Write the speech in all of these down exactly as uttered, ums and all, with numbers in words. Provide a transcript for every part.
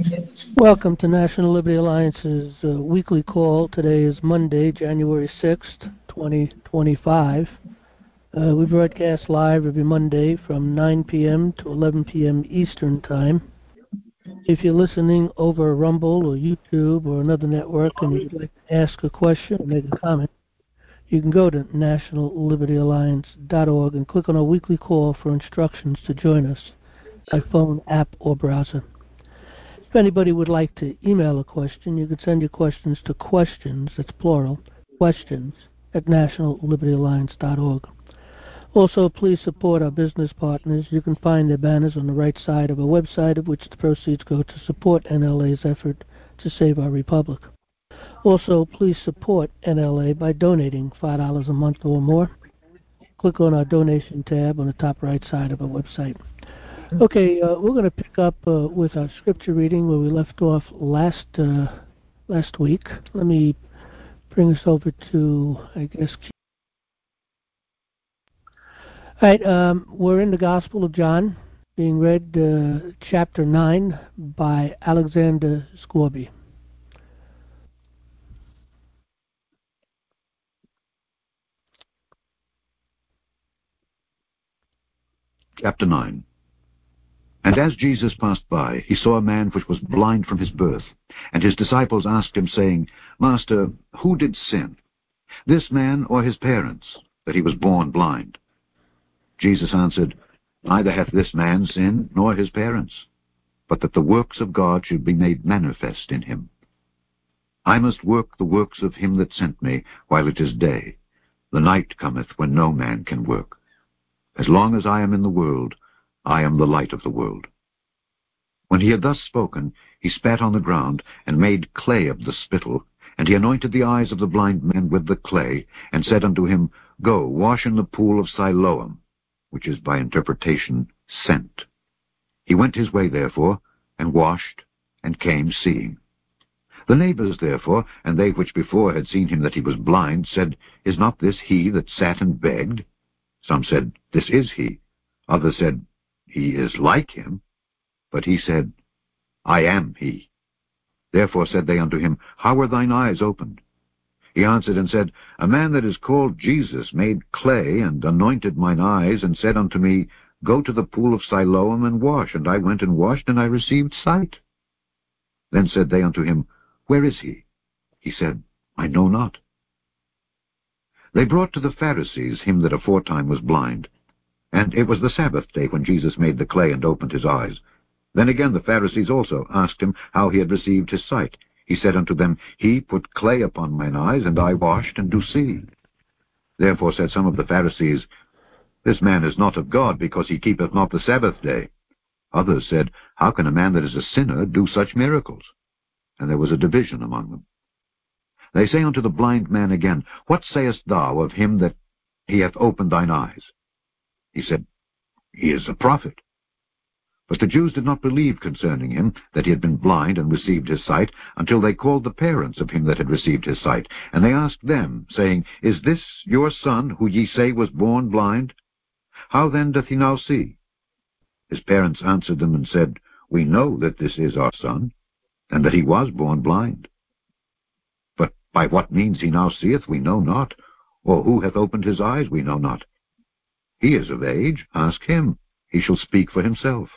Welcome to National Liberty Alliance's uh, weekly call. Today is Monday, January sixth, twenty twenty-five. Uh, we broadcast live every Monday from nine p m to eleven p m Eastern Time. If you're listening over Rumble or YouTube or another network and you'd like to ask a question or make a comment, you can go to national liberty alliance dot org and click on our weekly call for instructions to join us by phone, app, or browser. If anybody would like to email a question, you can send your questions to questions, that's plural, questions, at national liberty alliance dot org. Also, please support our business partners. You can find their banners on the right side of our website, of which the proceeds go to support N L A's effort to save our republic. Also, please support N L A by donating five dollars a month or more. Click on our donation tab on the top right side of our website. Okay, uh, we're going to pick up uh, with our scripture reading where we left off last uh, last week. Let me bring us over to, I guess. All right, um, we're in the Gospel of John, being read uh, chapter nine by Alexander Scorby. Chapter nine. And as Jesus passed by, he saw a man which was blind from his birth. And his disciples asked him, saying, Master, who did sin, this man or his parents, that he was born blind? Jesus answered, Neither hath this man sinned, nor his parents, but that the works of God should be made manifest in him. I must work the works of him that sent me, while it is day. The night cometh when no man can work. As long as I am in the world, I am the light of the world. When he had thus spoken, he spat on the ground, and made clay of the spittle, and he anointed the eyes of the blind man with the clay, and said unto him, Go, wash in the pool of Siloam, which is by interpretation, sent. He went his way therefore, and washed, and came seeing. The neighbors therefore, and they which before had seen him that he was blind, said, Is not this he that sat and begged? Some said, This is he. Others said, He is like him. But he said, I am he. Therefore said they unto him, How were thine eyes opened? He answered and said, A man that is called Jesus made clay, and anointed mine eyes, and said unto me, Go to the pool of Siloam, and wash. And I went and washed, and I received sight. Then said they unto him, Where is he? He said, I know not. They brought to the Pharisees him that aforetime was blind. And it was the Sabbath day when Jesus made the clay and opened his eyes. Then again the Pharisees also asked him how he had received his sight. He said unto them, He put clay upon mine eyes, and I washed, and do see. Therefore said some of the Pharisees, This man is not of God, because he keepeth not the Sabbath day. Others said, How can a man that is a sinner do such miracles? And there was a division among them. They say unto the blind man again, What sayest thou of him that he hath opened thine eyes? He said, He is a prophet. But the Jews did not believe concerning him, that he had been blind and received his sight, until they called the parents of him that had received his sight. And they asked them, saying, Is this your son, who ye say was born blind? How then doth he now see? His parents answered them and said, We know that this is our son, and that he was born blind. But by what means he now seeth we know not, or who hath opened his eyes we know not. He is of age, ask him, he shall speak for himself.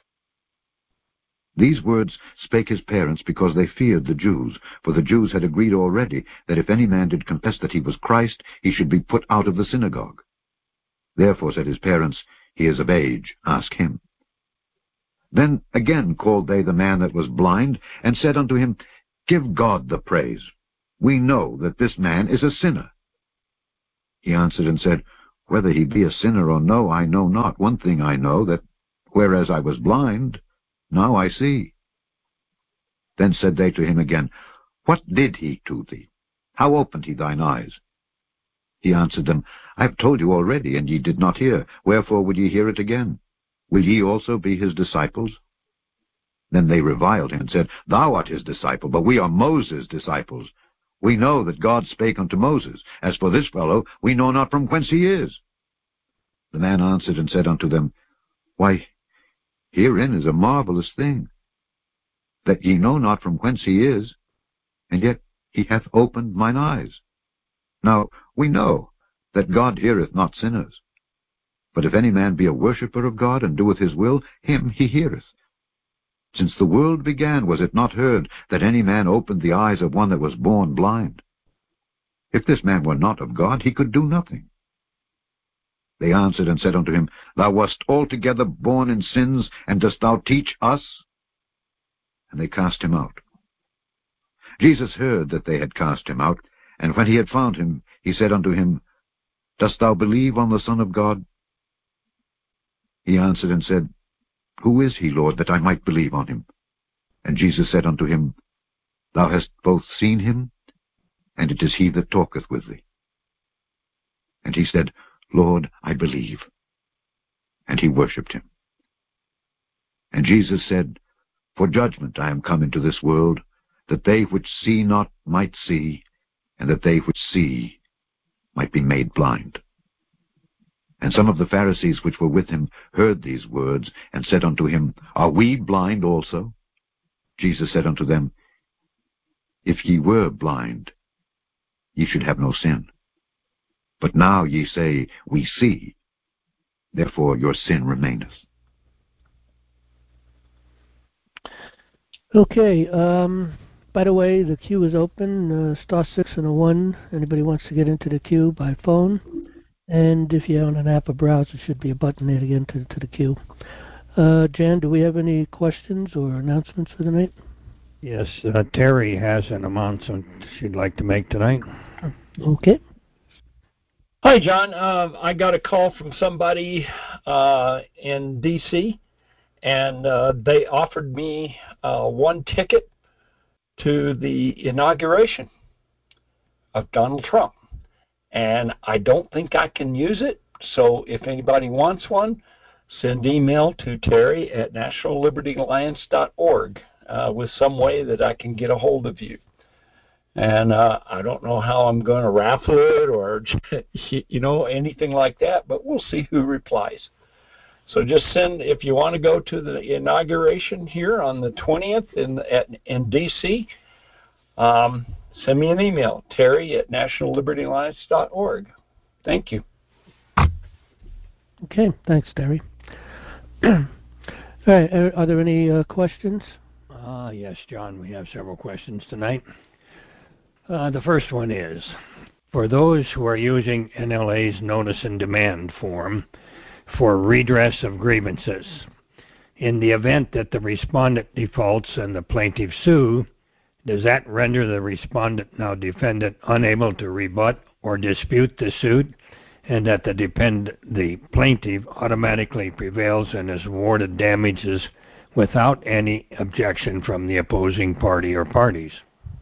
These words spake his parents, because they feared the Jews, for the Jews had agreed already that if any man did confess that he was Christ, he should be put out of the synagogue. Therefore said his parents, He is of age, ask him. Then again called they the man that was blind, and said unto him, Give God the praise. We know that this man is a sinner. He answered and said, Whether he be a sinner or no, I know not. One thing I know, that whereas I was blind, now I see. Then said they to him again, What did he to thee? How opened he thine eyes? He answered them, I have told you already, and ye did not hear. Wherefore would ye hear it again? Will ye also be his disciples? Then they reviled him, and said, Thou art his disciple, but we are Moses' disciples. We know that God spake unto Moses. As for this fellow, we know not from whence he is. The man answered and said unto them, Why, herein is a marvelous thing. that ye know not from whence he is, and yet he hath opened mine eyes. Now we know that God heareth not sinners. But if any man be a worshipper of God, and doeth his will, him he heareth. Since the world began, was it not heard that any man opened the eyes of one that was born blind? If this man were not of God, he could do nothing. They answered and said unto him, Thou wast altogether born in sins, and dost thou teach us? And they cast him out. Jesus heard that they had cast him out, and when he had found him, he said unto him, Dost thou believe on the Son of God? He answered and said, Who is he, Lord, that I might believe on him? And Jesus said unto him, Thou hast both seen him, and it is he that talketh with thee. And he said, Lord, I believe. And he worshipped him. And Jesus said, For judgment I am come into this world, that they which see not might see, and that they which see might be made blind. And some of the Pharisees which were with him heard these words, and said unto him, Are we blind also? Jesus said unto them, If ye were blind, ye should have no sin. But now ye say, We see, therefore your sin remaineth. Okay, um, by the way, the queue is open, uh, star six and a one. Anybody wants to get into the queue by phone. And if you own an app or browser, there should be a button there to get into to the queue. Uh, Jan, do we have any questions or announcements for the night? Yes, uh, Terry has an announcement she'd like to make tonight. Okay. Hi, John. Uh, I got a call from somebody uh, in D C, and uh, they offered me uh, one ticket to the inauguration of Donald Trump. And I don't think I can use it, so if anybody wants one, send email to Terry at national liberty alliance dot org uh, with some way that I can get a hold of you. And uh, I don't know how I'm going to raffle it or, you know, anything like that, but we'll see who replies. So just send, if you want to go to the inauguration here on the twentieth in, at, in D C, um, send me an email, Terry at national liberty alliance dot org. Thank you. Okay, thanks, Terry. All right, are, are there any uh, questions? Uh, yes, John, we have several questions tonight. Uh, the first one is, for those who are using N L A's Notice and Demand form for redress of grievances, in the event that the respondent defaults and the plaintiff sue, does that render the respondent, now defendant, unable to rebut or dispute the suit, and that the, depend- the plaintiff automatically prevails and is awarded damages without any objection from the opposing party or parties?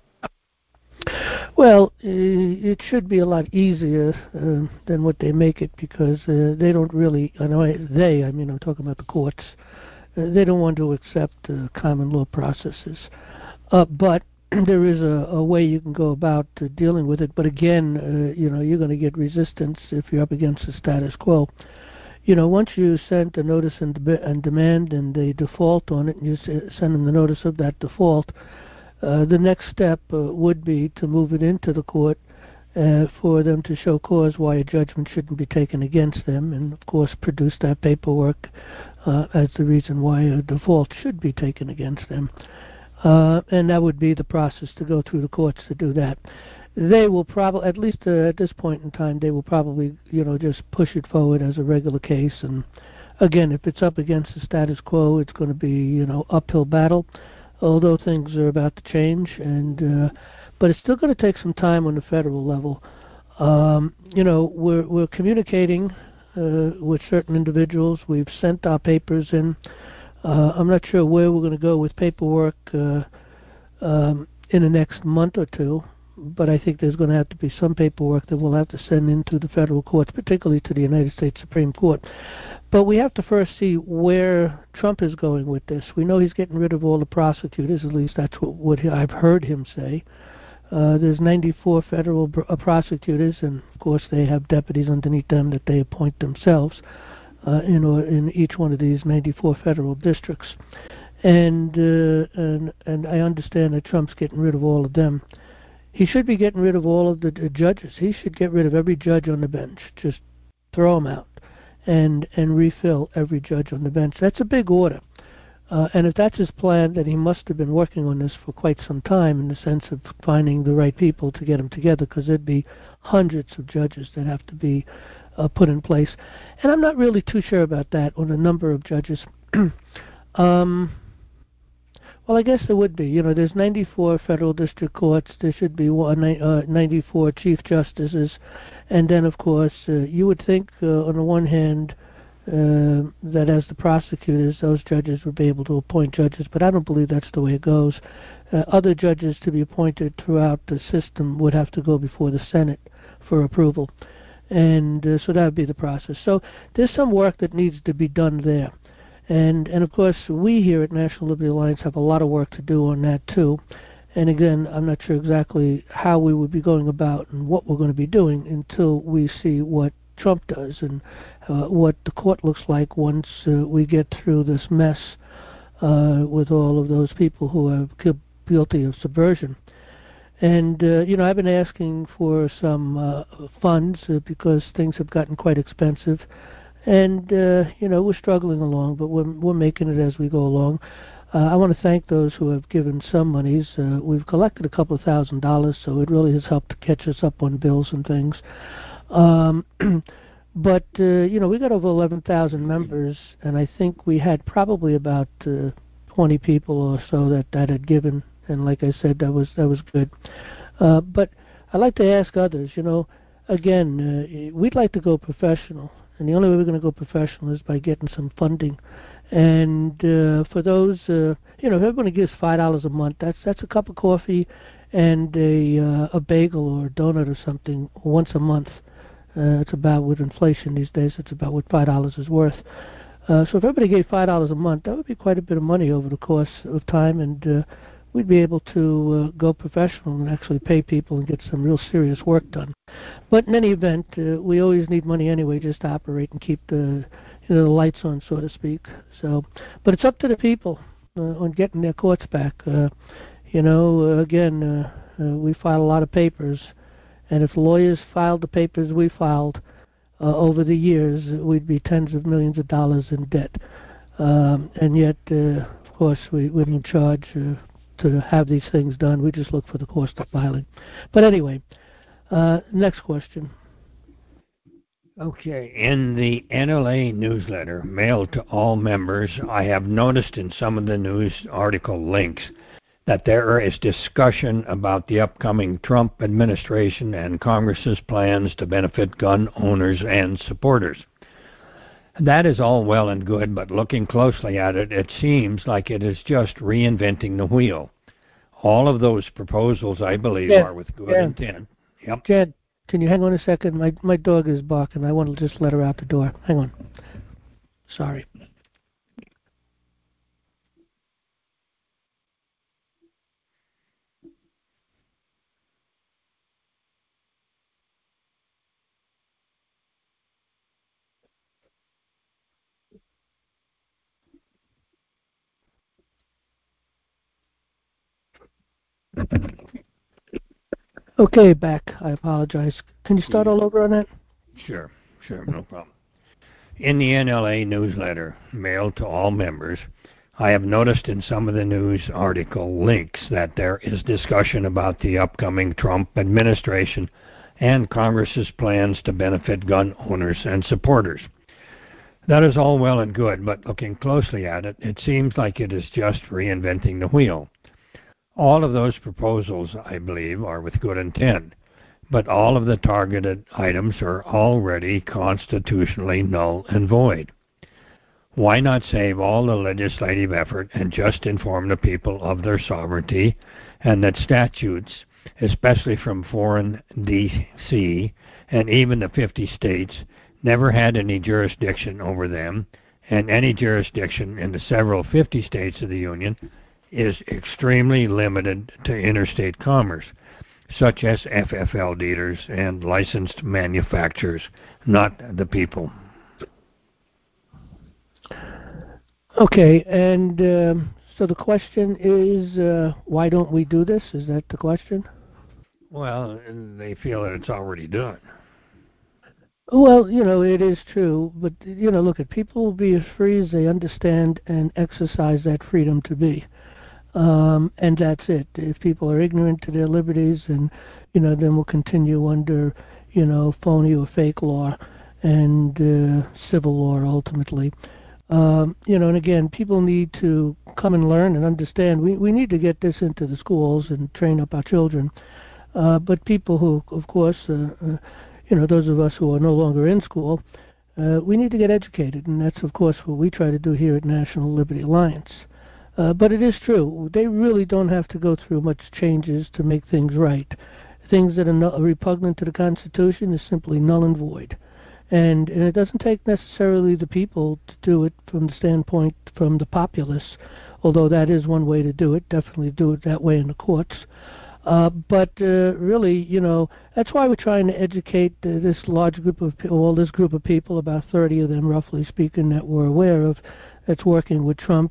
Well, it should be a lot easier uh, than what they make it, because uh, they don't really, I know they, I mean I'm talking about the courts, uh, they don't want to accept uh, common law processes. Uh, but there is a, a way you can go about uh, dealing with it. But again, uh, you know, you're going to get resistance if you're up against the status quo. You know, once you send a notice and, de- and demand and they default on it, and you s- send them the notice of that default, uh, the next step uh, would be to move it into the court uh, for them to show cause why a judgment shouldn't be taken against them, and of course produce that paperwork uh, as the reason why a default should be taken against them. Uh, and that would be the process to go through the courts to do that. They will probably, at least uh, at this point in time, they will probably, you know, just push it forward as a regular case. And again, if it's up against the status quo, it's going to be, you know, uphill battle, although things are about to change. And uh, but it's still going to take some time on the federal level. Um, you know, we're we're communicating uh, with certain individuals. We've sent our papers in. Uh, I'm not sure where we're going to go with paperwork uh, um, in the next month or two, but I think there's going to have to be some paperwork that we'll have to send into the federal courts, particularly to the United States Supreme Court. But we have to first see where Trump is going with this. We know he's getting rid of all the prosecutors, at least that's what, what I've heard him say. Uh, there's ninety-four federal pr- uh, prosecutors, and of course they have deputies underneath them that they appoint themselves. Uh, in, or in each one of these ninety-four federal districts. And, uh, and and I understand that Trump's getting rid of all of them. He should be getting rid of all of the uh, judges. He should get rid of every judge on the bench. Just throw them out and and refill every judge on the bench. That's a big order. Uh, and if that's his plan, then he must have been working on this for quite some time in the sense of finding the right people to get them together, because there'd be hundreds of judges that have to be uh, put in place. And I'm not really too sure about that on the number of judges. um, well, I guess there would be. You know, there's ninety-four federal district courts. There should be one, uh, ninety-four chief justices. And then, of course, uh, you would think, uh, on the one hand, Uh, that as the prosecutors, those judges would be able to appoint judges, but I don't believe that's the way it goes. Uh, other judges to be appointed throughout the system would have to go before the Senate for approval, and uh, so that would be the process. So there's some work that needs to be done there, and and of course we here at National Liberty Alliance have a lot of work to do on that too. And again, I'm not sure exactly how we would be going about and what we're going to be doing until we see what Trump does and uh, what the court looks like once uh, we get through this mess uh, with all of those people who are guilty of subversion. And, uh, you know, I've been asking for some uh, funds uh, because things have gotten quite expensive. And, uh, you know, we're struggling along, but we're, we're making it as we go along. Uh, I want to thank those who have given some monies. Uh, we've collected a couple of thousand dollars, so it really has helped to catch us up on bills and things. Um, but, uh, you know, we got over eleven thousand members, and I think we had probably about uh, twenty people or so that, that had given, and like I said, that was that was good. Uh, but I'd like to ask others, you know, again, uh, we'd like to go professional, and the only way we're going to go professional is by getting some funding. And uh, for those, uh, you know, if everybody gives five dollars a month, that's that's a cup of coffee and a uh, a bagel or a donut or something once a month. Uh, it's about, with inflation these days, it's about what five dollars is worth. Uh, so if everybody gave five dollars a month, that would be quite a bit of money over the course of time, and uh, we'd be able to uh, go professional and actually pay people and get some real serious work done. But in any event, uh, we always need money anyway just to operate and keep the, you know, the lights on, so to speak. So, but it's up to the people uh, on getting their courts back. Uh, you know, uh, again, uh, uh, we file a lot of papers, and if lawyers filed the papers we filed uh, over the years, we'd be tens of millions of dollars in debt. Um, and yet, uh, of course, we, we're in charge uh, to have these things done. We just look for the cost of filing. But anyway, uh, next question. Okay, in the N L A newsletter mailed to all members, I have noticed in some of the news article links that there is discussion about the upcoming Trump administration and Congress's plans to benefit gun owners and supporters. That is all well and good, but looking closely at it, it seems like it is just reinventing the wheel. All of those proposals, I believe, Jen, are with good Jen, intent. Yep. Jen, can you hang on a second? My my dog is barking. I want to just let her out the door. Hang on. Sorry. Okay, back. I apologize. Can you start all over on that? Sure, sure, no problem. In the N L A newsletter mailed to all members, I have noticed in some of the news article links that there is discussion about the upcoming Trump administration and Congress's plans to benefit gun owners and supporters. That is all well and good, but looking closely at it, it seems like it is just reinventing the wheel. All of those proposals, I believe, are with good intent, but all of the targeted items are already constitutionally null and void. Why not save all the legislative effort and just inform the people of their sovereignty, and that statutes, especially from foreign D C and even the fifty states, never had any jurisdiction over them, and any jurisdiction in the several fifty states of the Union is extremely limited to interstate commerce, such as F F L dealers and licensed manufacturers, not the people. Okay, and um, so the question is, uh, why don't we do this? Is that the question? Well, they feel that it's already done. Well, you know, it is true, but, you know, look, at people will be as free as they understand and exercise that freedom to be. Um, and that's it. If people are ignorant to their liberties, and, you know, then we'll continue under, you know, phony or fake law and uh, civil law ultimately. Um, you know, and again, people need to come and learn and understand. We, we need to get this into the schools and train up our children. Uh, but people who, of course, uh, uh, you know, those of us who are no longer in school, uh, we need to get educated, and that's, of course, what we try to do here at National Liberty Alliance. Uh, but it is true. They really don't have to go through much changes to make things right. Things that are, no, are repugnant to the Constitution is simply null and void. And, and it doesn't take necessarily the people to do it from the standpoint from the populace, although that is one way to do it. Definitely do it that way in the courts. Uh, but uh, really, you know, that's why we're trying to educate uh, this large group of people, well, this group of people, about thirty of them, roughly speaking, that we're aware of, that's working with Trump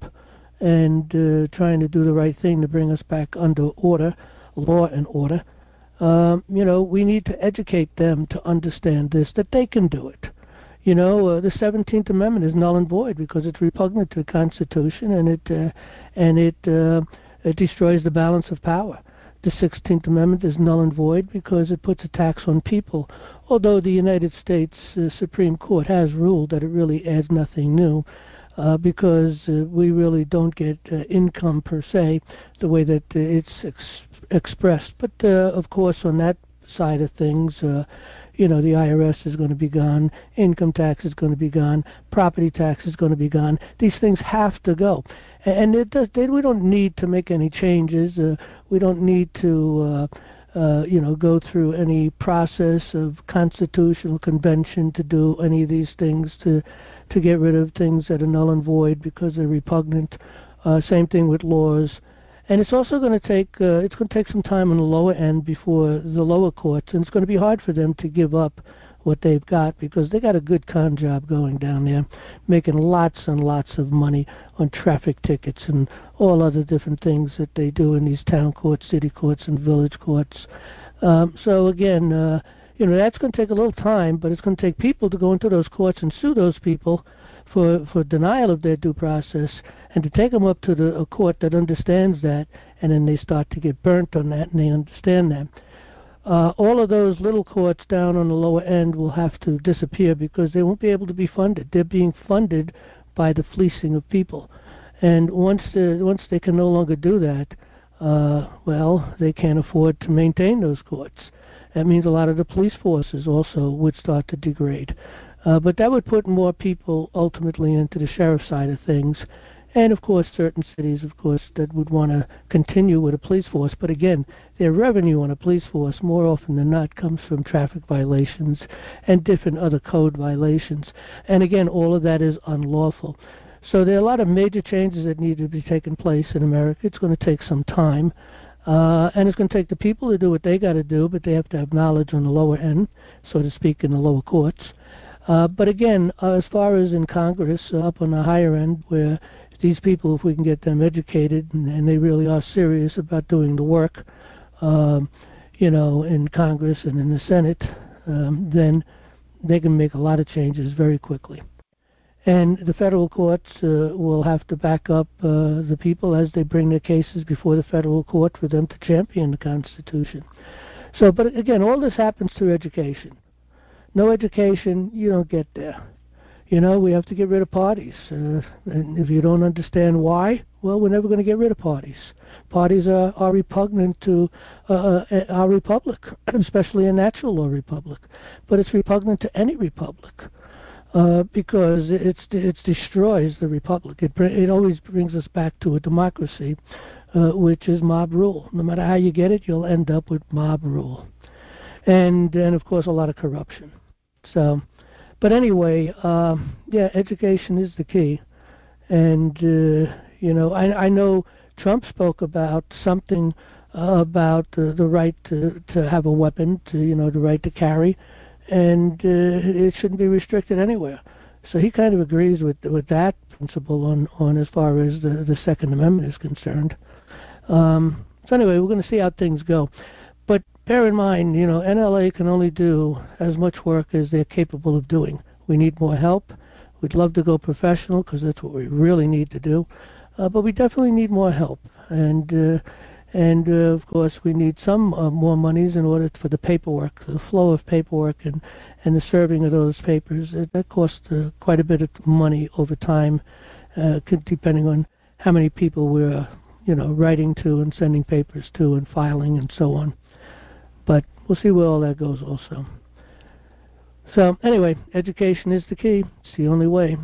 and uh, trying to do the right thing to bring us back under order, law and order. Um, you know, we need to educate them to understand this, that they can do it. You know, uh, the seventeenth Amendment is null and void because it's repugnant to the Constitution, and it uh, and it uh, it destroys the balance of power. The sixteenth Amendment is null and void because it puts a tax on people, although the United States uh, Supreme Court has ruled that it really adds nothing new, uh, because uh, we really don't get uh, income per se the way that uh, it's ex- expressed. But, uh, of course, on that side of things, uh, you know, the I R S is going to be gone, income tax is going to be gone, property tax is going to be gone. These things have to go. And it does, they, we don't need to make any changes. Uh, we don't need to, uh, uh, you know, go through any process of constitutional convention to do any of these things, to to get rid of things that are null and void because they're repugnant. Uh, same thing with laws. And it's also going to take uh, it's going to take some time on the lower end before the lower courts, and it's going to be hard for them to give up what they've got because they got a good con job going down there, making lots and lots of money on traffic tickets and all other different things that they do in these town courts, city courts, and village courts. Um, so again, uh, you know, that's going to take a little time, but it's going to take people to go into those courts and sue those people for for denial of their due process, and to take them up to the a court that understands that, and then they start to get burnt on that, and they understand that. Uh, all of those little courts down on the lower end will have to disappear because they won't be able to be funded. They're being funded by the fleecing of people. And once the, once they can no longer do that, uh, well, they can't afford to maintain those courts. That means a lot of the police forces also would start to degrade. Uh, but that would put more people ultimately into the sheriff's side of things. And, of course, certain cities, of course, that would want to continue with a police force. But, again, their revenue on a police force, more often than not, comes from traffic violations and different other code violations. And, again, all of that is unlawful. So there are a lot of major changes that need to be taking place in America. It's going to take some time. Uh, and it's going to take the people to do what they got to do, but they have to have knowledge on the lower end, so to speak, in the lower courts. Uh, but, again, uh, as far as in Congress, uh, up on the higher end, where these people, if we can get them educated and, and they really are serious about doing the work, um, you know, in Congress and in the Senate, um, then they can make a lot of changes very quickly. And the federal courts uh, will have to back up uh, the people as they bring their cases before the federal court for them to champion the Constitution. So, but again, all this happens through education. No education, you don't get there. You know, we have to get rid of parties. Uh, and if you don't understand why, well, we're never going to get rid of parties. Parties are, are repugnant to uh, our republic, especially a natural law republic. But it's repugnant to any republic uh, because it's, it destroys the republic. It, it always brings us back to a democracy, uh, which is mob rule. No matter how you get it, you'll end up with mob rule. And, and of course, a lot of corruption. So... But anyway, uh, yeah, education is the key. And, uh, you know, I, I know Trump spoke about something uh, about uh, the right to, to have a weapon, to, you know, the right to carry, and uh, it shouldn't be restricted anywhere. So he kind of agrees with with that principle on, on as far as the, the Second Amendment is concerned. Um, so anyway, we're going to see how things go. But bear in mind, you know, N L A can only do as much work as they're capable of doing. We need more help. We'd love to go professional because that's what we really need to do. Uh, but we definitely need more help. And, uh, and uh, of course, we need some uh, more monies in order for the paperwork, the flow of paperwork and, and the serving of those papers. Uh, that costs uh, quite a bit of money over time, uh, depending on how many people we're, uh, you know, writing to and sending papers to and filing and so on. But we'll see where all that goes also. So anyway, education is the key. It's the only way.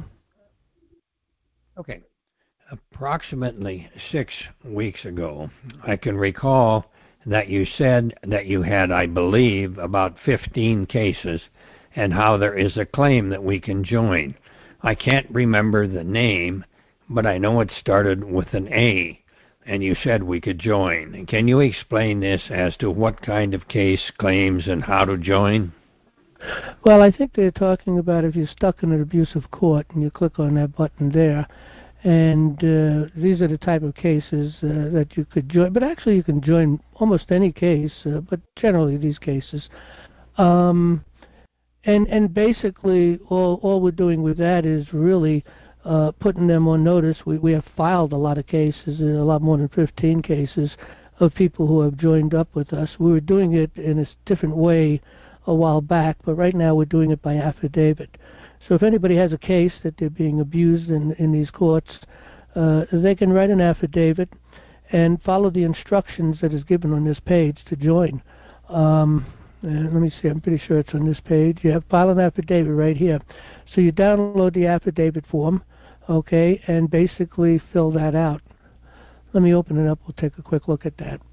Okay. Approximately six weeks ago, I can recall that you said that you had, I believe, about fifteen cases and how there is a claim that we can join. I can't remember the name, but I know it started with an A, and you said we could join. Can you explain this as to what kind of case, claims, and how to join? Well, I think they're talking about if you're stuck in an abusive court and you click on that button there, and uh, these are the type of cases uh, that you could join. But actually, you can join almost any case, uh, but generally these cases. Um, and and basically, all all we're doing with that is really uh, putting them on notice. We we have filed a lot of cases, a lot more than fifteen cases of people who have joined up with us. We were doing it in a different way a while back, but right now we're doing it by affidavit. So if anybody has a case that they're being abused in, in these courts, uh, they can write an affidavit and follow the instructions that is given on this page to join. Um, and let me see, I'm pretty sure it's on this page. You have file an affidavit right here. So you download the affidavit form, okay, and basically fill that out. Let me open it up. We'll take a quick look at that.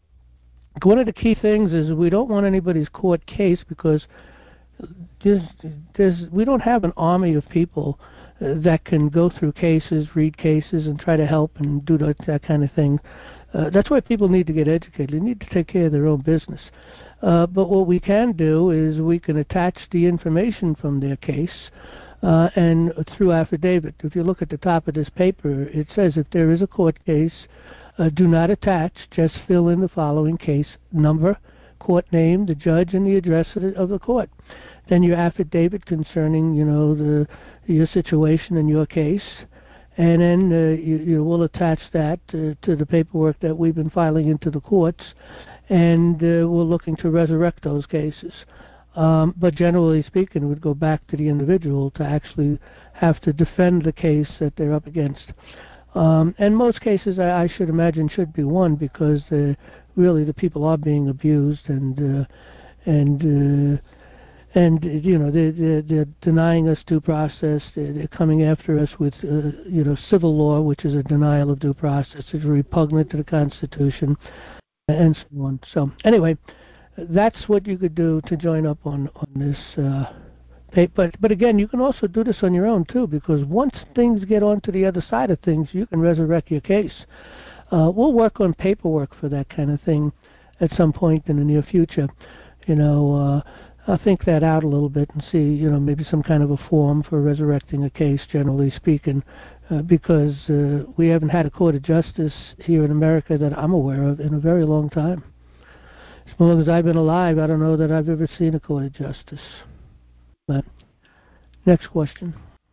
One of the key things is we don't want anybody's court case because there's, there's, we don't have an army of people uh, that can go through cases, read cases, and try to help and do that, that kind of thing. Uh, that's why people need to get educated. They need to take care of their own business. Uh, but what we can do is we can attach the information from their case uh, and through affidavit. If you look at the top of this paper, it says if there is a court case, uh, do not attach, just fill in the following case number, court name, the judge, and the address of the, of the court. Then your affidavit concerning, you know, the your situation and your case, and then uh, you, you will attach that uh, to the paperwork that we've been filing into the courts, and uh, we're looking to resurrect those cases. Um, but generally speaking, it would go back to the individual to actually have to defend the case that they're up against. Um, and most cases, I, I should imagine, should be won because uh, really the people are being abused, and uh, and uh, and you know they're, they're, they're denying us due process. They're, they're coming after us with uh, you know civil law, which is a denial of due process. It's repugnant to the Constitution, and so on. So anyway, that's what you could do to join up on on this. Uh, But but again, you can also do this on your own too, because once things get on to the other side of things, you can resurrect your case. Uh, we'll work on paperwork for that kind of thing at some point in the near future. You know, uh, I'll think that out a little bit and see, you know, maybe some kind of a form for resurrecting a case, generally speaking, uh, because uh, we haven't had a court of justice here in America that I'm aware of in a very long time. As long as I've been alive, I don't know that I've ever seen a court of justice. But next question.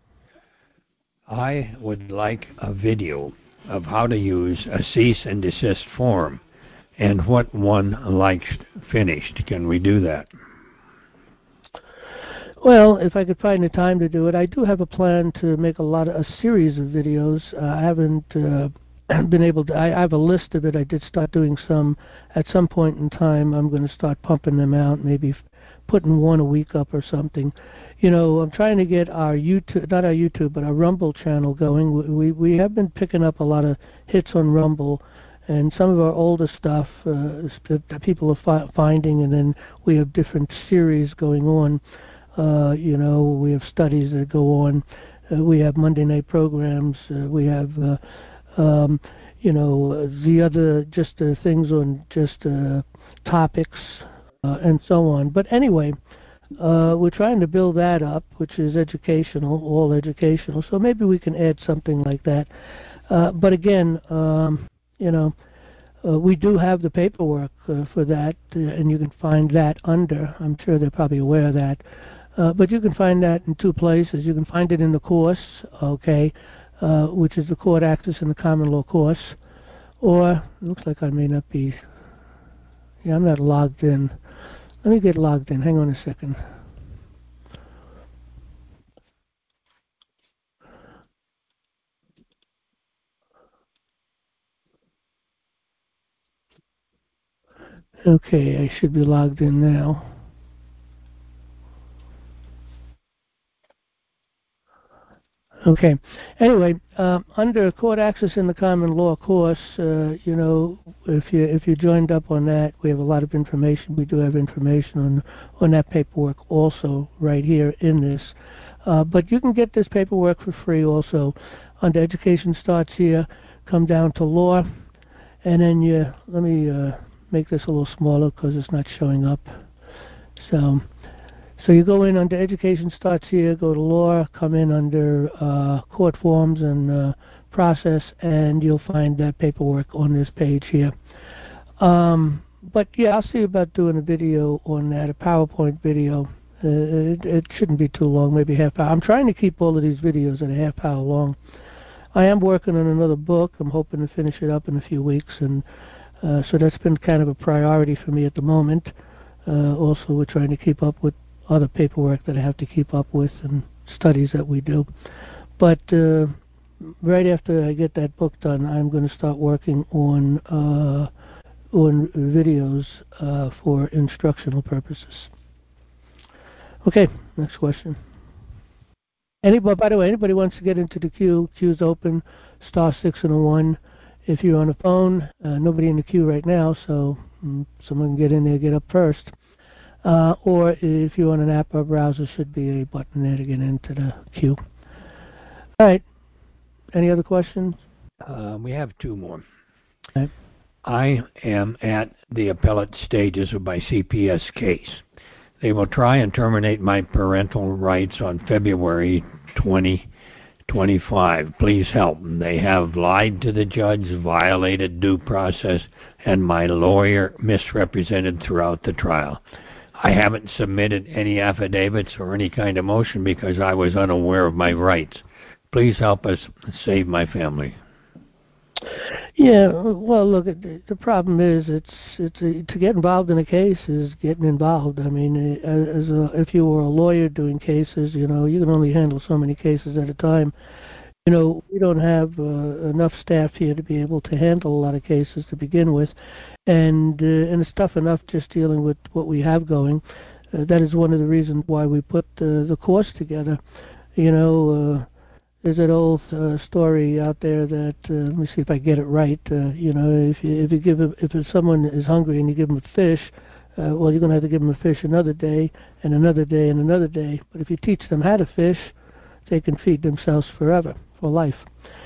I would like a video of how to use a cease and desist form and what one likes finished. Can we do that? Well, if I could find the time to do it, I do have a plan to make a lot of a series of videos. Uh, I haven't uh, been able to. I, I have a list of it. I did start doing some at some point in time. I'm going to start pumping them out, maybe putting one a week up or something. You know, I'm trying to get our YouTube, not our YouTube, but our Rumble channel going. We we have been picking up a lot of hits on Rumble, and some of our older stuff uh, that people are fi finding, and then we have different series going on. Uh, you know, we have studies that go on. Uh, we have Monday night programs. Uh, we have, uh, um, you know, the other just uh, things on just uh, topics uh, and so on. But anyway, Uh, we're trying to build that up, which is educational, all educational. So maybe we can add something like that. Uh, but again, um, you know, uh, we do have the paperwork uh, for that, uh, and you can find that under. I'm sure they're probably aware of that. Uh, but you can find that in two places. You can find it in the course, okay, uh, which is the Court Access in the Common Law course. Or, it looks like I may not be, yeah, I'm not logged in. Let me get logged in. Hang on a second. Okay, I should be logged in now. Okay. Anyway, uh, under Court Access in the Common Law course, uh, you know, if you if you joined up on that, we have a lot of information. We do have information on on that paperwork also right here in this. Uh, but you can get this paperwork for free also. Under Education Starts Here, come down to Law, and then you let me uh, make this a little smaller because it's not showing up. So. So you go in under Education Starts Here, go to Law, come in under uh, Court Forms and uh, Process, and you'll find that paperwork on this page here. Um, but yeah, I'll see about doing a video on that, a PowerPoint video. Uh, it, it shouldn't be too long, maybe half hour. I'm trying to keep all of these videos at a half hour long. I am working on another book. I'm hoping to finish it up in a few weeks, and uh, so that's been kind of a priority for me at the moment. Uh, also, we're trying to keep up with other paperwork that I have to keep up with and studies that we do. But uh, right after I get that book done, I'm going to start working on uh, on videos uh, for instructional purposes. Okay, next question. Anybody, by the way, anybody wants to get into the queue, queue's open, star six and a one. If you're on a phone, uh, nobody in the queue right now, so mm, someone can get in there, get up first. Uh, or if you're on an app or browser, should be a button there to get into the queue. All right. Any other questions? Uh, we have two more. Okay. I am at the appellate stages of my C P S case. They will try and terminate my parental rights on February twenty twenty-five. Please help. They have lied to the judge, violated due process, and my lawyer misrepresented throughout the trial. I haven't submitted any affidavits or any kind of motion because I was unaware of my rights. Please help us save my family. Yeah, well, look, the problem is it's it's a, to get involved in a case is getting involved. I mean, as a, if you were a lawyer doing cases, you know, you can only handle so many cases at a time. You know, we don't have uh, enough staff here to be able to handle a lot of cases to begin with, and uh, and it's tough enough just dealing with what we have going. Uh, that is one of the reasons why we put uh, the course together. You know, uh, there's that old uh, story out there that uh, let me see if I get it right. Uh, you know, if you if you give a, if someone is hungry and you give them a fish, uh, well, you're going to have to give them a fish another day and another day and another day. But if you teach them how to fish, they can feed themselves forever, for life.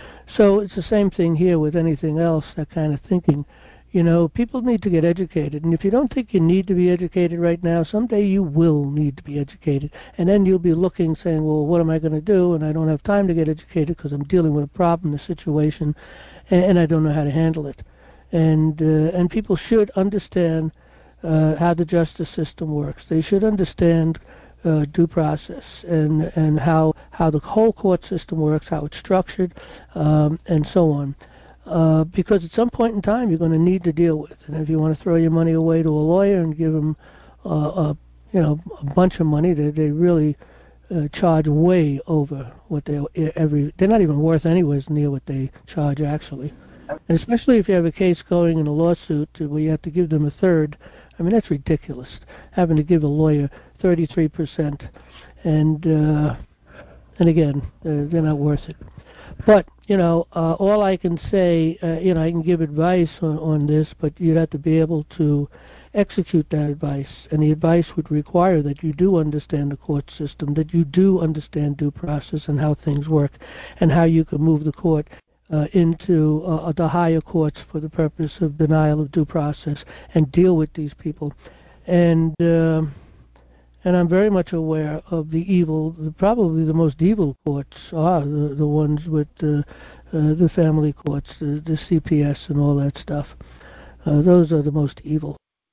So it's the same thing here with anything else, that kind of thinking. You know, people need to get educated, and if you don't think you need to be educated right now, someday you will need to be educated, and then you'll be looking, saying, well, what am I going to do, and I don't have time to get educated because I'm dealing with a problem, a situation, and, and I don't know how to handle it. And, uh, and people should understand uh, how the justice system works. They should understand Uh, due process and and how how the whole court system works, how it's structured, um, and so on. Uh, because at some point in time you're going to need to deal with it. And if you want to throw your money away to a lawyer and give them uh, a you know a bunch of money, they they really uh, charge way over what they every they're not even worth anyways near what they charge actually. And especially if you have a case going in a lawsuit where you have to give them a third. I mean, that's ridiculous, having to give a lawyer thirty-three percent. And, uh, and again, uh, they're not worth it. But, you know, uh, all I can say, uh, you know, I can give advice on, on this, but you'd have to be able to execute that advice. And the advice would require that you do understand the court system, that you do understand due process and how things work, and how you can move the court Uh, into uh, the higher courts for the purpose of denial of due process and deal with these people. And uh, and I'm very much aware of the evil. Probably the most evil courts are the, the ones with uh, uh, the family courts, the, the C P S and all that stuff. Uh, those are the most evil.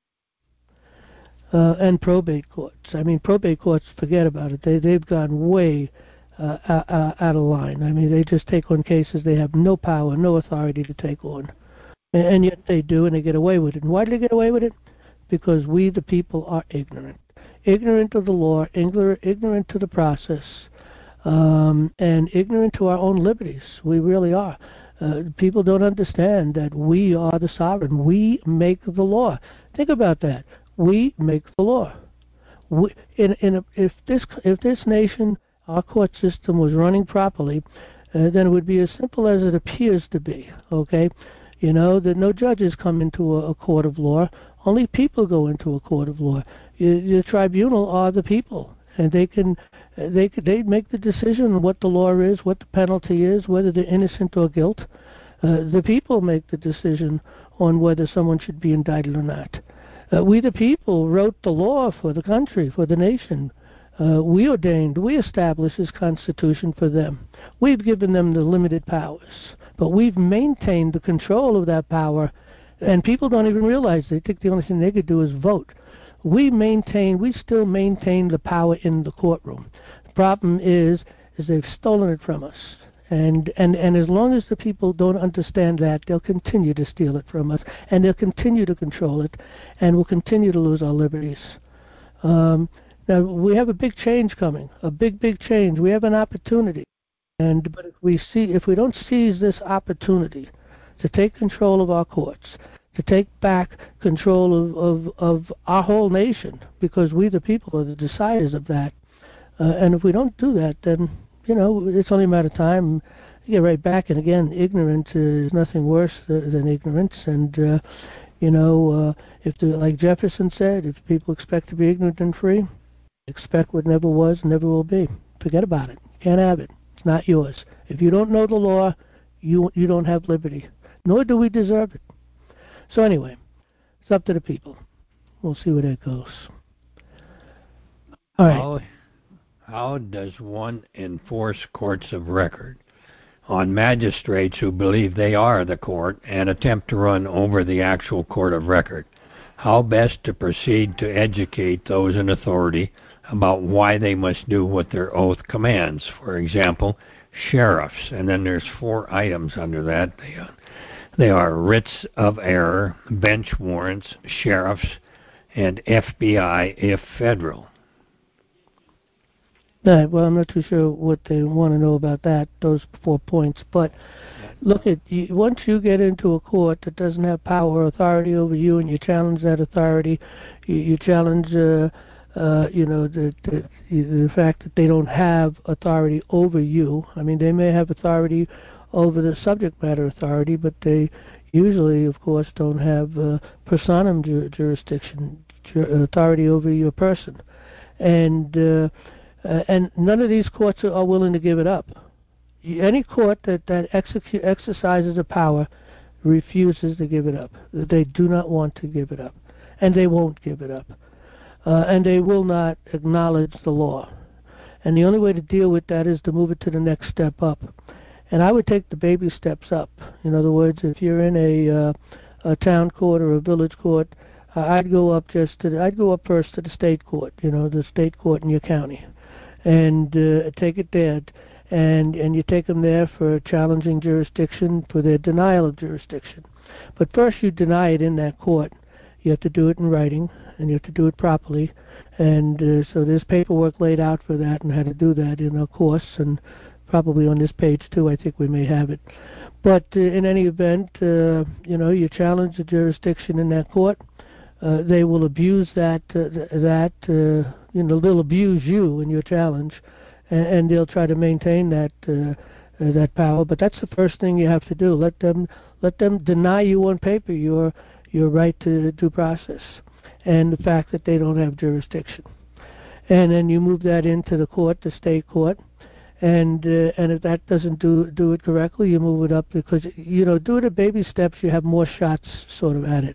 Uh, and probate courts. I mean, probate courts, forget about it. They, they've gone way uh, out, out of line. I mean, they just take on cases they have no power, no authority to take on. And, and yet they do, and they get away with it. And why do they get away with it? Because we, the people, are ignorant. Ignorant of the law, ignorant, ignorant to the process, um, and ignorant to our own liberties. We really are. Uh, people don't understand that we are the sovereign. We make the law. Think about that. We make the law. We, in, in a, if this if this nation, our court system was running properly, uh, then it would be as simple as it appears to be. Okay, you know that no judges come into a, a court of law. Only people go into a court of law. The tribunal are the people, and they can they they make the decision on what the law is, what the penalty is, whether they're innocent or guilt. Uh, the people make the decision on whether someone should be indicted or not. Uh, we, the people, wrote the law for the country, for the nation. Uh, we ordained, we established this Constitution for them. We've given them the limited powers, but we've maintained the control of that power, and people don't even realize. They think the only thing they could do is vote. We maintain, we still maintain the power in the courtroom. The problem is, is they've stolen it from us. And, and, and as long as the people don't understand that, they'll continue to steal it from us, and they'll continue to control it, and we'll continue to lose our liberties. Um, now, we have a big change coming, a big, big change. We have an opportunity. And, but if we see, if we don't seize this opportunity to take control of our courts, to take back control of, of, of our whole nation, because we, the people, are the deciders of that. Uh, and if we don't do that, then, you know, it's only a matter of time. You get right back. And again, ignorance is nothing worse th- than ignorance. And, uh, you know, uh, if the, like Jefferson said, if people expect to be ignorant and free, expect what never was and never will be. Forget about it. You can't have it. It's not yours. If you don't know the law, you you don't have liberty. Nor do we deserve it. So anyway, it's up to the people. We'll see where that goes. All right. How, how does one enforce courts of record on magistrates who believe they are the court and attempt to run over the actual court of record? How best to proceed to educate those in authority about why they must do what their oath commands? For example, sheriffs, and then there's four items under that. They, uh, They are writs of error, bench warrants, sheriffs, and F B I if federal. Right, well, I'm not too sure what they want to know about that, those four points. But look, at you, once you get into a court that doesn't have power or authority over you, and you challenge that authority, you, you challenge, uh, uh, you know, the, the the fact that they don't have authority over you. I mean, they may have authority over the subject matter authority, but they usually, of course, don't have uh, personam ju- jurisdiction, ju- authority over your person. And uh, uh, and none of these courts are, are willing to give it up. Any court that, that execu- exercises a power refuses to give it up. They do not want to give it up, and they won't give it up. Uh, and they will not acknowledge the law. And the only way to deal with that is to move it to the next step up. And I would take the baby steps up. In other words, if you're in a, uh, a town court or a village court, uh, I'd go up just to the, I'd go up first to the state court, you know, the state court in your county, and uh, take it there. And and you take them there for challenging jurisdiction, for their denial of jurisdiction. But first you deny it in that court. You have to do it in writing, and you have to do it properly. And uh, so there's paperwork laid out for that and how to do that in a course, and probably on this page too, I think we may have it. But uh, in any event, uh, you know, you challenge the jurisdiction in that court. Uh, they will abuse that, uh, that uh, you know, they'll abuse you in your challenge, and, and they'll try to maintain that uh, uh, that power. But that's the first thing you have to do. Let them let them deny you on paper your your right to due process, and the fact that they don't have jurisdiction. And then you move that into the court, the state court. And uh, and if that doesn't do do it correctly, you move it up, because, you know, do it at baby steps. You have more shots sort of at it.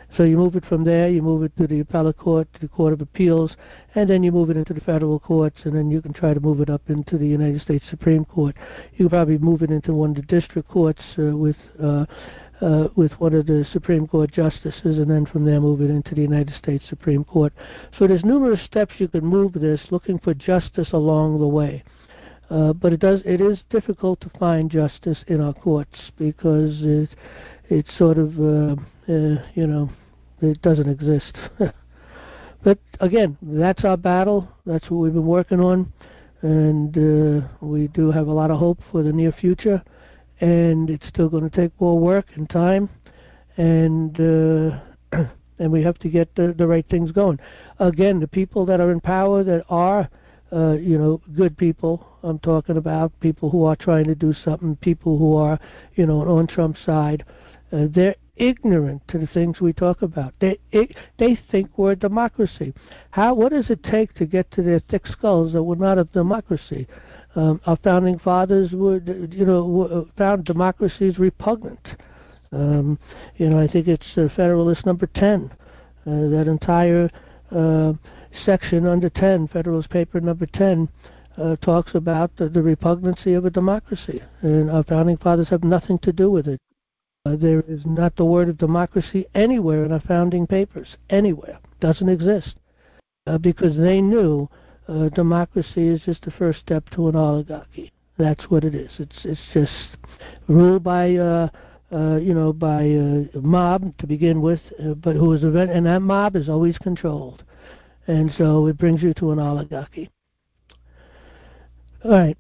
So you move it from there, you move it to the appellate court, to the Court of Appeals, and then you move it into the federal courts, and then you can try to move it up into the United States Supreme Court. You can probably move it into one of the district courts uh, with uh, uh, with one of the Supreme Court justices, and then from there move it into the United States Supreme Court. So there's numerous steps you can move this, looking for justice along the way. Uh, but it does it is difficult to find justice in our courts because it it's sort of uh, uh, you know it doesn't exist. But again, that's our battle. That's what we've been working on, and uh, we do have a lot of hope for the near future. And it's still going to take more work and time, and uh, and we have to get the, the right things going. Again, the people that are in power that are Uh, you know, good people. I'm talking about people who are trying to do something, people who are, you know, on Trump's side. Uh, they're ignorant to the things we talk about. They they think we're a democracy. How? What does it take to get to their thick skulls that we're not a democracy? Um, our founding fathers would, you know, found democracies repugnant. Um, you know, I think it's uh, Federalist number ten. Uh, that entire uh, section under ten, Federalist Paper number ten, uh, talks about the, the repugnancy of a democracy, and our founding fathers have nothing to do with it. Uh, there is not the word of democracy anywhere in our founding papers, anywhere. Doesn't exist, uh, because they knew uh, democracy is just the first step to an oligarchy. That's what it is. It's it's just ruled by uh, uh, you know by uh, a mob to begin with, uh, but who is event, and that mob is always controlled. And so it brings you to an oligarchy. All right.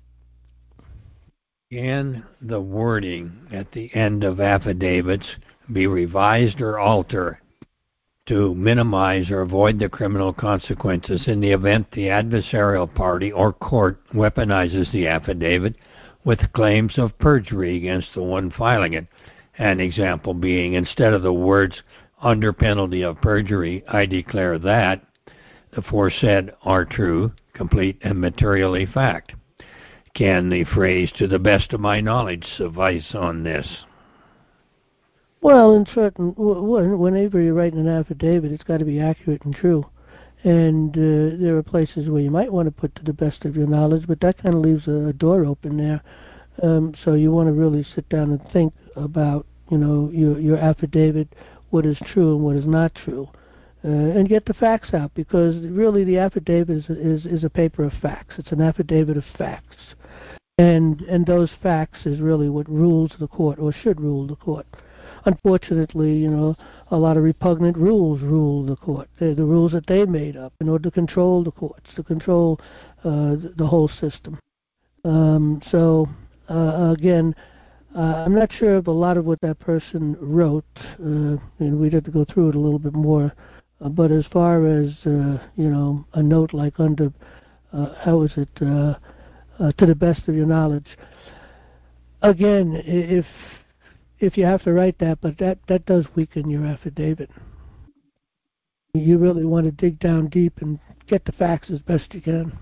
Can the wording at the end of affidavits be revised or altered to minimize or avoid the criminal consequences in the event the adversarial party or court weaponizes the affidavit with claims of perjury against the one filing it? An example being, instead of the words, "under penalty of perjury, I declare that the aforesaid are true, complete, and materially fact." Can the phrase "to the best of my knowledge" suffice on this? Well, in certain, whenever you're writing an affidavit, it's got to be accurate and true. And uh, there are places where you might want to put "to the best of your knowledge," but that kind of leaves a door open there. Um, so you want to really sit down and think about, you know, your your affidavit, what is true and what is not true. Uh, and get the facts out, because really the affidavit is, is is a paper of facts. It's an affidavit of facts, and and those facts is really what rules the court, or should rule the court. Unfortunately, you know, a lot of repugnant rules rule the court. They're the rules that they made up in order to control the courts, to control uh, the whole system. Um, so uh, again, uh, I'm not sure of a lot of what that person wrote, uh, and we'd have to go through it a little bit more. Uh, but as far as, uh, you know, a note like under, uh, how is it, uh, uh, "to the best of your knowledge," again, if if you have to write that, but that, that does weaken your affidavit. You really want to dig down deep and get the facts as best you can.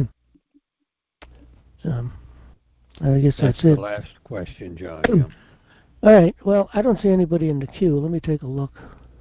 um, I guess that's, that's it. the last question, John. Yeah. All right. Well, I don't see anybody in the queue. Let me take a look.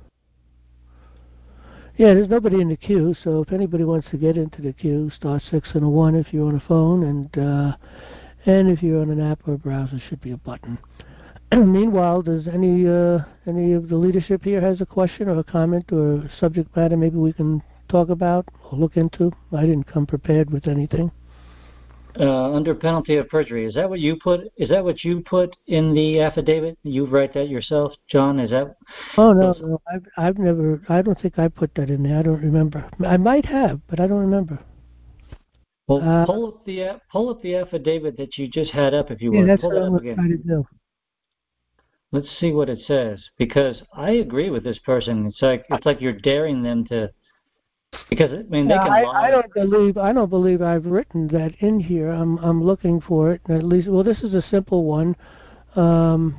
Yeah, there's nobody in the queue, so if anybody wants to get into the queue, star six and a one if you're on a phone, and uh, and if you're on an app or a browser, should be a button. Meanwhile, does any uh, any of the leadership here has a question or a comment or a subject matter maybe we can talk about or look into? I didn't come prepared with anything. Uh, under penalty of perjury, is that what you put? Is that what you put in the affidavit? You write that yourself, John? Is that? Oh no, no, I've I've never. I don't think I put that in there. I don't remember. I might have, but I don't remember. Well, uh, pull up the pull up the affidavit that you just had up, if you yeah, would. that's Pull what that I'm up going to again. try to do. Let's see what it says, because I agree with this person. It's like it's like you're daring them to. Because I mean, Yeah, they can I, lie. I don't believe I don't believe I've written that in here. I'm I'm looking for it. At least, well, this is a simple one, um,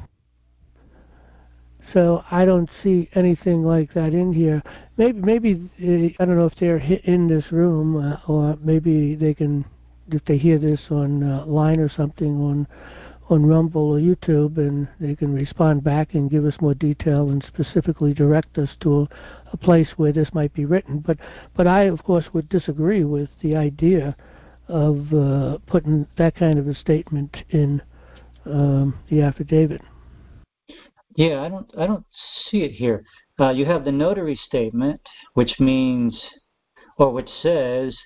so I don't see anything like that in here. Maybe maybe uh, I don't know if they're in this room, uh, or maybe they can, if they hear this on uh, line or something on on Rumble or YouTube, and they can respond back and give us more detail and specifically direct us to a, a place where this might be written. But but I, of course, would disagree with the idea of uh, putting that kind of a statement in um, the affidavit. Yeah, I don't I don't see it here. Uh, you have the notary statement, which means, or which says,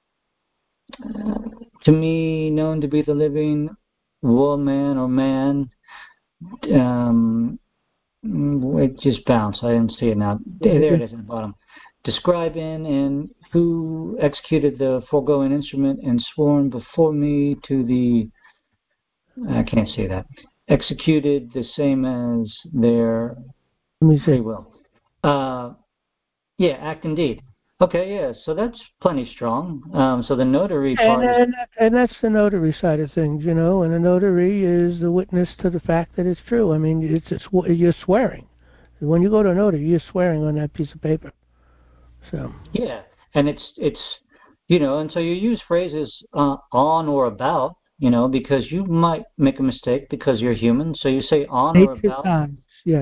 uh, to me known to be the living woman or man. Um, it just bounced. I didn't see it now. There, there it is at the bottom. Describing and who executed the foregoing instrument and sworn before me to the, I can't say that, executed the same as their free will. Uh, yeah, act and deed. Okay, yeah, so that's plenty strong. Um, so the notary part and, is... and, and that's the notary side of things, you know, and the notary is the witness to the fact that it's true. I mean, it's, it's you're swearing. When you go to a notary, you're swearing on that piece of paper. So yeah, and it's it's you know, and so you use phrases uh, on or about, you know, because you might make a mistake because you're human. So you say on or about. times, yes.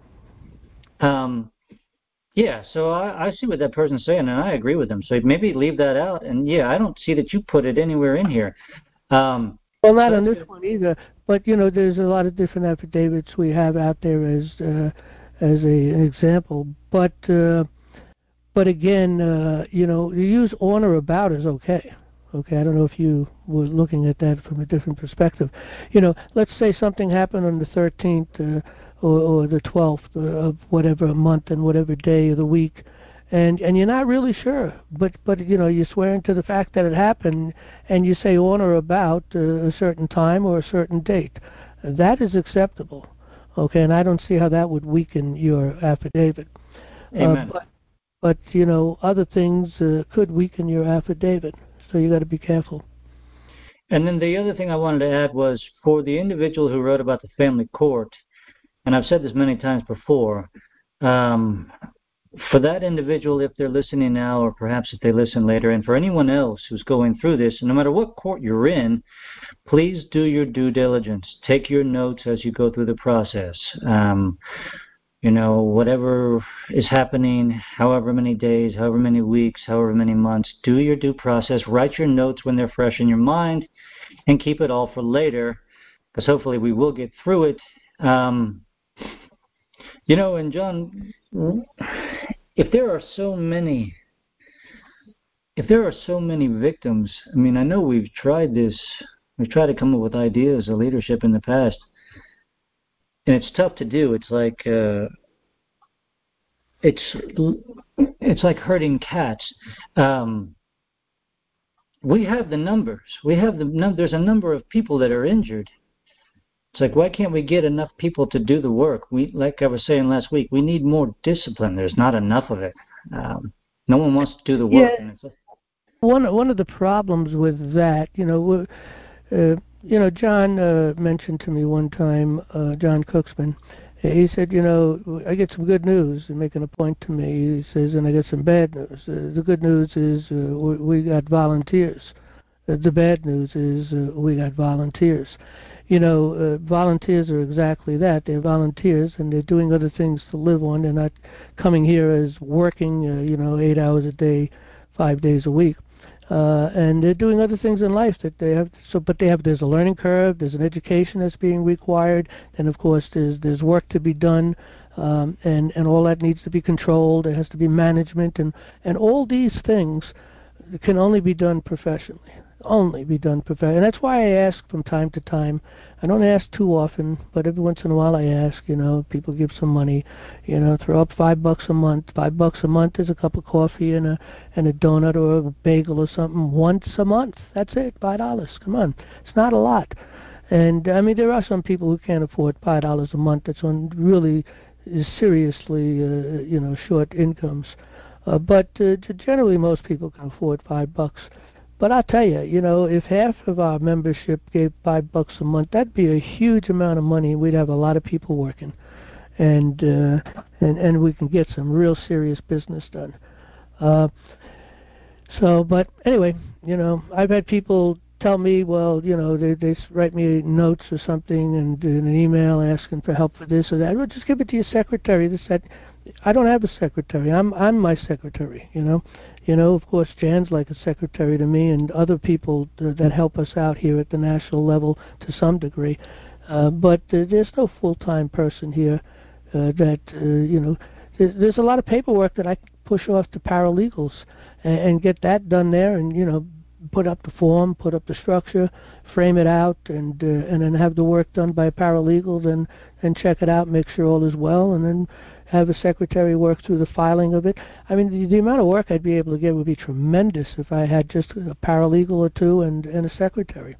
Um, yeah. So I, I see what that person's saying, and I agree with them. So maybe leave that out. And yeah, I don't see that you put it anywhere in here. Um, well, not so on this one either. But you know, there's a lot of different affidavits we have out there as uh, as a, an example. But uh, But again, uh, you know, you use on or about is okay. Okay, I don't know if you were looking at that from a different perspective. You know, let's say something happened on the thirteenth uh, or, or the twelfth of whatever month and whatever day of the week, and and you're not really sure, but but you know, you're swearing to the fact that it happened, and you say on or about uh, a certain time or a certain date. That is acceptable. Okay, and I don't see how that would weaken your affidavit. Amen. Uh, but, But, you know, other things uh, could weaken your affidavit, so you got to be careful. And then the other thing I wanted to add was for the individual who wrote about the family court, and I've said this many times before, um, for that individual, if they're listening now, or perhaps if they listen later, and for anyone else who's going through this, no matter what court you're in, please do your due diligence. Take your notes as you go through the process. Um, You know, whatever is happening, however many days, however many weeks, however many months, do your due process. Write your notes when they're fresh in your mind and keep it all for later, because hopefully we will get through it. Um, you know, and John, if there are so many, if there are so many victims, I mean, I know we've tried this, we've tried to come up with ideas of leadership in the past, and it's tough to do. It's like uh, it's it's like herding cats. Um, we have the numbers. We have the num- There's a number of people that are injured. It's like, why can't we get enough people to do the work? We, like I was saying last week, we need more discipline. There's not enough of it. Um, no one wants to do the work. Yeah. And it's like, one one of the problems with that, you know, uh, you know, John uh, mentioned to me one time, uh, John Cooksman. He said, you know, I get some good news, and making a point to me. He says, and I get some bad news. Uh, the good news is uh, we, we got volunteers. Uh, the bad news is uh, we got volunteers. You know, uh, volunteers are exactly that. They're volunteers, and they're doing other things to live on. They're not coming here as working, uh, you know, eight hours a day, five days a week. Uh, and they're doing other things in life that they have. So, but they have. There's a learning curve. There's an education that's being required, and of course, there's there's work to be done, um, and and all that needs to be controlled. There has to be management, and and all these things can only be done professionally. Only be done professionally. And that's why I ask from time to time. I don't ask too often, but every once in a while I ask. You know, people give some money. You know, throw up five bucks a month. Five bucks a month is a cup of coffee and a and a donut or a bagel or something once a month. That's it. Five dollars. Come on, it's not a lot. And I mean, there are some people who can't afford five dollars a month. That's on really seriously, uh, you know, short incomes. Uh, but uh, generally, most people can afford five bucks. But I'll tell you, you know, if half of our membership gave five bucks a month, that'd be a huge amount of money. We'd have a lot of people working, and uh, and and we can get some real serious business done. Uh, so, but anyway, you know, I've had people tell me, well, you know, they they write me notes or something and uh, an email asking for help for this or that. Well, just give it to your secretary. This that. I don't have a secretary. I'm I'm my secretary. You know, you know. Of course, Jan's like a secretary to me, and other people th- that help us out here at the national level to some degree. Uh, but uh, there's no full-time person here uh, that uh, you know. There's, there's a lot of paperwork that I push off to paralegals and, and get that done there, and you know, put up the form, put up the structure, frame it out, and uh, and then have the work done by a paralegal, then and check it out, make sure all is well, and then have a secretary work through the filing of it. I mean, the, the amount of work I'd be able to get would be tremendous if I had just a paralegal or two and, and a secretary.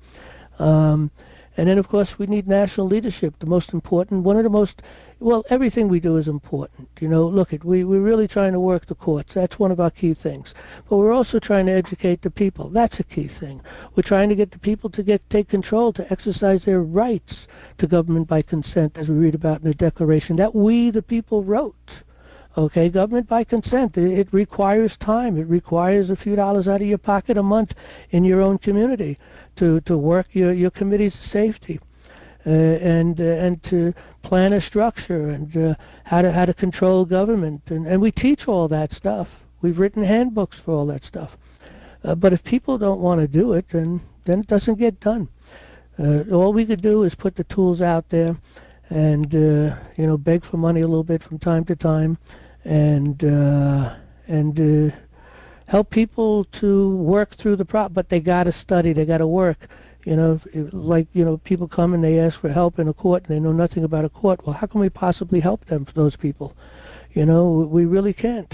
Um, and then, of course, we need national leadership. The most important, one of the most, well, everything we do is important. You know, look, at we, we're really trying to work the courts. That's one of our key things. But we're also trying to educate the people. That's a key thing. We're trying to get the people to get take control, to exercise their rights to government by consent, as we read about in the Declaration, that we, the people, wrote. Okay, government by consent. It, it requires time. It requires a few dollars out of your pocket a month in your own community to, to work your, your committee's safety. Uh, and uh, and to plan a structure and uh, how to how to control government, and, and we teach all that stuff. We've written handbooks for all that stuff. Uh, but if people don't want to do it, then then it doesn't get done. Uh, all we could do is put the tools out there, and uh, you know, beg for money a little bit from time to time, and uh, and uh, help people to work through the problem. But they got to study. They got to work. You know, if, like, you know, people come and they ask for help in a court and they know nothing about a court. Well, how can we possibly help them, those people? You know, we really can't.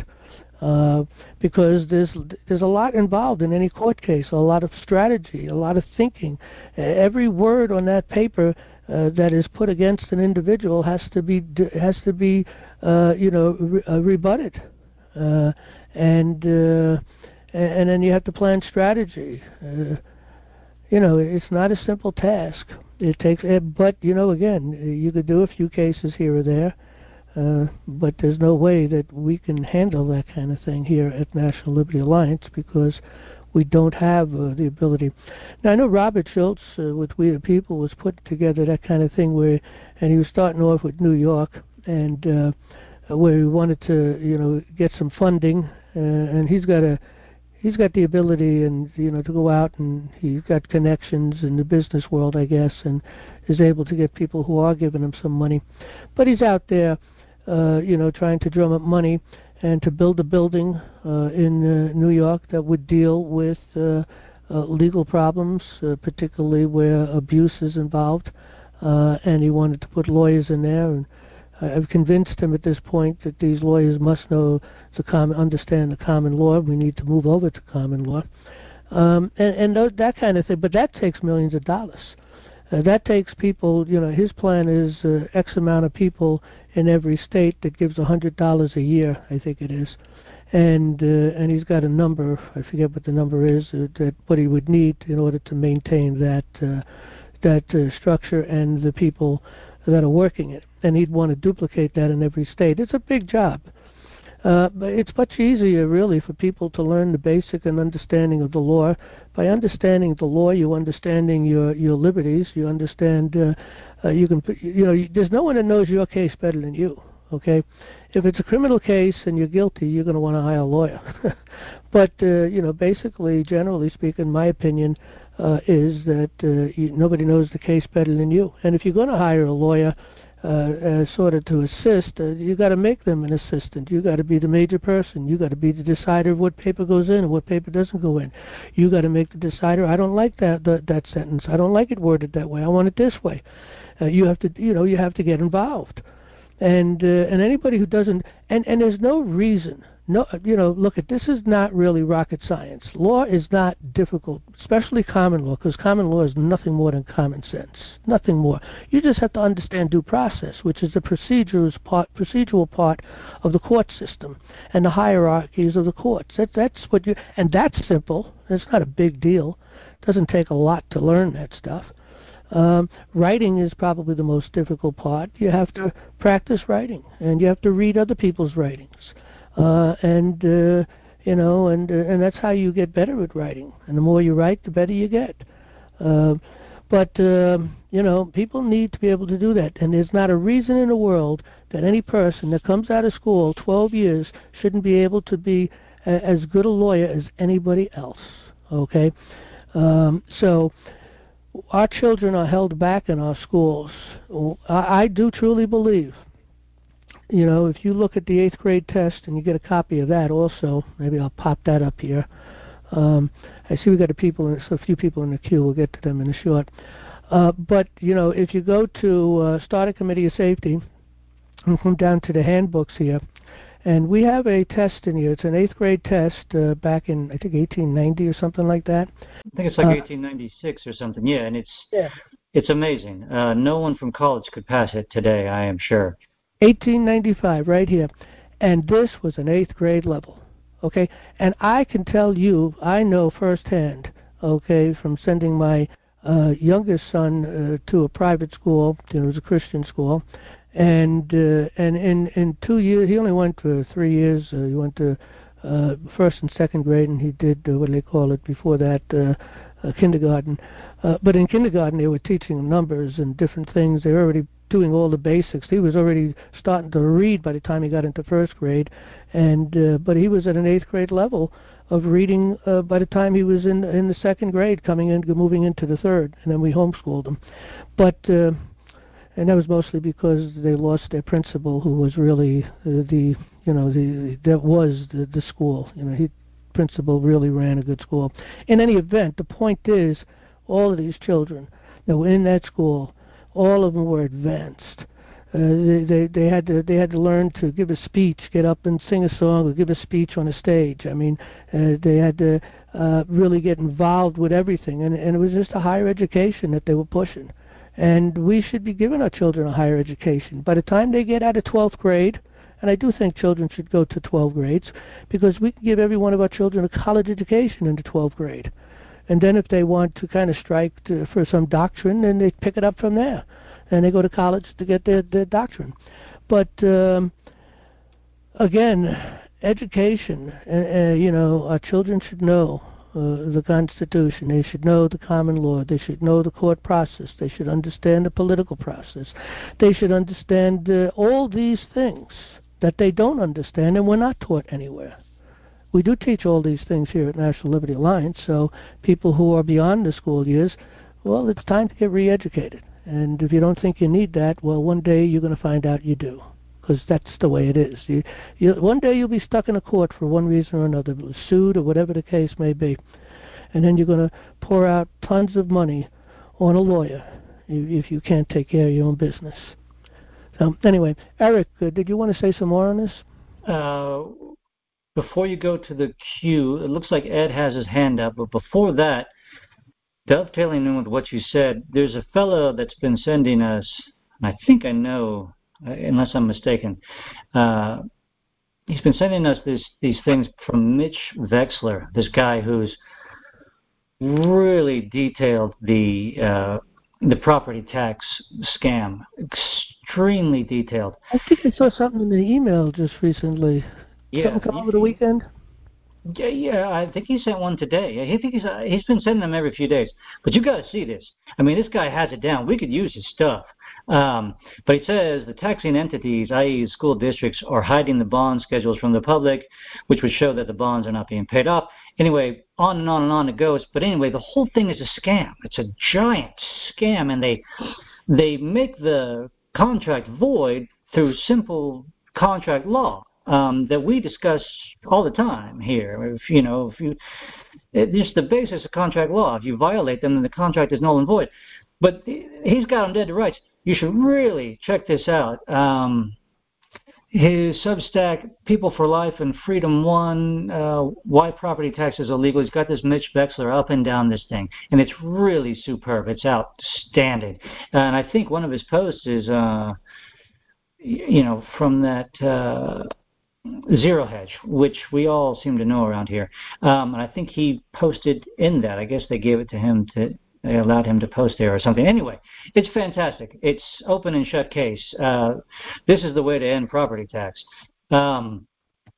Uh, because there's there's a lot involved in any court case, a lot of strategy, a lot of thinking. Uh, every word on that paper uh, that is put against an individual has to be has to be uh, you know re- uh, rebutted, uh, and uh, and then you have to plan strategy. Uh, You know, it's not a simple task. It takes, but you know, again, you could do a few cases here or there, uh, but there's no way that we can handle that kind of thing here at National Liberty Alliance because we don't have uh, the ability. Now, I know Robert Schultz uh, with We the People was putting together that kind of thing where, and he was starting off with New York, and uh, where he wanted to, you know, get some funding, uh, and he's got a He's got the ability, and you know, to go out, and he's got connections in the business world, I guess, and is able to get people who are giving him some money. But he's out there, uh, you know, trying to drum up money and to build a building uh, in uh, New York that would deal with uh, uh, legal problems, uh, particularly where abuse is involved. Uh, and he wanted to put lawyers in there, and I've convinced him at this point that these lawyers must know the common, understand the common law. We need to move over to common law, um, and, and those, that kind of thing. But that takes millions of dollars. Uh, that takes people. You know, his plan is uh, X amount of people in every state that gives a hundred dollars a year. I think it is, and uh, and he's got a number. I forget what the number is. Uh, that what he would need in order to maintain that uh, that uh, structure and the people that are working it, and he'd want to duplicate that in every state. It's a big job, uh, but it's much easier, really, for people to learn the basic and understanding of the law. By understanding the law, you understanding your your liberties. You understand. Uh, uh, you can, you know, you, there's no one that knows your case better than you. Okay, if it's a criminal case and you're guilty, you're going to want to hire a lawyer. But uh, you know, basically, generally speaking, my opinion uh, is that uh, you, nobody knows the case better than you. And if you're going to hire a lawyer, uh, uh, sort of to assist, uh, you got to make them an assistant. You got to be the major person. You got to be the decider of what paper goes in and what paper doesn't go in. You got to make the decider. I don't like that that, that sentence. I don't like it worded that way. I want it this way. Uh, you have to, you know, you have to get involved. And uh, and anybody who doesn't, and, and there's no reason, no, you know, look, at this is not really rocket science. Law is not difficult, especially common law, because common law is nothing more than common sense, nothing more. You just have to understand due process, which is the procedures part, procedural part of the court system and the hierarchies of the courts. That, that's what you, and that's simple. It's not a big deal. It doesn't take a lot to learn that stuff. Um, writing is probably the most difficult part. You have to practice writing, and you have to read other people's writings, uh, and uh, you know, and uh, and that's how you get better at writing. And the more you write, the better you get. Uh, but, um, you know, people need to be able to do that. And there's not a reason in the world that any person that comes out of school twelve years shouldn't be able to be a, as good a lawyer as anybody else. Okay? Um, so our children are held back in our schools. I, I do truly believe, you know, if you look at the eighth grade test, and you get a copy of that also, maybe I'll pop that up here. Um, I see we got a people, in, so a few people in the queue. We'll get to them in a short. Uh, but you know, if you go to uh, Start a Committee of Safety, and come down to the handbooks here, and we have a test in here. It's an eighth grade test uh, back in I think eighteen ninety or something like that. I think it's like uh, eighteen ninety-six or something. Yeah, and it's yeah. it's amazing. Uh, no one from college could pass it today, I am sure. eighteen ninety-five, right here, and this was an eighth grade level. Okay, and I can tell you, I know firsthand, okay, from sending my uh, youngest son uh, to a private school, you know, it was a Christian school, and uh, and in in two years, he only went for three years. Uh, he went to uh, first and second grade, and he did uh, what do they call it before that, uh, uh, kindergarten. Uh, but in kindergarten, they were teaching him numbers and different things. They were already doing all the basics. He was already starting to read by the time he got into first grade, and uh, but he was at an eighth grade level of reading uh, by the time he was in in the second grade, coming in, moving into the third, and then we homeschooled him. But uh, and that was mostly because they lost their principal, who was really uh, the you know the that was the, the school. You know, he principal really ran a good school. In any event, the point is, all of these children that were in that school, all of them were advanced. Uh, they, they they had to they had to learn to give a speech, get up and sing a song, or give a speech on a stage. I mean, uh, they had to uh, really get involved with everything, and and it was just a higher education that they were pushing. And we should be giving our children a higher education. By the time they get out of twelfth grade, and I do think children should go to twelve grades, because we can give every one of our children a college education in the twelfth grade. And then if they want to kind of strike to, for some doctrine, then they pick it up from there. And they go to college to get their, their doctrine. But, um, again, education, uh, uh, you know, our children should know uh, the Constitution. They should know the common law. They should know the court process. They should understand the political process. They should understand uh, all these things that they don't understand and were not taught anywhere. We do teach all these things here at National Liberty Alliance, so people who are beyond the school years, well, it's time to get re-educated. And if you don't think you need that, well, one day you're going to find out you do, because that's the way it is. You, you, one day you'll be stuck in a court for one reason or another, sued or whatever the case may be. And then you're going to pour out tons of money on a lawyer if you can't take care of your own business. So anyway, Eric, uh, did you want to say some more on this? Uh, before you go to the queue, it looks like Ed has his hand up, but before that, dovetailing in with what you said, there's a fellow that's been sending us, and I think I know, unless I'm mistaken, uh, he's been sending us this, these things from Mitch Vexler, this guy who's really detailed the uh, the property tax scam, extremely detailed. I think I saw something in the email just recently. Yeah, something come over the weekend? Yeah, yeah, I think he sent one today. I think he's uh, he's been sending them every few days. But you got to see this. I mean, this guy has it down. We could use his stuff. Um, but he says the taxing entities, that is school districts, are hiding the bond schedules from the public, which would show that the bonds are not being paid off. Anyway, on and on and on it goes. But anyway, the whole thing is a scam. It's a giant scam, and they they make the contract void through simple contract law. Um, that we discuss all the time here. If you know, if you, it, just the basis of contract law. If you violate them, then the contract is null and void. But he's got them dead to rights. You should really check this out. Um, his Substack, People for Life and Freedom One, uh, Why Property Tax is Illegal. He's got this Mitch Vexler up and down this thing, and it's really superb. It's outstanding. And I think one of his posts is, uh, you know, from that. Uh, Zero Hedge, which we all seem to know around here. Um, and I think he posted in that. I guess they gave it to him to, they allowed him to post there or something. Anyway, it's fantastic. It's open and shut case. Uh, this is the way to end property tax. Um,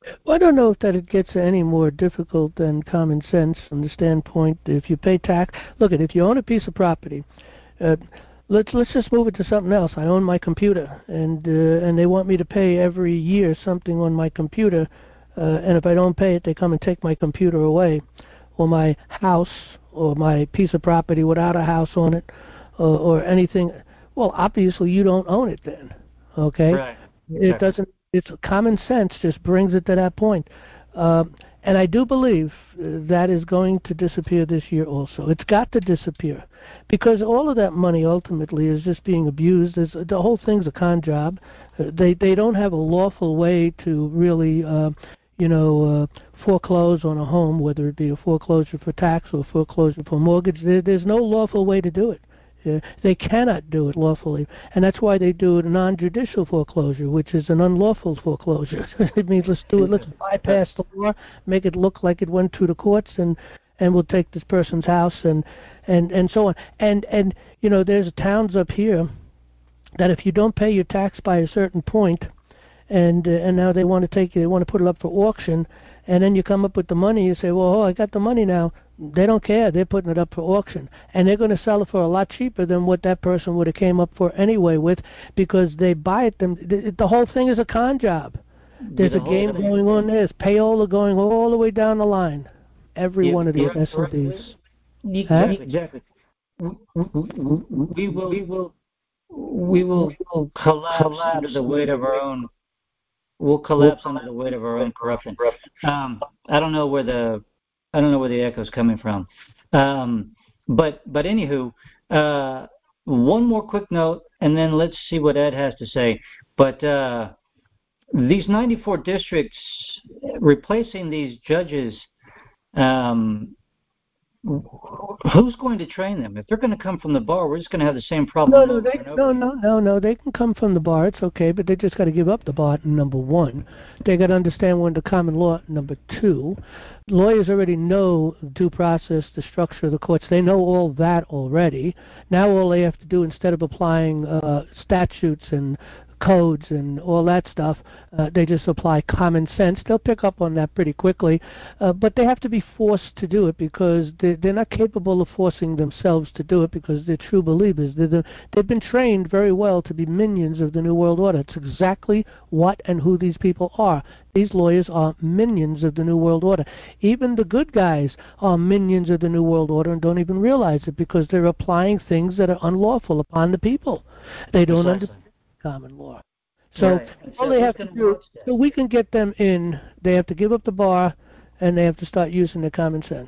Well, I don't know if that it gets any more difficult than common sense from the standpoint if you pay tax. Look, at if you own a piece of property, uh, let's let's just move it to something else. I own my computer, and uh, and they want me to pay every year something on my computer, uh, and if I don't pay it, they come and take my computer away, or my house, or my piece of property without a house on it, or, or anything. Well, obviously you don't own it then, okay? Right. It Exactly. doesn't. It's common sense just brings it to that point. Um, and I do believe uh, that is going to disappear this year also. It's got to disappear because all of that money ultimately is just being abused. There's, the whole thing's a con job. Uh, they they don't have a lawful way to really, uh, you know, uh, foreclose on a home, whether it be a foreclosure for tax or foreclosure for mortgage. There, there's no lawful way to do it. Uh, they cannot do it lawfully, and that's why they do a non-judicial foreclosure, which is an unlawful foreclosure. It means let's do it, let's bypass the law, make it look like it went through the courts, and and we'll take this person's house, and and and so on. And and you know, there's towns up here that if you don't pay your tax by a certain point, and uh, and now they want to take you, they want to put it up for auction, and then you come up with the money, you say, well, oh, I got the money now. They don't care. They're putting it up for auction, and they're going to sell it for a lot cheaper than what that person would have came up for anyway with, because they buy it. Them the, the whole thing is a con job. There's The a whole game thing- going on. There's payola going all the way down the line. Every Yeah, one of these yeah, S and Ds. Exactly. Exactly. We, we, we will. We will. We will collapse under the weight of our own. We'll collapse under the weight of our own corruption. Um, I don't know where the. I don't know where the echo's coming from. Um, but but anywho, uh, one more quick note, and then let's see what Ed has to say. But uh, these ninety-four districts, replacing these judges. Um, Who's going to train them? If they're going to come from the bar, we're just going to have the same problem. No, no, over they, and over no, again. no, no, no. They can come from the bar. It's okay, but they just got to give up the bar. Number one, they got to understand when the common law. Number two, lawyers already know due process, the structure of the courts. They know all that already. Now all they have to do, instead of applying uh, statutes and codes and all that stuff, uh, they just apply common sense. They'll pick up on that pretty quickly, uh, but they have to be forced to do it because they're, they're not capable of forcing themselves to do it because they're true believers. They're the, they've been trained very well to be minions of the New World Order. It's exactly what and who these people are. These lawyers are minions of the New World Order. Even the good guys are minions of the New World Order and don't even realize it because they're applying things that are unlawful upon the people. They don't Precisely. understand common law. So Right. all So they who's have to gonna do, watch that? so we can get them in, they have to give up the bar, and they have to start using their common sense.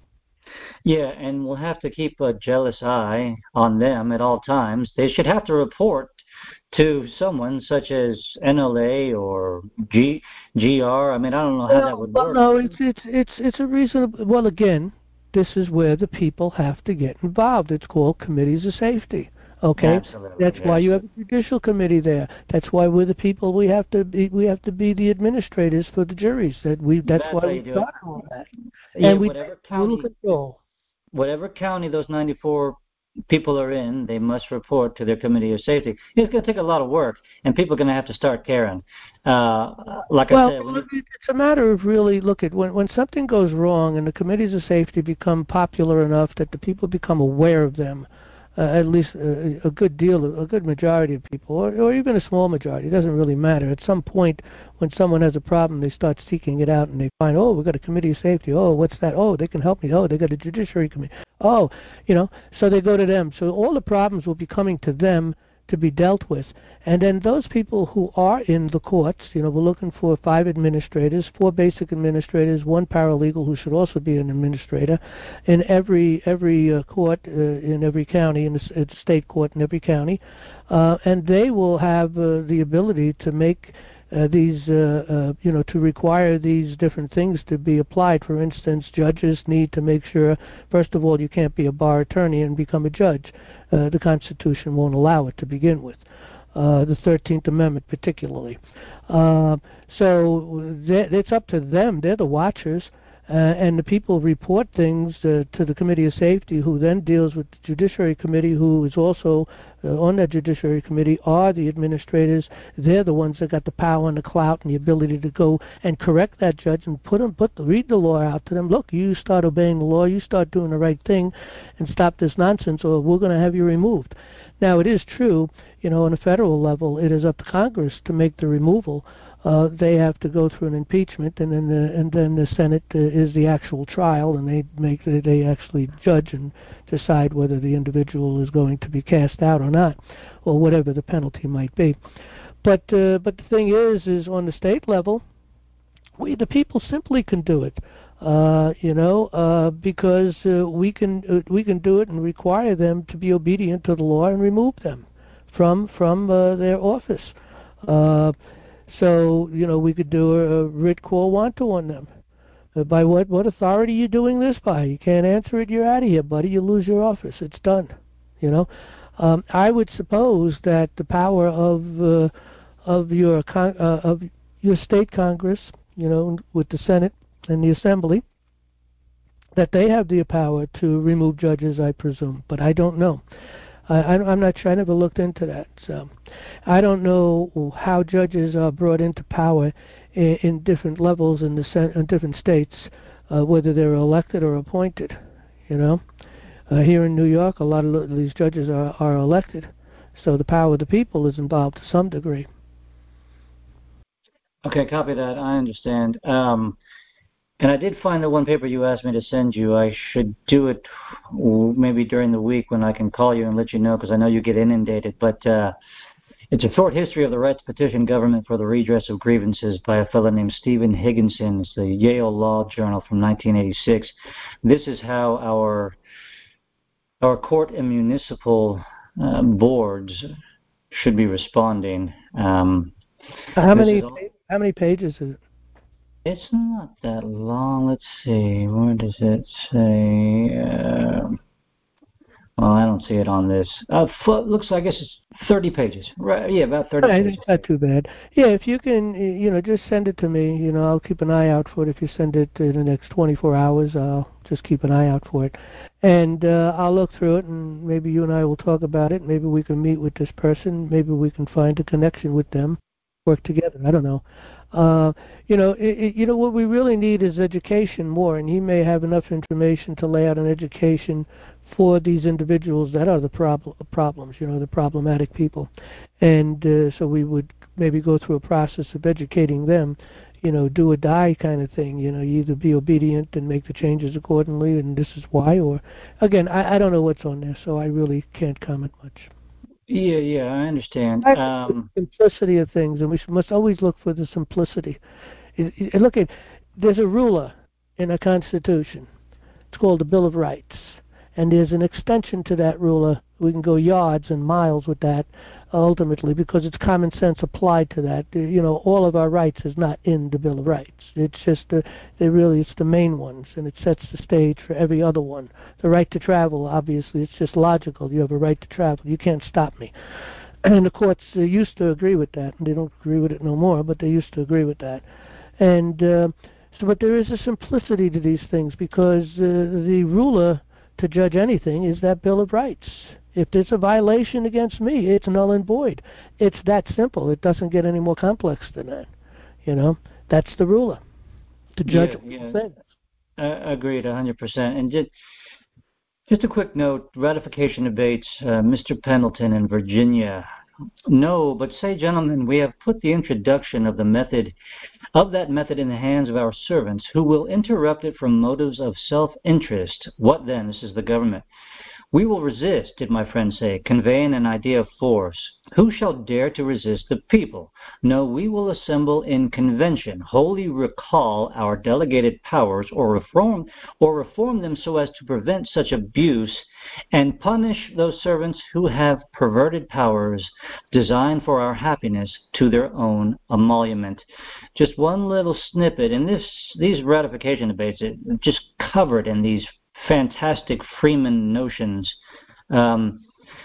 Yeah, and we'll have to keep a jealous eye on them at all times. They should have to report to someone such as N L A or G, GR. I mean, I don't know how Well, that would well, work. no, it's it's it's it's a reasonable. Well, again, this is where the people have to get involved. It's called committees of safety. Okay, Absolutely, that's yes. why you have a judicial committee there. That's why we're the people. We have to be. We have to be the administrators for the juries. That we. That's, That's why how we you do it. started all that. Yeah, And we whatever take little county, control. whatever county those ninety-four people are in, they must report to their committee of safety. It's going to take a lot of work, and people are going to have to start caring. Uh, like Well, I said, when you, it's a matter of really look at when when something goes wrong and the committees of safety become popular enough that the people become aware of them. Uh, at least a, a good deal, of, a good majority of people, or, or even a small majority, it doesn't really matter. At some point, when someone has a problem, they start seeking it out and they find, oh, we've got a committee of safety. Oh, what's that? Oh, they can help me. Oh, they got a judiciary committee. Oh, you know, so they go to them. So all the problems will be coming to them to be dealt with. And then those people who are in the courts, you know, we're looking for five administrators, four basic administrators, one paralegal who should also be an administrator in every every uh, court uh, in every county, in the, in the state court in every county, uh, and they will have uh, the ability to make Uh, these, uh, uh, you know, to require these different things to be applied. For instance, judges need to make sure, first of all, you can't be a bar attorney and become a judge. Uh, the Constitution won't allow it to begin with. Uh, the thirteenth Amendment particularly. Uh, so it's up to them. They're the watchers. Uh, and the people report things uh, to the Committee of Safety, who then deals with the Judiciary Committee, who is also uh, on that Judiciary Committee, are the administrators. They're the ones that got the power and the clout and the ability to go and correct that judge and put them, put the, read the law out to them. Look, you start obeying the law, you start doing the right thing, and stop this nonsense, or we're going to have you removed. Now, it is true, you know, on a federal level, it is up to Congress to make the removal. Uh, they have to go through an impeachment, and then the, and then the Senate uh, is the actual trial, and they make they actually judge and decide whether the individual is going to be cast out or not, or whatever the penalty might be. But uh, but the thing is, is on the state level, we the people simply can do it. Uh, you know, uh, because uh, we can uh, we can do it and require them to be obedient to the law and remove them from from uh, their office. Uh, So, you know, we could do a, a writ quo wanto on them. Uh, by what, what authority are you doing this by? You can't answer it, you're out of here, buddy. You lose your office. It's done. You know? Um, I would suppose that the power of uh, of your con- uh, of your state Congress, you know, with the Senate and the Assembly, that they have the power to remove judges, I presume. But I don't know. I, I'm not sure. I never looked into that. So I don't know how judges are brought into power in, in different levels in the in different states, uh, whether they're elected or appointed. You know, uh, here in New York, a lot of these judges are, are elected, so the power of the people is involved to some degree. Okay, copy that. I understand. Um, And I did find the one paper you asked me to send you. I should do it maybe during the week when I can call you and let you know, because I know you get inundated. But uh, it's a short history of the right to petition government for the redress of grievances by a fellow named Stephen Higginson. It's the Yale Law Journal from nineteen eighty-six. This is how our our court and municipal uh, boards should be responding. Um, how many how many pages is it? It's not that long. Let's see. Where does it say? Uh, well, I don't see it on this. Uh, looks, I guess it's thirty pages. Right? Yeah, about thirty right, pages. It's not too bad. Yeah, if you can, you know, just send it to me. You know, I'll keep an eye out for it. If you send it in the next twenty-four hours, I'll just keep an eye out for it. And uh, I'll look through it, and maybe you and I will talk about it. Maybe we can meet with this person. Maybe we can find a connection with them, work together. I don't know. Uh, you know, it, it, you know what we really need is education more, and he may have enough information to lay out an education for these individuals that are the prob- problems, you know, the problematic people. And uh, so we would maybe go through a process of educating them, you know, do or die kind of thing. You know, you either be obedient and make the changes accordingly, and this is why, or, again, I, I don't know what's on there, so I really can't comment much. Yeah, yeah, I understand. I Um, the simplicity of things, and we must always look for the simplicity. It, it, look at, there's a ruler in a constitution. It's called the Bill of Rights, and there's an extension to that ruler. We can go yards and miles with that, ultimately, because it's common sense applied to that. You know, all of our rights is not in the Bill of Rights. It's just the, they really, it's the main ones, and it sets the stage for every other one. The right to travel, obviously, it's just logical. You have a right to travel. You can't stop me. And the courts uh, used to agree with that, and they don't agree with it no more, but they used to agree with that. And uh, so, but there is a simplicity to these things, because uh, the ruler to judge anything is that Bill of Rights. If there's a violation against me, it's null and void. It's that simple. It doesn't get any more complex than that. You know, that's the ruler to judge yeah, yeah. things. Uh, agreed, one hundred percent. And just, just a quick note, ratification debates, uh, Mister Pendleton in Virginia. No, but say, gentlemen, we have put the introduction of the method, of that method in the hands of our servants, who will interrupt it from motives of self-interest. What then? This is the government. We will resist, did my friend say, conveying an idea of force. Who shall dare to resist the people? No, we will assemble in convention, wholly recall our delegated powers, or reform, or reform them so as to prevent such abuse, and punish those servants who have perverted powers designed for our happiness to their own emolument. Just one little snippet, and this these ratification debates, it just covered in these fantastic Freeman notions. Um,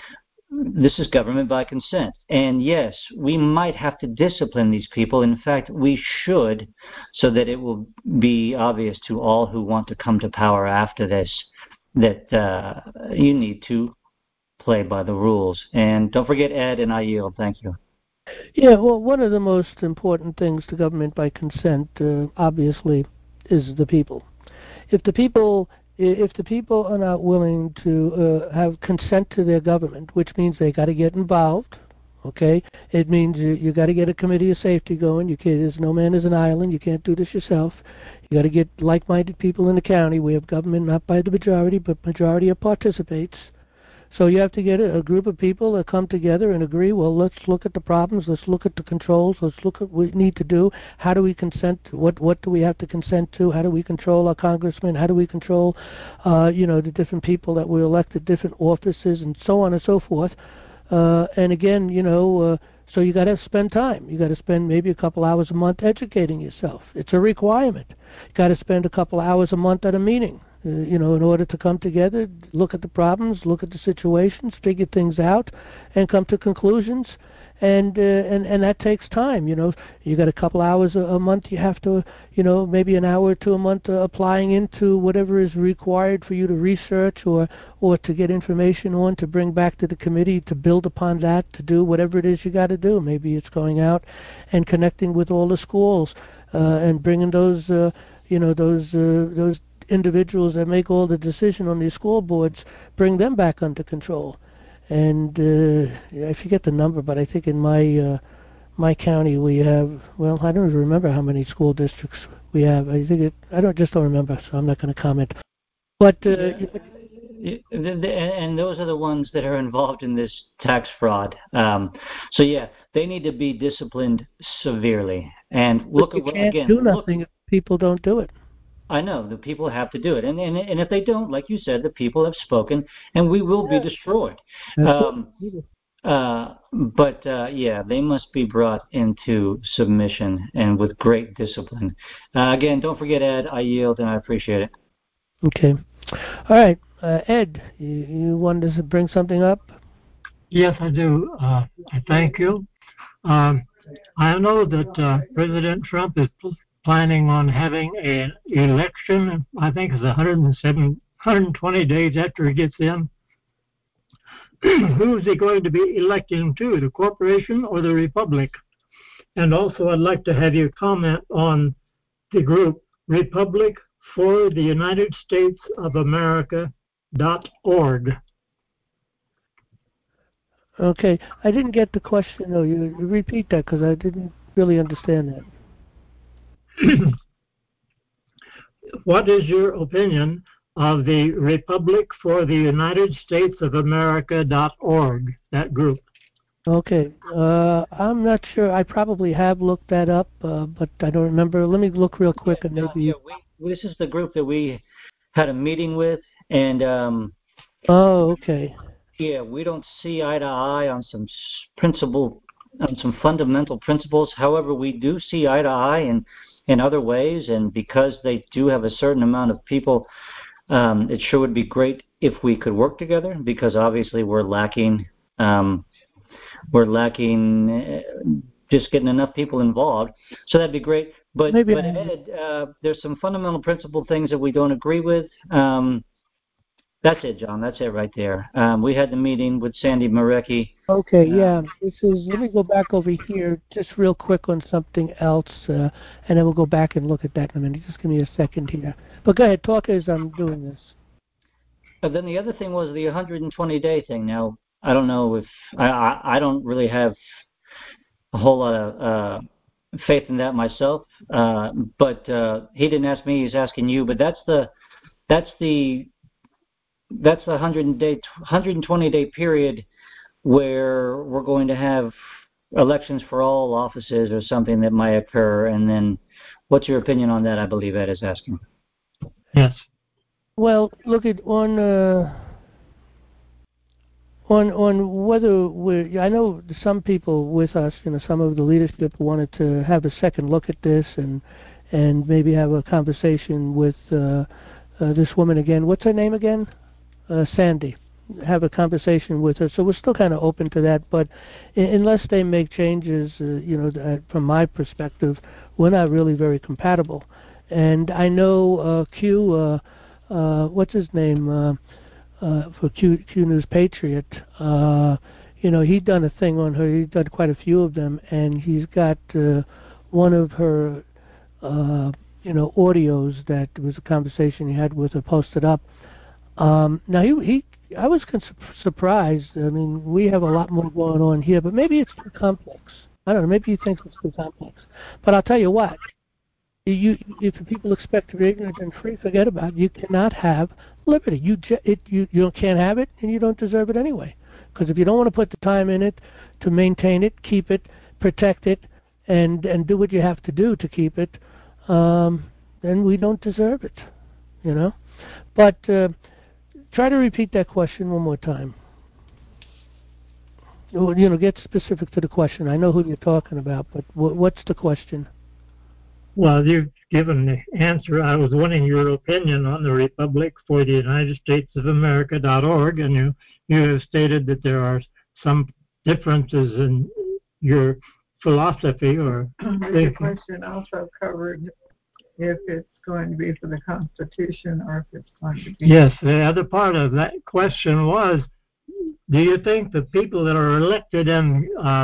this is government by consent. And yes, we might have to discipline these people. In fact, we should, so that it will be obvious to all who want to come to power after this that uh, you need to play by the rules. And don't forget Ed, and I yield. Thank you. Yeah, well, one of the most important things to government by consent, uh, obviously, is the people. If the people If the people are not willing to uh, have consent to their government, which means they got to get involved, okay? It means you, you got to get a committee of safety going. You can't, there's no man is an island. You can't do this yourself. You got to get like-minded people in the county. We have government not by the majority, but majority of participates. So you have to get a, a group of people that come together and agree, well, let's look at the problems, let's look at the controls, let's look at what we need to do. How do we consent? What what do we have to consent to? How do we control our congressmen? How do we control, uh, you know, the different people that we elect at different offices and so on and so forth? Uh, and again, you know, uh, so you got to spend time. You got to spend maybe a couple hours a month educating yourself. It's a requirement. You got to spend a couple hours a month at a meeting. Uh, you know, in order to come together, look at the problems, look at the situations, figure things out, and come to conclusions. And uh, and and that takes time. You know, you got a couple hours a, a month. You have to, you know, maybe an hour or two a month uh, applying into whatever is required for you to research or or to get information on, to bring back to the committee, to build upon that, to do whatever it is you got to do. Maybe it's going out and connecting with all the schools uh, and bringing those, uh, you know, those uh, those. individuals that make all the decision on these school boards, bring them back under control. And uh, I forget the number, but I think in my uh, my county we have, well, I don't even remember how many school districts we have. I think it, I don't just don't remember, so I'm not going to comment. But uh, yeah. And those are the ones that are involved in this tax fraud. Um, so yeah, they need to be disciplined severely. And look you at can't again. do nothing Look, if people don't do it. I know the people have to do it, and and and if they don't, like you said, the people have spoken, and we will yeah. be destroyed. Um, uh, but uh, yeah, they must be brought into submission and with great discipline. Uh, again, don't forget Ed. I yield, and I appreciate it. Okay, all right, uh, Ed, you, you wanted to bring something up? Yes, I do. Uh, I thank you. Um, I know that uh, President Trump is planning on having an election. I think it's one hundred seven, one hundred twenty days after he gets in. Who is he going to be electing to, the corporation or the republic? And also, I'd like to have you comment on the group Republic for the United States of America dot org. Okay, I didn't get the question though. You, you repeat that because I didn't really understand that. What is your opinion of the Republic for the United States of America dot org, that group? Okay, uh, I'm not sure. I probably have looked that up, uh, but I don't remember. Let me look real quick and maybe. Yeah, we, this is the group that we had a meeting with, and. Um, oh, okay. Yeah, we don't see eye to eye on some principle, on some fundamental principles. However, we do see eye to eye in, in other ways, and because they do have a certain amount of people, um, it sure would be great if we could work together. Because obviously, we're lacking, um, we're lacking uh, just getting enough people involved. So that'd be great. But, Maybe but Ed, uh, there's some fundamental principle things that we don't agree with. Um, That's it, John. That's it right there. Um, we had the meeting with Sandy Marecki. Okay, yeah. This is. Let me go back over here just real quick on something else, uh, and then we'll go back and look at that in a minute. Just give me a second here. But go ahead, talk as I'm doing this. But then the other thing was the one hundred twenty day thing. Now, I don't know if I, I, I don't really have a whole lot of uh, faith in that myself. Uh, but uh, he didn't ask me; he's asking you. But that's the that's the That's the one hundred twenty day period where we're going to have elections for all offices or something that might occur. And then what's your opinion on that? I believe Ed is asking. Yes. Well, look at on uh, on on whether we're. I know some people with us, you know, some of the leadership wanted to have a second look at this and and maybe have a conversation with uh, uh, this woman again. What's her name again? Uh, Sandy. have a conversation with her. So we're still kind of open to that. But I- unless they make changes, uh, you know, uh, from my perspective, we're not really very compatible. And I know uh, Q, uh, uh, what's his name, uh, uh, for Q, Q News Patriot, uh, you know, he'd done a thing on her. He'd done quite a few of them, and he's got uh, one of her, uh, you know, audios that was a conversation he had with her posted up. Um, now, he, he, I was cons- surprised. I mean, we have a lot more going on here, but maybe it's too complex. I don't know. Maybe he thinks it's too complex. But I'll tell you what. You, if people expect to be ignorant and free, forget about it. You cannot have liberty. You, it, you, you can't have it, and you don't deserve it anyway. Because if you don't want to put the time in it to maintain it, keep it, protect it, and and do what you have to do to keep it, um, then we don't deserve it. You know. But uh, try to repeat that question one more time. You know, get specific to the question. I know who you're talking about, but w- what's the question? Well, you've given the answer. I was wanting your opinion on the Republic for the United States of America dot org, and you, you have stated that there are some differences in your philosophy or The question also covered if it's going to be for the Constitution or if it's going to be... Yes, the other part of that question was, do you think the people that are elected in uh,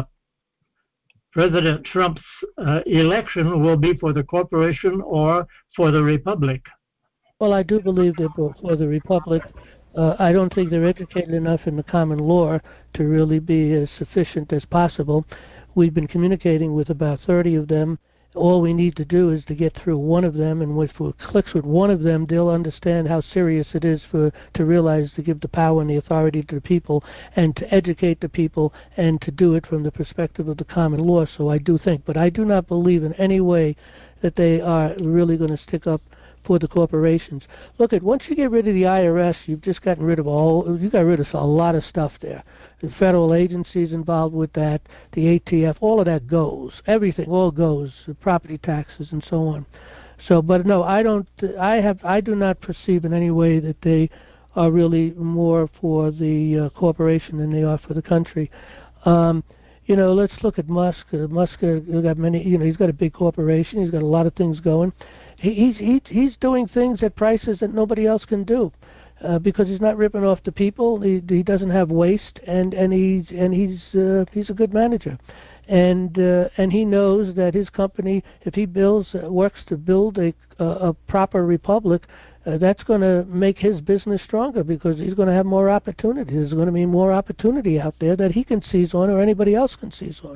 President Trump's uh, election will be for the corporation or for the Republic? Well, I do believe they're for the Republic. Uh, I don't think they're educated enough in the common law to really be as sufficient as possible. We've been communicating with about thirty of them. All we need to do is to get through one of them, and if it clicks with one of them, they'll understand how serious it is for to realize to give the power and the authority to the people and to educate the people and to do it from the perspective of the common law. So I do think, but I do not believe in any way that they are really going to stick up for the corporations. Look, at once you get rid of the I R S, you've just gotten rid of all. You got rid of a lot of stuff there. The federal agencies involved with that, the A T F, all of that goes. Everything, all goes. The property taxes and so on. So, but no, I don't. I have. I do not perceive in any way that they are really more for the uh, corporation than they are for the country. Um, you know, let's look at Musk. Uh, Musk uh, got many. You know, he's got a big corporation. He's got a lot of things going. He's he, he's doing things at prices that nobody else can do, uh, because he's not ripping off the people. He he doesn't have waste, and and he's and he's uh, he's a good manager, and uh, and he knows that his company, if he builds uh, works to build a a, a proper republic, uh, that's going to make his business stronger because he's going to have more opportunity. There's going to be more opportunity out there that he can seize on or anybody else can seize on.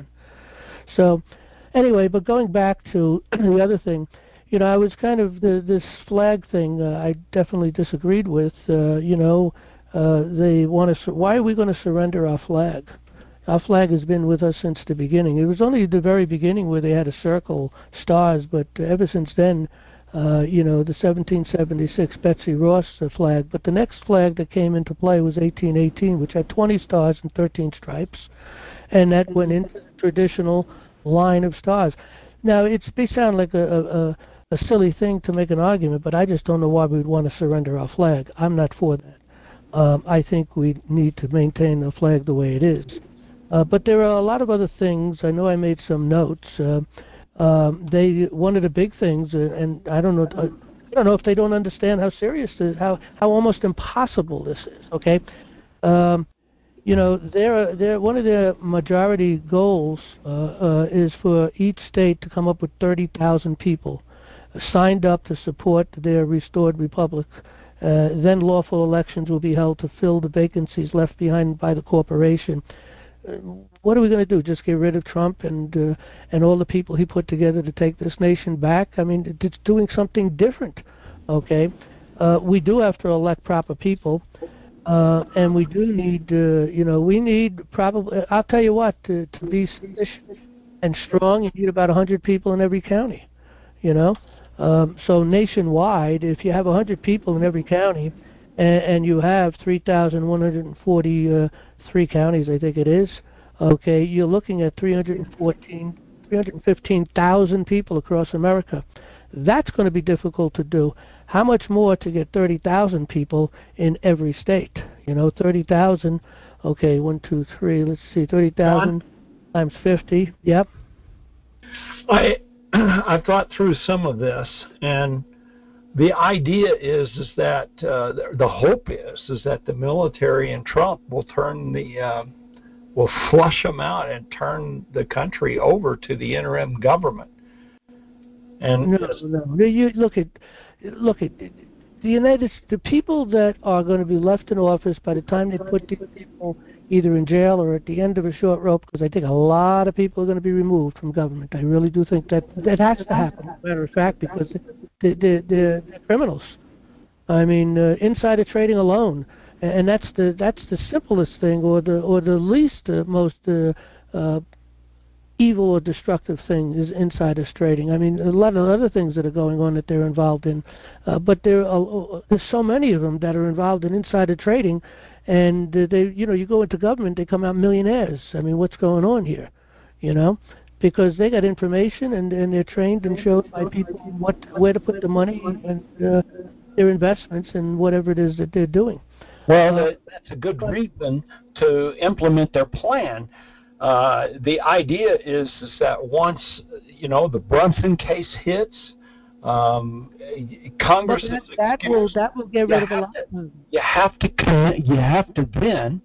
So, anyway, but going back to the other thing. You know, I was kind of, the, this flag thing, uh, I definitely disagreed with. Uh, you know, uh, they want to, why are we going to surrender our flag? Our flag has been with us since the beginning. It was only the very beginning where they had a circle, stars, but ever since then, uh, you know, the seventeen seventy-six Betsy Ross uh, flag. But the next flag that came into play was eighteen eighteen, which had twenty stars and thirteen stripes, and that went into the traditional line of stars. Now, it may sound like a, a, a a silly thing to make an argument, but I just don't know why we'd want to surrender our flag. I'm not for that. Um, I think we need to maintain the flag the way it is. Uh, but there are a lot of other things. I know I made some notes. Uh, um, they one of the big things, uh, and I don't know. I don't know if they don't understand how serious this, how how almost impossible this is. Okay. Um, You know, they're, they're, one of their majority goals uh, uh, is for each state to come up with thirty thousand people signed up to support their restored republic. Uh, then lawful elections will be held to fill the vacancies left behind by the corporation. Uh, what are we going to do? Just get rid of Trump and uh, and all the people he put together to take this nation back? I mean, it's doing something different. Okay, uh, we do have to elect proper people. Uh, and we do need, uh, you know, we need probably, I'll tell you what, to, to be sufficient and strong, you need about one hundred people in every county, you know. Um, so nationwide, if you have one hundred people in every county, and, and you have three thousand one hundred forty-three counties, I think it is, okay, you're looking at three hundred fourteen, three hundred fifteen thousand people across America. That's going to be difficult to do. How much more to get thirty thousand people in every state? You know, thirty thousand, okay, one, two, three, let's see, thirty thousand times fifty, yep. I, I've thought through some of this, and the idea is is that uh, the hope is is that the military and Trump will turn the uh, will flush them out and turn the country over to the interim government. And no, no, you look at look at the United the people that are going to be left in office by the time they put these people either in jail or at the end of a short rope, because I think a lot of people are going to be removed from government. I really do think that that has to happen. As a matter of fact, because they're, they're, they're criminals. I mean, uh, insider trading alone, and that's the that's the simplest thing, or the or the least uh, most uh, uh, evil or destructive thing is insider trading. I mean, a lot of other things that are going on that they're involved in, uh, but there are, there's so many of them that are involved in insider trading, and uh, they, you know, you go into government, they come out millionaires. I mean, what's going on here, you know? Because they got information and, and they're trained and showed by people what where to put the money and uh, their investments and whatever it is that they're doing. Well, uh, that's a good reason to implement their plan. Uh, the idea is, is that once, you know, the Brunson case hits, um, Congress that, that will that will get rid of a lot. To, you have to commit, you have to then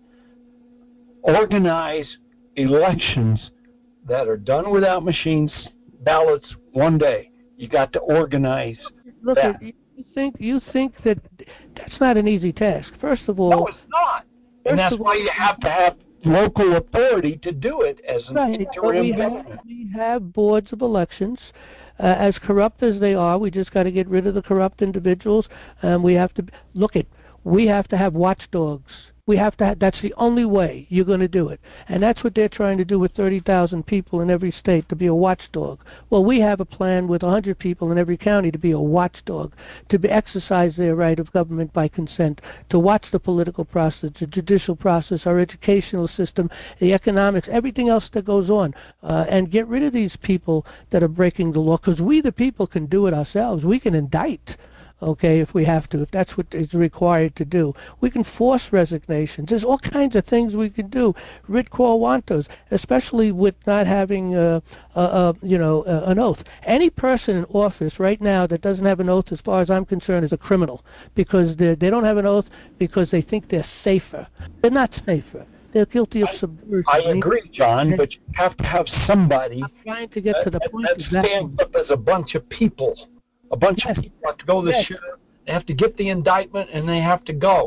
organize elections that are done without machines, ballots one day. You got to organize. Look, that. you think you think that that's not an easy task. First of all, no, it's not, and that's why you have to have local authority to do it as an right, interim we government. Have, we have boards of elections. Uh, as corrupt as they are, we just got to get rid of the corrupt individuals. Um, we have to look at. We have to have watchdogs. We have to. Have, that's the only way you're going to do it, and that's what they're trying to do with thirty thousand people in every state to be a watchdog. Well, we have a plan with one hundred people in every county to be a watchdog, to be, exercise their right of government by consent, to watch the political process, the judicial process, our educational system, the economics, everything else that goes on, uh, and get rid of these people that are breaking the law. Because we, the people, can do it ourselves. We can indict. Okay, if we have to, if that's what is required to do. We can force resignations. There's all kinds of things we can do. Writ quo wantos, especially with not having, uh, uh, uh, you know, uh, an oath. Any person in office right now that doesn't have an oath, as far as I'm concerned, is a criminal, because they they don't have an oath because they think they're safer. They're not safer. They're guilty of subversion. I agree, John, but you have to have somebody I'm trying to get to the point that exactly. stands up as a bunch of people. A bunch yes. of people have to go to the yes. sheriff. They have to get the indictment, and they have to go.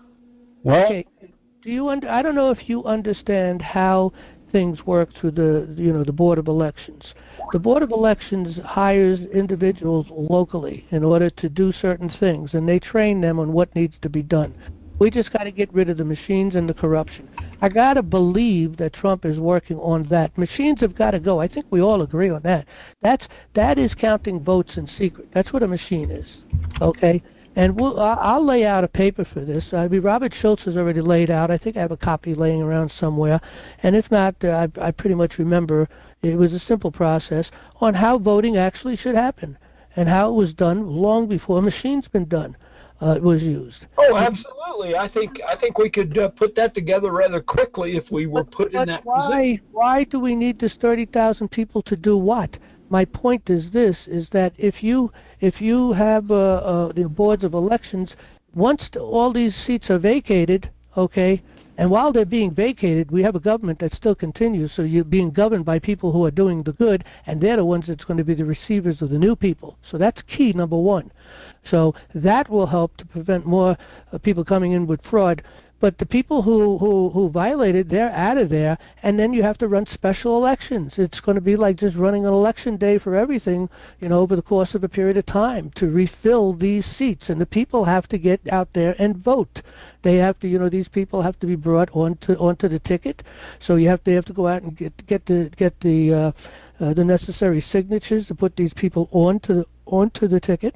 Well, okay. Do you? Under, I don't know if you understand how things work through the, you know, the Board of Elections. The Board of Elections hires individuals locally in order to do certain things, and they train them on what needs to be done. We just got to get rid of the machines and the corruption. I got to believe that Trump is working on that. Machines have got to go. I think we all agree on that. That's, that is counting votes in secret. That's what a machine is, okay? And we'll, I'll lay out a paper for this. I mean, Robert Schultz has already laid out. I think I have a copy laying around somewhere. And if not, uh, I, I pretty much remember it was a simple process on how voting actually should happen and how it was done long before a machine's been done. Uh, was used. Oh, absolutely. I think I think we could uh, put that together rather quickly if we were but, put but in that why, position. Why do we need this thirty thousand people to do what? My point is this: is that if you if you have uh, uh, the boards of elections, once the, all these seats are vacated, okay, and while they're being vacated, we have a government that still continues. So you're being governed by people who are doing the good, and they're the ones that's going to be the receivers of the new people. So that's key, number one. So that will help to prevent more uh, people coming in with fraud. But the people who, who, who violated, they're out of there, and then you have to run special elections. It's going to be like just running an election day for everything, you know, over the course of a period of time to refill these seats. And the people have to get out there and vote. They have to, you know, these people have to be brought onto onto the ticket. So you have to, they have to go out and get get the get the uh, uh, the necessary signatures to put these people onto onto the ticket.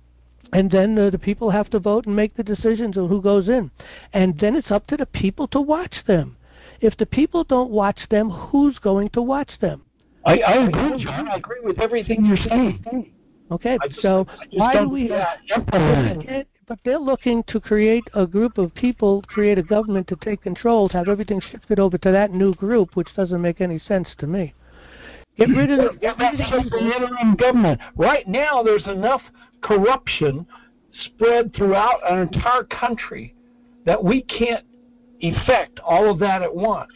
And then uh, the people have to vote and make the decisions on who goes in. And then it's up to the people to watch them. If the people don't watch them, who's going to watch them? I, I agree, John. I agree with everything you're saying. Okay, I just, so I just why don't do we yeah, have... implement But, but they're looking to create a group of people, create a government to take control, to have everything shifted over to that new group, which doesn't make any sense to me. Get rid of the... Get rid of That's the just the interim government. Right now, there's enough corruption spread throughout our entire country that we can't effect all of that at once.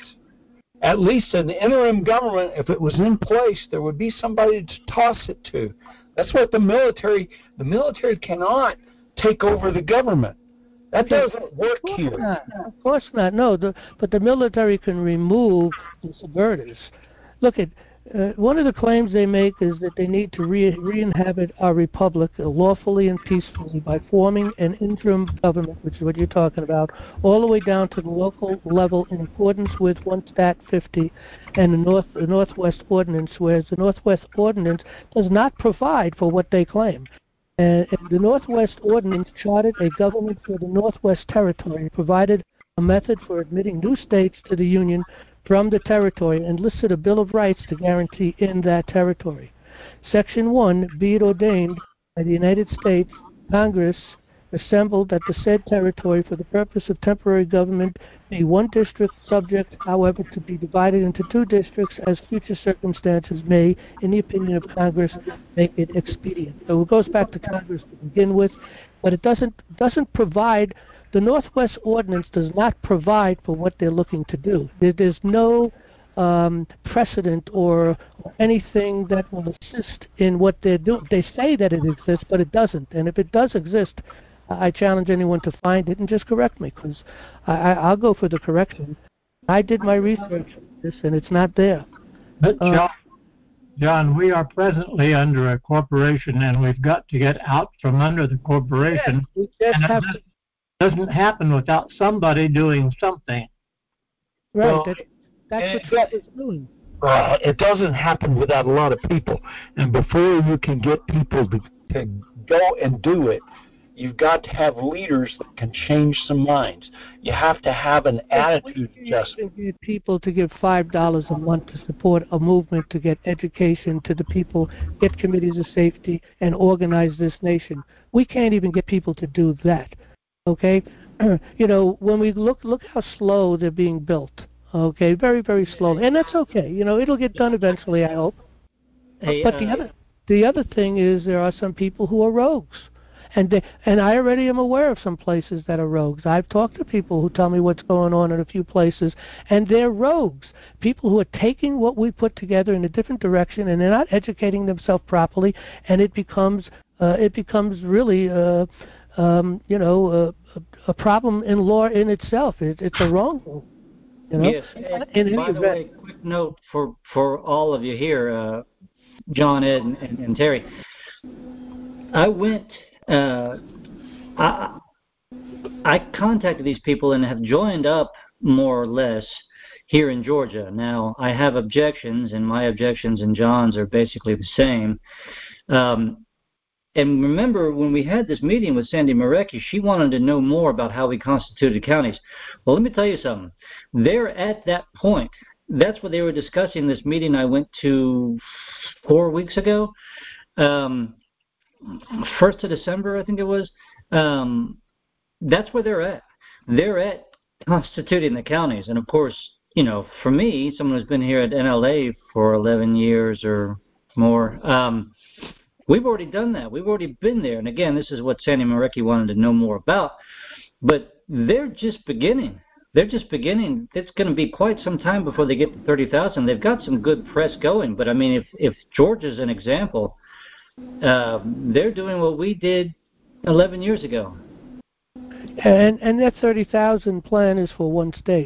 At least in the interim government, if it was in place, there would be somebody to toss it to. That's what the military, the military cannot take over the government. That doesn't work of here. Not. Of course not. No, the, but the military can remove the subverters. Look at uh, one of the claims they make is that they need to re- re-inhabit our republic uh, lawfully and peacefully by forming an interim government, which is what you're talking about, all the way down to the local level in accordance with one Stat fifty and the North the Northwest Ordinance, whereas the Northwest Ordinance does not provide for what they claim. Uh, the Northwest Ordinance charted a government for the Northwest Territory, provided a method for admitting new states to the Union from the territory, and listed a Bill of Rights to guarantee in that territory. Section one, be it ordained by the United States Congress assembled at the said territory for the purpose of temporary government, be one district subject, however, to be divided into two districts as future circumstances may, in the opinion of Congress, make it expedient. So it goes back to Congress to begin with, but it doesn't doesn't provide. The Northwest Ordinance does not provide for what they're looking to do. There, there's no um, precedent or, or anything that will assist in what they're doing. They say that it exists, but it doesn't. And if it does exist, I challenge anyone to find it and just correct me, because I, I, I'll go for the correction. I did my research on this, and it's not there. But Uh, John, John, we are presently under a corporation, and we've got to get out from under the corporation. we just and have it to, doesn't happen without somebody doing something. right, Well, that, that's and what Trump is doing. Uh, it doesn't happen without a lot of people. And before you can get people to, to go and do it, you've got to have leaders that can change some minds. You have to have an attitude adjustment. Get people to give five dollars a month to support a movement to get education to the people, get committees of safety, and organize this nation. We can't even get people to do that. Okay, you know, when we look look how slow they're being built. Okay, very very slowly, and that's okay. You know, it'll get done eventually, I hope. Hey, but uh, the other the other thing is there are some people who are rogues. And they, and I already am aware of some places that are rogues. I've talked to people who tell me what's going on in a few places, and they're rogues. People who are taking what we put together in a different direction, and they're not educating themselves properly, and it becomes uh, it becomes really uh, um, you know uh, a, a problem in law in itself. It, it's a wrongful. You know? Yes. And in by any the event, way, quick note for for all of you here, uh, John, Ed, and, and, and Terry. I went. Uh, I, I contacted these people and have joined up more or less here in Georgia. Now, I have objections, and my objections and John's are basically the same. Um, and remember, when we had this meeting with Sandy Marecki, she wanted to know more about how we constituted counties. Well, let me tell you something. They're at that point. That's what they were discussing this meeting I went to four weeks ago. Um, First of December, I think it was. Um, that's where they're at. They're at constituting the counties, and of course, you know, for me, someone who's been here at N L A for eleven years or more, um, we've already done that. We've already been there. And again, this is what Sandy Marecki wanted to know more about. But they're just beginning. They're just beginning. It's going to be quite some time before they get to thirty thousand. They've got some good press going, but I mean, if if Georgia's an example. Uh, they're doing what we did eleven years ago. and and that thirty thousand plan is for one state.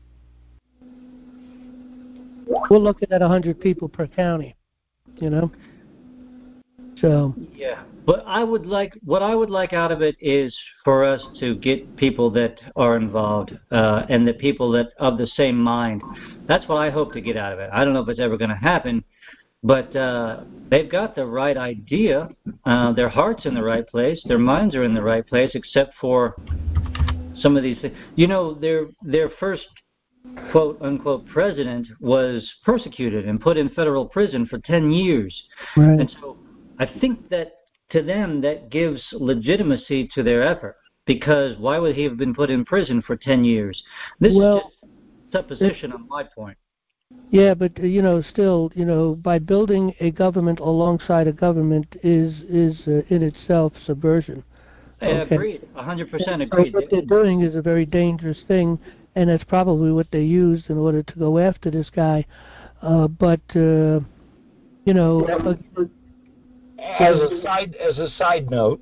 We're looking at a hundred people per county. You know. So. Yeah, but I would like what I would like out of it is for us to get people that are involved uh, and the people that of the same mind. That's what I hope to get out of it. I don't know if it's ever going to happen. But uh, they've got the right idea. Uh, their heart's in the right place. Their minds are in the right place, except for some of these things. You know, their their first quote unquote president was persecuted and put in federal prison for ten years. Right. And so I think that to them that gives legitimacy to their effort, because why would he have been put in prison for ten years? This well, is just supposition on my point. Yeah, but uh, you know, still, you know, by building a government alongside a government is is uh, in itself subversion. I Okay. agreed, one hundred percent And so agreed. what they're doing is a very dangerous thing, and that's probably what they used in order to go after this guy. Uh, but uh, you know, uh, As a side as a side note,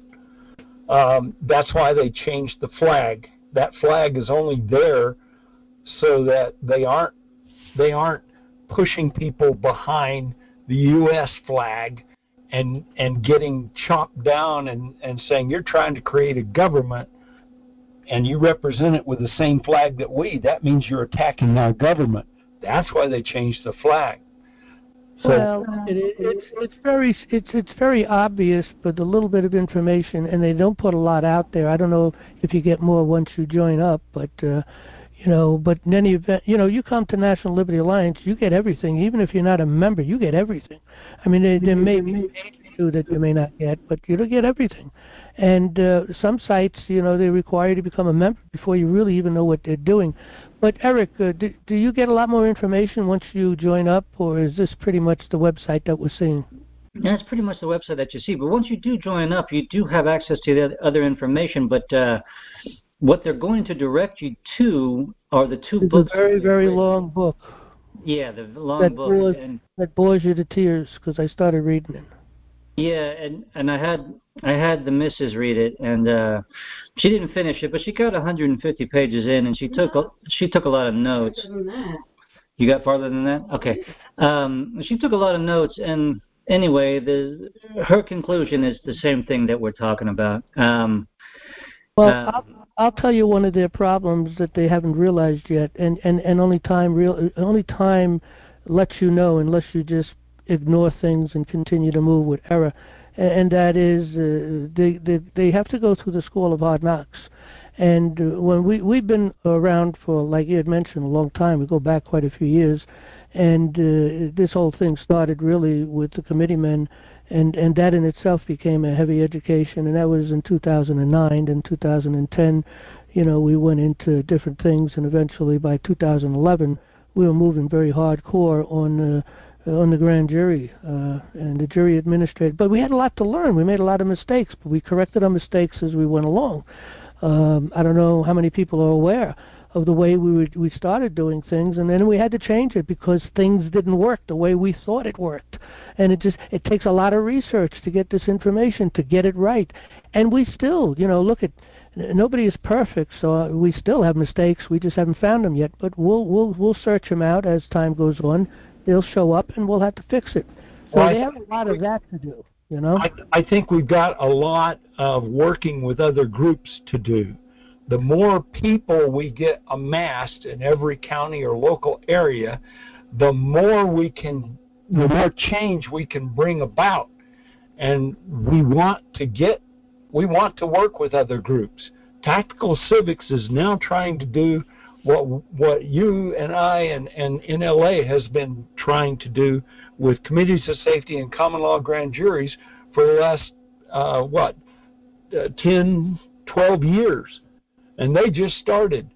um, that's why they changed the flag. That flag is only there so that they aren't they aren't pushing people behind the U S flag and and getting chopped down and, and saying you're trying to create a government and you represent it with the same flag that we. That means you're attacking our government. That's why they changed the flag. So, well, it, it, it's it's very it's it's very obvious, but a little bit of information, and they don't put a lot out there. I don't know if you get more once you join up, but uh, you know, but in any event, you know, you come to National Liberty Alliance, you get everything. Even if you're not a member, you get everything. I mean, there, there may be two that you may not get, but you'll get everything. And uh, some sites, you know, they require you to become a member before you really even know what they're doing. But Eric, uh, do, do you get a lot more information once you join up, or is this pretty much the website that we're seeing? Yeah, it's pretty much the website that you see. But once you do join up, you do have access to the other information. But uh, what they're going to direct you to are the two it's books. a very, very long book. Yeah, the long that book. Bores, and, that bores you to tears because I started reading it. Yeah, and, and I had I had the missus read it, and uh, she didn't finish it, but she got one hundred fifty pages in, and she took a, she took a lot of notes. You got farther than that? Okay. Um, she took a lot of notes, and anyway, the her conclusion is the same thing that we're talking about. Um, well, uh, I'll, I'll tell you one of their problems that they haven't realized yet, and, and, and only time real only time lets you know unless you just ignore things and continue to move with error, and, and that is uh, they, they they have to go through the school of hard knocks. And uh, when we we've been around for, like you had mentioned, a long time. We go back quite a few years, and uh, this whole thing started really with the committeemen, and and that in itself became a heavy education, and that was in two thousand nine. In two thousand ten, you know, we went into different things, and eventually by two thousand eleven, we were moving very hardcore on. Uh, on the grand jury uh, and the jury administrator. But we had a lot to learn. We made a lot of mistakes, but we corrected our mistakes as we went along. Um, I don't know how many people are aware of the way we would, we started doing things, and then we had to change it because things didn't work the way we thought it worked. And it just it takes a lot of research to get this information, to get it right. And we still, you know, look at nobody is perfect, so we still have mistakes. We just haven't found them yet. But we'll we'll we'll search them out as time goes on. They'll show up, and we'll have to fix it. So well, they have a lot of that to do, you know? I, I think we've got a lot of working with other groups to do. The more people we get amassed in every county or local area, the more we can, the more change we can bring about. And we want to get, we want to work with other groups. Tactical Civics is now trying to do what what you and I and, and N L A has been trying to do with committees of safety and common law grand juries for the last, uh, what, uh, ten, twelve years. And they just started.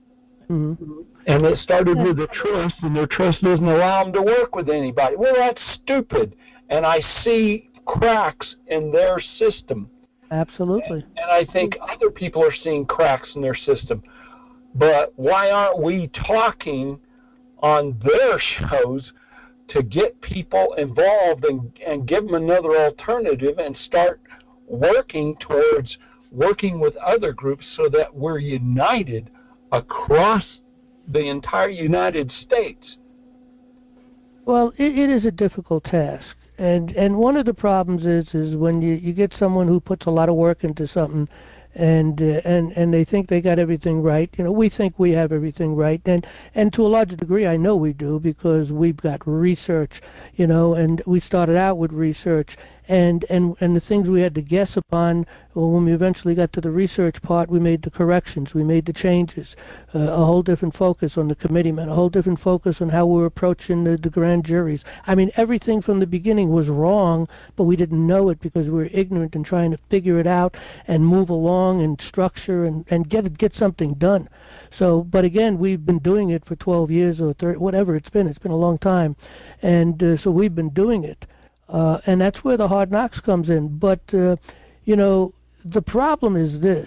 Mm-hmm. And it started with a trust, and their trust doesn't allow them to work with anybody. Well, that's stupid. And I see cracks in their system. Absolutely. And, and I think other people are seeing cracks in their system. But why aren't we talking on their shows to get people involved and, and give them another alternative and start working towards working with other groups so that we're united across the entire United States? Well, it, it is a difficult task. And and one of the problems is is when you, you get someone who puts a lot of work into something, and uh, and and they think they got everything right. You know, we think we have everything right, and and to a large degree, I know we do because we've got research. You know, and we started out with research, and and and the things we had to guess upon. Well, when we eventually got to the research part, we made the corrections, we made the changes, uh, a whole different focus on the committeemen, a whole different focus on how we were approaching the, the grand juries. I mean, everything from the beginning was wrong, but we didn't know it because we were ignorant and trying to figure it out and move along and structure and, and get it, get something done. So, but again, we've been doing it for twelve years or thirty, whatever it's been. It's been a long time, and uh, so we've been doing it, uh, and that's where the hard knocks comes in. But uh, you know, the problem is this: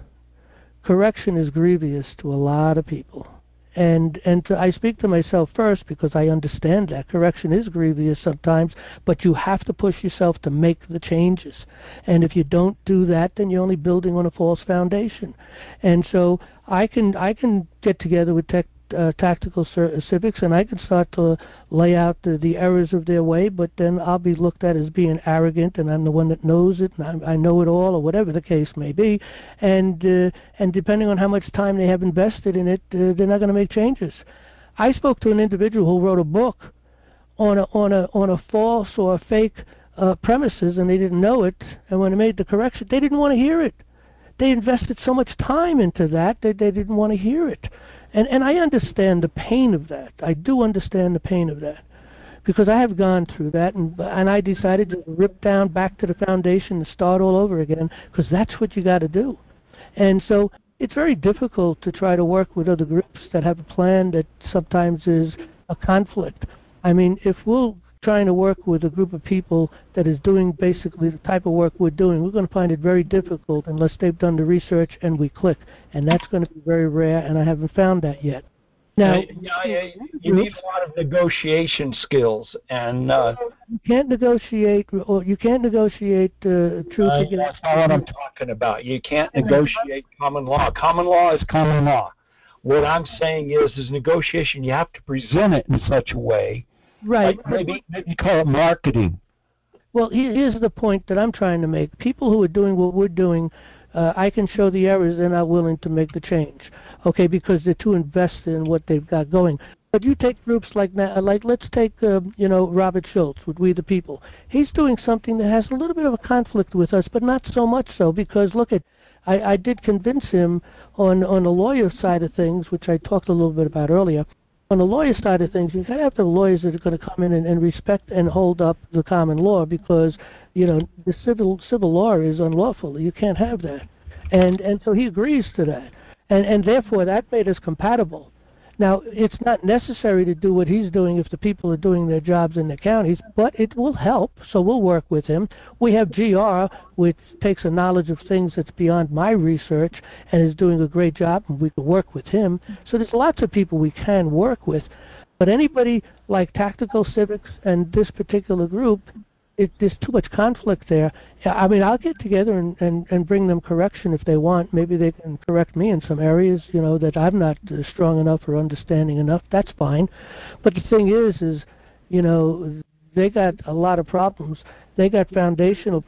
correction is grievous to a lot of people, and and to, I speak to myself first because I understand that correction is grievous sometimes, but you have to push yourself to make the changes, and if you don't do that, then you're only building on a false foundation. And so I can I can get together with tech, uh, tactical civics, and I can start to lay out the, the errors of their way, but then I'll be looked at as being arrogant, and I'm the one that knows it, and I, I know it all, or whatever the case may be. And uh, and depending on how much time they have invested in it, uh, they're not going to make changes. I spoke to an individual who wrote a book on a on a on a false or fake uh, premises, and they didn't know it. And when I made the correction, they didn't want to hear it. They invested so much time into that that they didn't want to hear it. And and I understand the pain of that. I do understand the pain of that, because I have gone through that, and and I decided to rip down back to the foundation and start all over again, because that's what you got to do. And so it's very difficult to try to work with other groups that have a plan that sometimes is a conflict. I mean, if we're trying to work with a group of people that is doing basically the type of work we're doing, we're going to find it very difficult unless they've done the research and we click. And that's going to be very rare, and I haven't found that yet. Now, yeah, yeah, you need a lot of negotiation skills, and uh, you can't negotiate, or you can't negotiate uh, truth uh, against. That's not what I'm talking about. You can't negotiate common law. Common law is common law. What I'm saying is, is negotiation. You have to present it in such a way. Right. Like maybe maybe call it marketing. Well, here's the point that I'm trying to make. People who are doing what we're doing, uh, I can show the errors. They're not willing to make the change, okay, because they're too invested in what they've got going. But you take groups like that, like let's take, uh, you know, Robert Schultz with We the People. He's doing something that has a little bit of a conflict with us, but not so much so, because look at, I, I did convince him on on the lawyer side of things, which I talked a little bit about earlier. On the lawyer side of things, you got to have the lawyers that are going to come in and, and respect and hold up the common law, because, you know, the civil civil law is unlawful. You can't have that. And and so he agrees to that. And and therefore that made us compatible. Now, it's not necessary to do what he's doing if the people are doing their jobs in the counties, but it will help, so we'll work with him. We have G R, which takes a knowledge of things that's beyond my research and is doing a great job, and we can work with him. So there's lots of people we can work with. But anybody like Tactical Civics and this particular group, it, there's too much conflict there. I mean, I'll get together and, and, and bring them correction if they want. Maybe they can correct me in some areas, you know, that I'm not uh, strong enough or understanding enough. That's fine. But the thing is, is, you know, they got a lot of problems. They got foundational,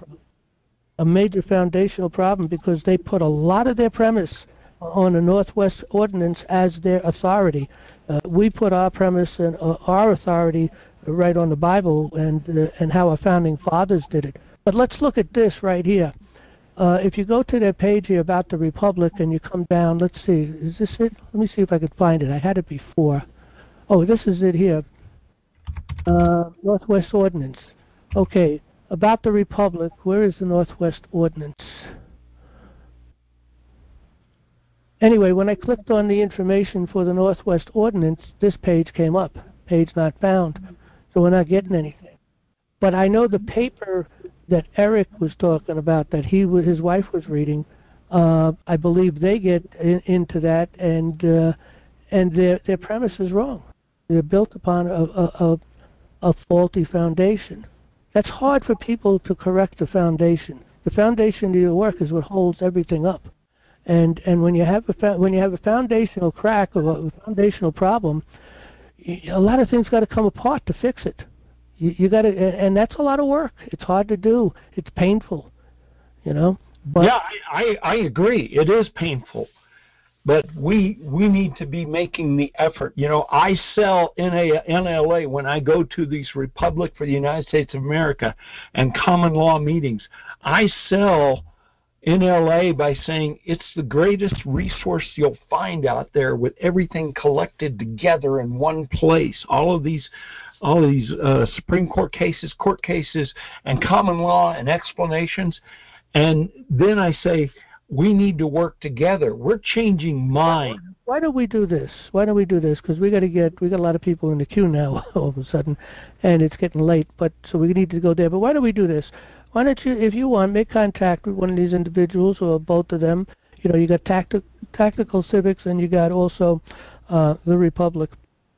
a major foundational problem, because they put a lot of their premise on the Northwest Ordinance as their authority. Uh, we put our premise and uh, our authority right on the Bible and uh, and how our founding fathers did it. But let's look at this right here. Uh, if you go to their page here about the Republic and you come down, let's see, is this it? Let me see if I could find it. I had it before. Oh, this is it here. Uh, Northwest Ordinance. Okay, about the Republic. Where is the Northwest Ordinance? Anyway, when I clicked on the information for the Northwest Ordinance, this page came up. Page not found. So we're not getting anything. But I know the paper that Eric was talking about, that he was, his wife was reading, uh, I believe they get in, into that, and uh, and their their premise is wrong. They're built upon a, a, a, a faulty foundation. That's hard for people to correct the foundation. The foundation of your work is what holds everything up. And and when you have a fa- when you have a foundational crack or a foundational problem, a lot of things got to come apart to fix it. You, you got to, and that's a lot of work. It's hard to do. It's painful, you know. But yeah, I, I I agree. It is painful, but we we need to be making the effort. You know, I sell N L A when I go to these Republic for the United States of America and common law meetings. I sell N L A by saying it's the greatest resource you'll find out there, with everything collected together in one place. All of these, all of these uh, Supreme Court cases, court cases, and common law and explanations. And then I say, we need to work together. We're changing minds. Why don't we do this? Why don't we do this? Because we got to get we got a lot of people in the queue now all of a sudden, and it's getting late. But so we need to go there. But why don't we do this? Why don't you, if you want, make contact with one of these individuals or both of them? You know, you got tacti- Tactical Civics, and you got also uh, the Republic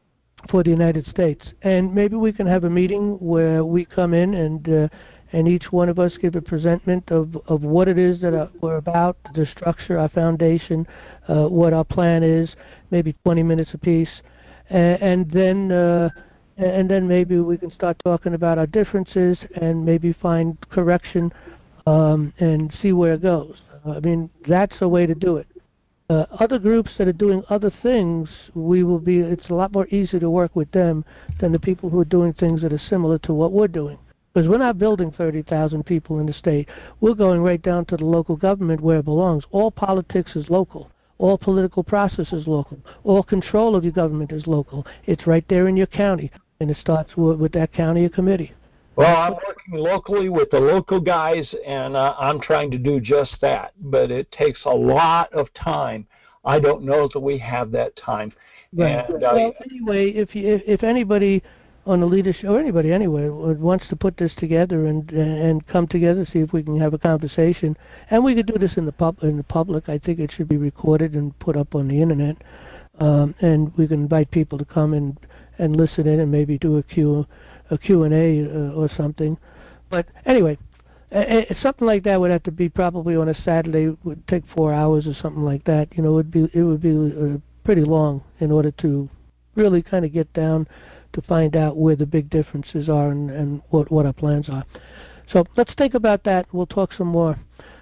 for the United States. And maybe we can have a meeting where we come in and. Uh, and each one of us give a presentment of, of what it is that uh, we're about, the structure, our foundation, uh, what our plan is, maybe twenty minutes apiece, and, and then uh, and then maybe we can start talking about our differences and maybe find correction um, and see where it goes. I mean, that's a way to do it. Uh, other groups that are doing other things, we will be. It's a lot more easy to work with them than the people who are doing things that are similar to what we're doing. Because we're not building thirty thousand people in the state. We're going right down to the local government where it belongs. All politics is local. All political process is local. All control of your government is local. It's right there in your county, and it starts with, with that county or committee. Well, I'm working locally with the local guys, and uh, I'm trying to do just that. But it takes a lot of time. I don't know that we have that time. Right. And, uh, well, anyway, if you, if, if anybody on the leadership, or anybody anyway, wants to put this together and and come together, see if we can have a conversation, and we could do this in the pub in the public. I think it should be recorded and put up on the internet, um, and we can invite people to come and and listen in and maybe do a Q a Q and A uh, or something. But anyway, uh, something like that would have to be probably on a Saturday. It would take four hours or something like that. You know, it would be it would be uh, pretty long in order to really kind of get down to find out where the big differences are and, and what, what our plans are. So let's think about that. We'll talk some more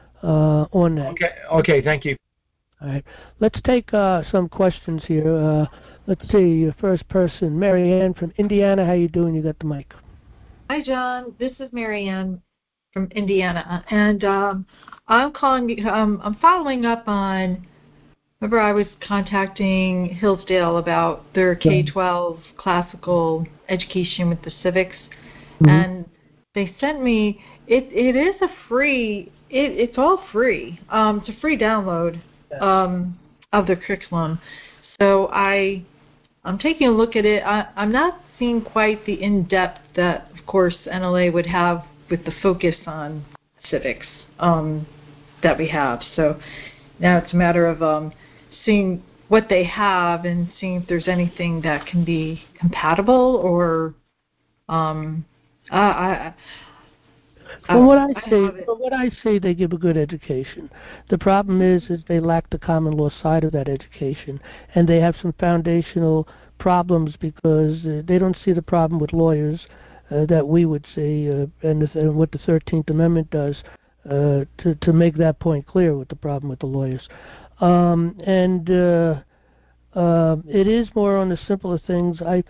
uh, on that. Okay, okay, thank you. All right. Let's take uh, some questions here. Uh, let's see, your first person, Mary Ann from Indiana. How you doing? You got the mic. Hi, John. This is Mary Ann from Indiana. And um, I'm calling, um, I'm following up on, remember I was contacting Hillsdale about their K twelve classical education with the civics, mm-hmm. and they sent me, it, it is a free, it, it's all free. Um, it's a free download um, of the curriculum. So I, I'm taking a look at it. I, I'm not seeing quite the in-depth that, of course, N L A would have with the focus on civics um, that we have. So now it's a matter of um, seeing what they have and seeing if there's anything that can be compatible or um, uh, I. From what I see, from what I see, they give a good education. The problem is, is they lack the common law side of that education, and they have some foundational problems because uh, they don't see the problem with lawyers uh, that we would see, uh, and, the, and what the thirteenth Amendment does uh, to to make that point clear with the problem with the lawyers. Um, and uh, uh, it is more on the simpler things. I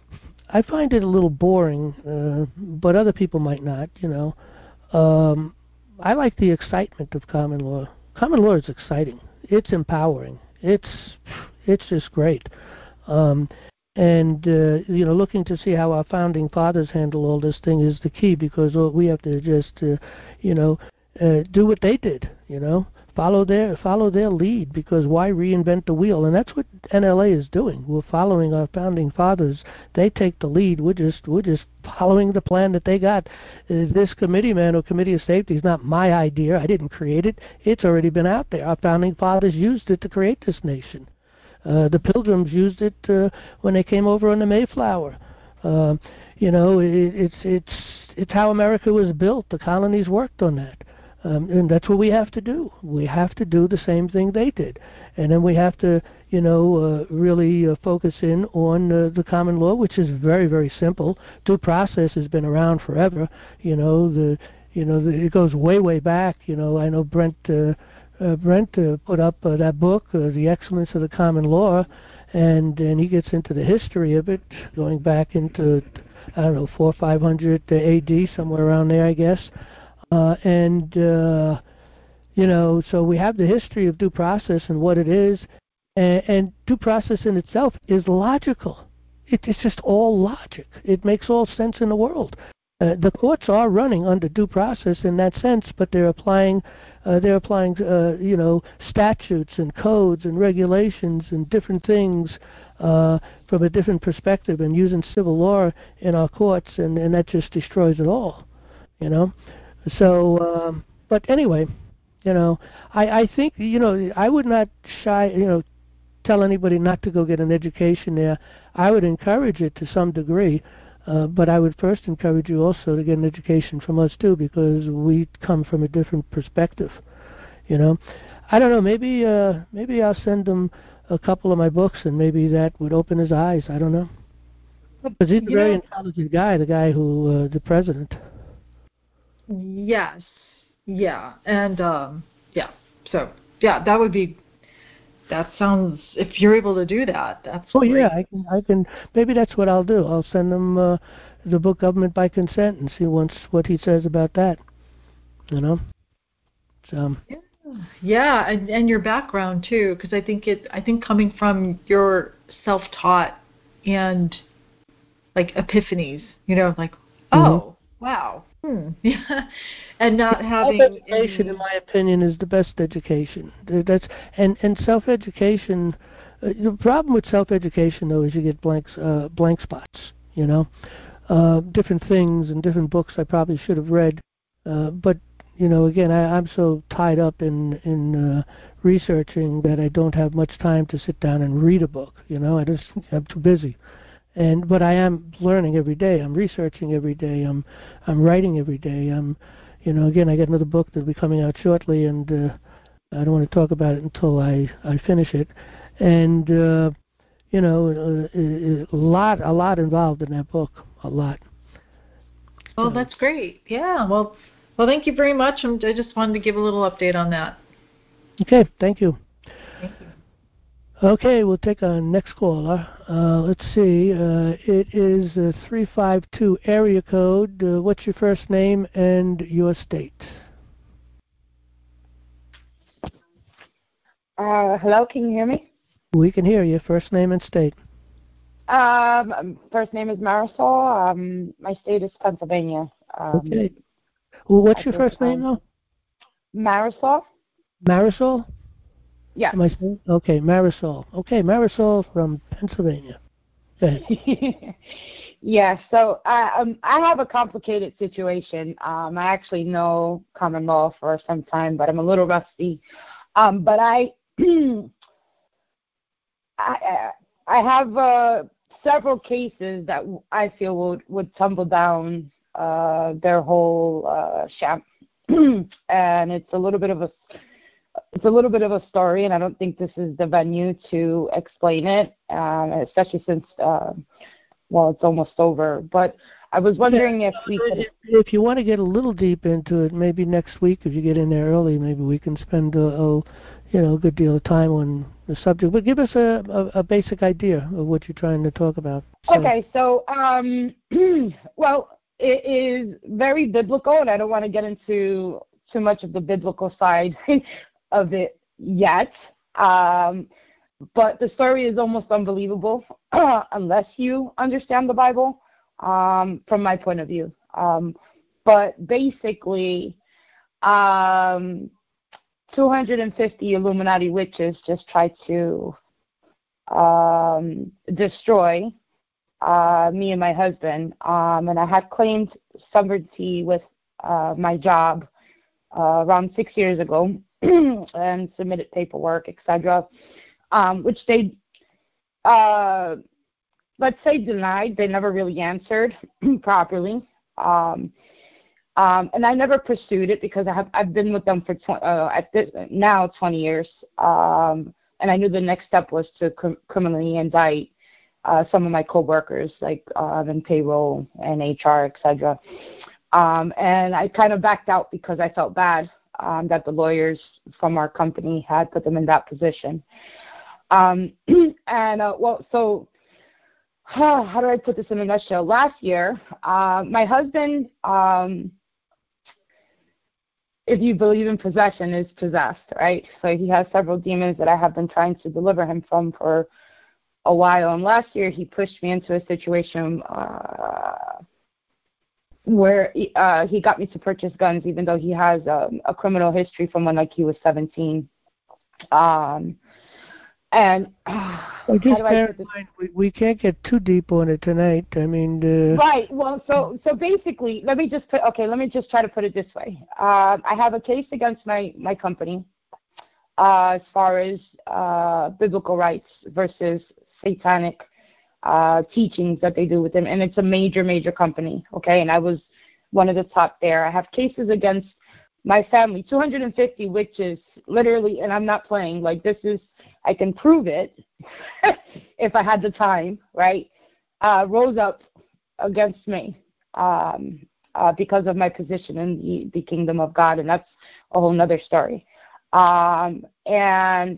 I find it a little boring, uh, but other people might not, you know. Um, I like the excitement of common law. Common law is exciting. It's empowering. It's it's just great. Um, and, uh, you know, looking to see how our founding fathers handle all this thing is the key, because we have to just, uh, you know, uh, do what they did, you know. Follow their follow their lead, because why reinvent the wheel? And that's what N L A is doing. We're following our founding fathers. They take the lead. We're just we're just following the plan that they got. Uh, this committee man or committee of safety is not my idea. I didn't create it. It's already been out there. Our founding fathers used it to create this nation. Uh, the Pilgrims used it uh, when they came over on the Mayflower. Uh, you know, it, it's it's it's how America was built. The colonies worked on that. Um, and that's what we have to do. We have to do the same thing they did. And then we have to, you know, uh, really uh, focus in on uh, the common law, which is very, very simple. Due process has been around forever. You know, the, you know, the, it goes way, way back. You know, I know Brent uh, uh, Brent uh, put up uh, that book, uh, The Excellence of the Common Law, and and he gets into the history of it, going back into, I don't know, four or five hundred A D, somewhere around there, I guess. Uh, and uh, you know, so we have the history of due process and what it is, and, and due process in itself is logical. It, it's just all logic. It makes all sense in the world. Uh, the courts are running under due process in that sense, but they're applying, uh, they're applying, uh, you know, statutes and codes and regulations and different things uh, from a different perspective, and using civil law in our courts, and, and that just destroys it all, you know. So, um, but anyway, you know, I, I think, you know, I would not shy, you know, tell anybody not to go get an education there. I would encourage it to some degree. Uh, but I would first encourage you also to get an education from us too, because we come from a different perspective. You know, I don't know. Maybe uh, maybe I'll send him a couple of my books, and maybe that would open his eyes. I don't know. Because he's a very know, intelligent guy, the guy who uh, the president. Yes. Yeah. And um, yeah. So yeah, that would be. That sounds. If you're able to do that, that's. Oh great. yeah, I can. I can. Maybe that's what I'll do. I'll send him uh, the book Government by Consent and see once what he says about that. You know. So. Yeah, yeah, and and your background too, because I think it. I think coming from your self-taught and like epiphanies, you know, like oh mm-hmm. wow, hmm. yeah, and not having self-education, any... in my opinion, is the best education. That's and and self-education. Uh, the problem with self-education, though, is you get blanks, uh, blank spots. You know, uh, different things and different books I probably should have read, uh, but you know, again, I, I'm so tied up in in uh, researching that I don't have much time to sit down and read a book. You know, I just I'm too busy. And but I am learning every day. I'm researching every day. I'm I'm writing every day. I'm, you know, again, I got another book that'll be coming out shortly, and uh, I don't want to talk about it until I I finish it. And uh, you know, a, a lot a lot involved in that book, a lot. Oh, so. That's great. Yeah. Well, well, thank you very much. I'm, I just wanted to give a little update on that. Okay. Thank you. Thank you. Okay, we'll take our next caller. Uh, let's see. Uh, it is a three five two area code. Uh, what's your first name and your state? Uh, hello, can you hear me? We can hear you. First name and state. Um, first name is Marisol. Um, my state is Pennsylvania. Um, okay. Well, what's your first name, though? Marisol. Marisol? Yeah. Am I saying? Okay, Marisol. Okay, Marisol from Pennsylvania. Go ahead. Yeah, so I um I have a complicated situation. Um, I actually know common law for some time, but I'm a little rusty. Um, but I I I have uh, several cases that I feel would would tumble down uh, their whole uh, sham, and it's a little bit of a It's a little bit of a story, and I don't think this is the venue to explain it, um, especially since, uh, well, it's almost over. But I was wondering yeah, if we could... If, if you want to get a little deep into it, maybe next week, if you get in there early, maybe we can spend a, a you know, a good deal of time on the subject. But give us a, a, a basic idea of what you're trying to talk about. So. Okay, so, um, well, it is very biblical, and I don't want to get into too much of the biblical side of it yet, um, but the story is almost unbelievable uh, unless you understand the Bible, um, from my point of view. Um, but basically, um, two hundred fifty Illuminati witches just tried to um, destroy uh, me and my husband, um, and I had claimed sovereignty with uh, my job uh, around six years ago. And submitted paperwork, et cetera, um, which they, uh, let's say, denied. They never really answered properly, um, um, and I never pursued it because I have I've been with them for tw- uh, at this, now twenty years, um, and I knew the next step was to cr- criminally indict uh, some of my coworkers, like uh, in payroll and H R, et cetera. Um, and I kind of backed out because I felt bad. um, that the lawyers from our company had put them in that position. Um, and, uh, well, so uh, how do I put this in a nutshell? Last year, uh, my husband, um, if you believe in possession, is possessed, right? So he has several demons that I have been trying to deliver him from for a while. And last year, he pushed me into a situation uh, where uh, he got me to purchase guns, even though he has um, a criminal history from when like he was seventeen. Um, and uh, well, just how do I bear put in this? mind, we, we can't get too deep on it tonight. I mean, uh, Right. Well, so so basically, let me just put. Okay, let me just try to put it this way. Uh, I have a case against my my company uh, as far as uh, biblical rights versus satanic uh, teachings that they do with them, and it's a major major company. Okay, and I was one of the top there. I have cases against my family, two hundred fifty witches, literally, and I'm not playing. Like, this is, I can prove it if I had the time, right? Uh, rose up against me um, uh, because of my position in the, the kingdom of God, and that's a whole nother story. Um, and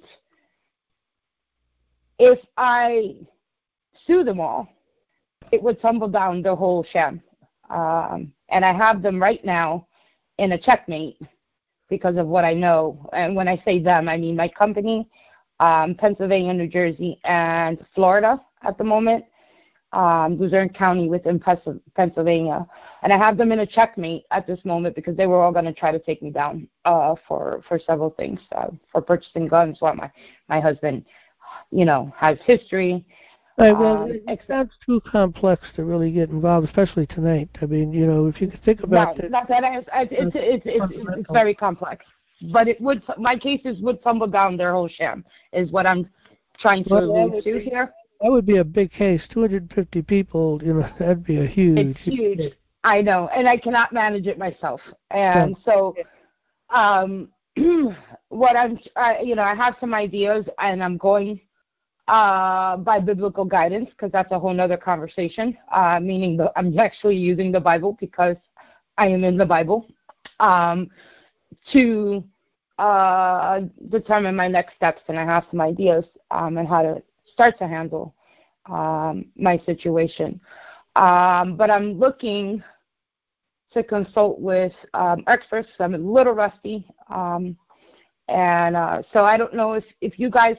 if I sue them all, it would tumble down the whole sham. Um, and I have them right now in a checkmate because of what I know. And when I say them, I mean my company, um, Pennsylvania, New Jersey, and Florida at the moment, um, Luzerne County within Pennsylvania. And I have them in a checkmate at this moment because they were all going to try to take me down uh, for, for several things, uh, for purchasing guns while my, my husband, you know, has history. All right, well, Um, it, it sounds too complex to really get involved, especially tonight. I mean, you know, if you could think about no, it. not that it's, it's, it's, it's, it's, it's very complex. But it would, my cases would tumble down their whole sham, is what I'm trying to Well, allude to be, here. That would be a big case. two hundred fifty people, you know, that'd be a huge. It's huge. huge. I know, and I cannot manage it myself. And so, um, what I'm, I, you know, I have some ideas, and I'm going uh, by biblical guidance, because that's a whole nother conversation, uh, meaning the, I'm actually using the Bible because I am in the Bible, um, to uh, determine my next steps, and I have some ideas um, and how to start to handle um, my situation. Um, but I'm looking to consult with um, experts. I'm a little rusty, um, and uh, so I don't know if, if you guys,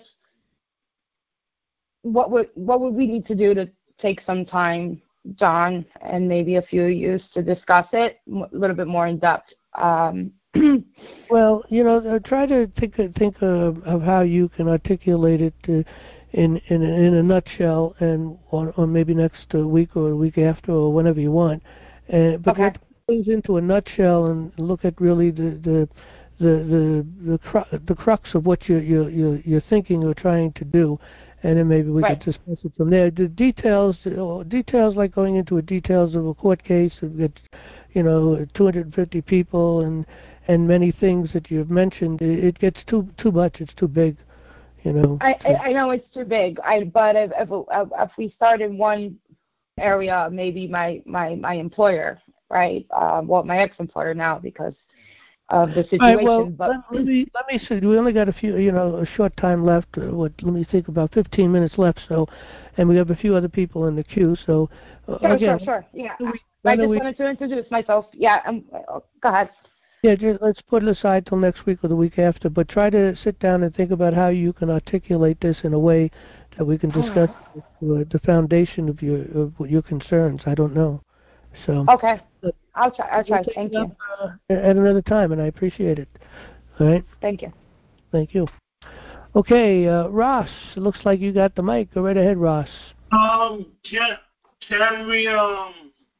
what would what would we need to do to take some time, John, and maybe a few of you to discuss it a little bit more in depth. Um, well, you know, try to think think of, of how you can articulate it uh, in in in a nutshell, and or, or maybe next uh, week or a week after or whenever you want. Uh, but okay. put things into a nutshell and look at really the the the the the, cru- the crux of what you're you're you're you're thinking or trying to do. And then maybe we right. could discuss it from there. The details, details like going into a details of a court case, of get, you know, two hundred fifty people and and many things that you've mentioned. It gets too too much. It's too big, you know. I so. I know it's too big. I but if if, if we start in one area, maybe my my my employer, right? Uh, well, my ex-employer now because of the situation. All right, well, but let, let me let me see. We only got a few, you know, a short time left. Uh, what? Let me think. About fifteen minutes left. So, and we have a few other people in the queue. So, uh, sure, again, sure, sure. Yeah, we, I just we, wanted to introduce myself. Yeah, um, go ahead. Yeah, just, let's put it aside till next week or the week after. But try to sit down and think about how you can articulate this in a way that we can discuss uh, the foundation of your of your concerns. I don't know. So okay, I'll try. I'll try. We'll Thank you. up, uh, at another time, and I appreciate it. All right. Thank you. Thank you. Okay, uh, Ross. It looks like you got the mic. Go right ahead, Ross. Um, can can we um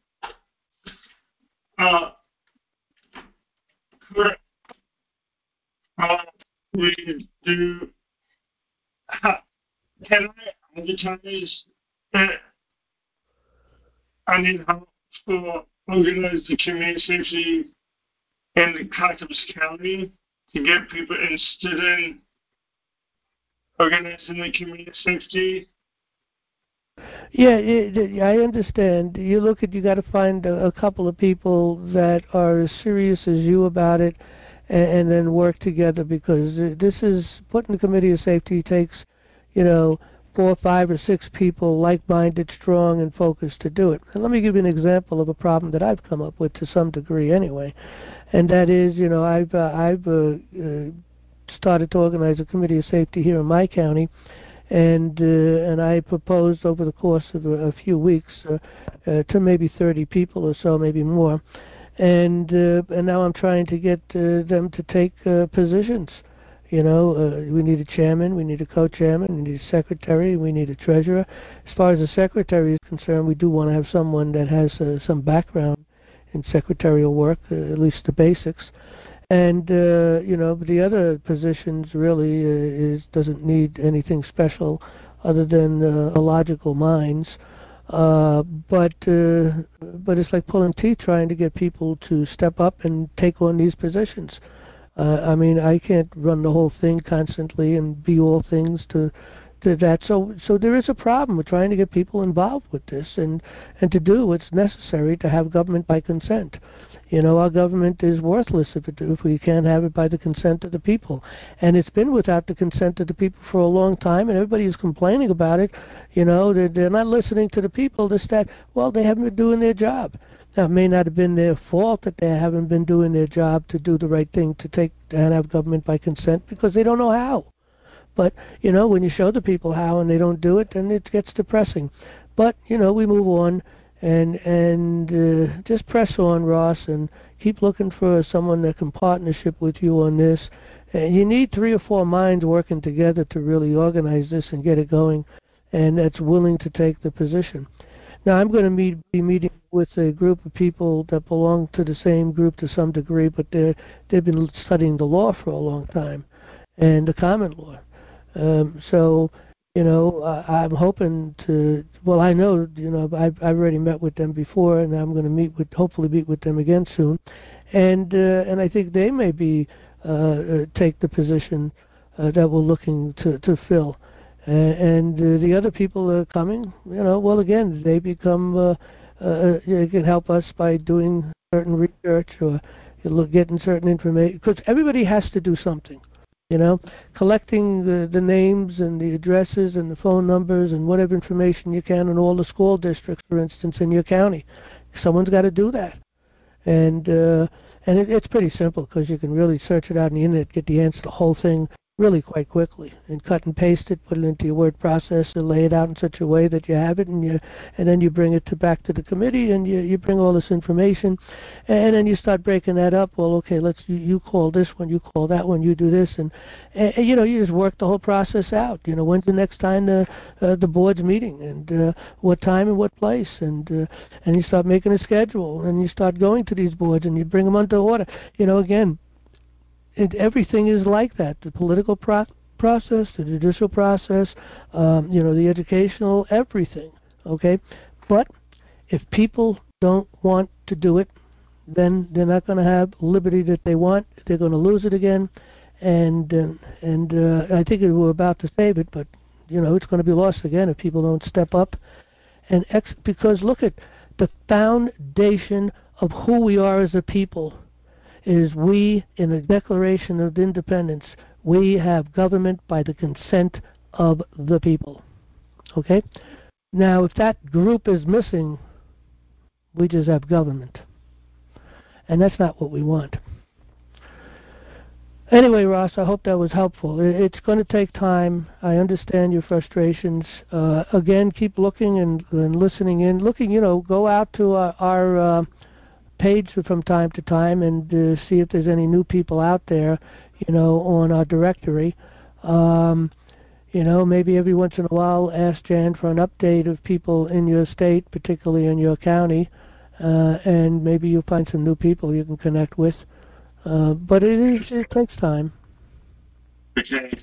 uh could uh we do uh, can I advertise that I need help for organize the community safety in the Clackamas County to get people interested in organizing the community safety? Yeah, it, I understand. You look at, you got to find a, a couple of people that are as serious as you about it, and, and then work together, because this is, putting the Committee of Safety takes, you know, four, five, or six people like-minded, strong, and focused to do it. And let me give you an example of a problem that I've come up with to some degree anyway, and that is, you know, I've, uh, I've uh, uh, started to organize a Committee of Safety here in my county, and uh, and I proposed over the course of a, a few weeks uh, uh, to maybe thirty people or so, maybe more, and uh, and now I'm trying to get uh, them to take uh, positions. You know, uh, we need a chairman, we need a co-chairman, we need a secretary, we need a treasurer. As far as the secretary is concerned, we do want to have someone that has uh, some background in secretarial work, uh, at least the basics. And, uh, you know, the other positions really uh, is doesn't need anything special other than uh, a logical minds. Uh, but uh, but it's like pulling teeth trying to get people to step up and take on these positions. Uh, I mean, I can't run the whole thing constantly and be all things to to that. So so there is a problem with trying to get people involved with this and, and to do what's necessary to have government by consent. You know, our government is worthless if, it, if we can't have it by the consent of the people. And it's been without the consent of the people for a long time, and everybody is complaining about it. You know, they're, they're not listening to the people. This, that. Well, they haven't been doing their job. Now, it may not have been their fault that they haven't been doing their job to do the right thing, to take and have government by consent, because they don't know how. But, you know, when you show the people how and they don't do it, then it gets depressing. But, you know, we move on. And and uh, just press on, Ross, and keep looking for someone that can partnership with you on this. And you need three or four minds working together to really organize this and get it going, and that's willing to take the position. Now, I'm going to meet, be meeting with a group of people that belong to the same group to some degree, but they're, they've been studying the law for a long time, and the common law. Um, so... You know, uh, I'm hoping to. Well, I know. You know, I've I've already met with them before, and I'm going to meet with, hopefully, meet with them again soon, and uh, and I think they may be uh, uh, take the position uh, that we're looking to to fill, uh, and uh, the other people are coming. You know, well, again, they become. Uh, uh, they can help us by doing certain research or look, getting certain information, because everybody has to do something. You know, collecting the, the names and the addresses and the phone numbers and whatever information you can in all the school districts, for instance, in your county. Someone's got to do that. And uh, and it, it's pretty simple, because you can really search it out on the internet, get the answer to the whole thing really quite quickly, and cut and paste it, put it into your word processor, lay it out in such a way that you have it, and you and then you bring it to back to the committee, and you you bring all this information, and then you start breaking that up. Well, okay, let's you, you call this one, you call that one, you do this, and, and, and you know, you just work the whole process out. You know, when's the next time the uh, the board's meeting, and uh, what time and what place, and uh, and you start making a schedule, and you start going to these boards, and you bring them under order. You know, again. It, everything is like that. The political pro process, the judicial process, um, you know, the educational, everything, okay? But if people don't want to do it, then they're not going to have liberty that they want. They're going to lose it again. And uh, and uh, I think we're about to save it, but, you know, it's going to be lost again if people don't step up. And ex because look at the foundation of who we are as a people. Is we, in the Declaration of Independence, we have government by the consent of the people. Okay? Now, if that group is missing, we just have government. And that's not what we want. Anyway, Ross, I hope that was helpful. It's going to take time. I understand your frustrations. Uh, again, keep looking and, and listening in. Looking, you know, go out to our... our uh, page from time to time and uh, see if there's any new people out there, you know, on our directory. Um, you know, maybe every once in a while ask Jan for an update of people in your state, particularly in your county, uh, and maybe you'll find some new people you can connect with. Uh, but it is, it takes time. Okay.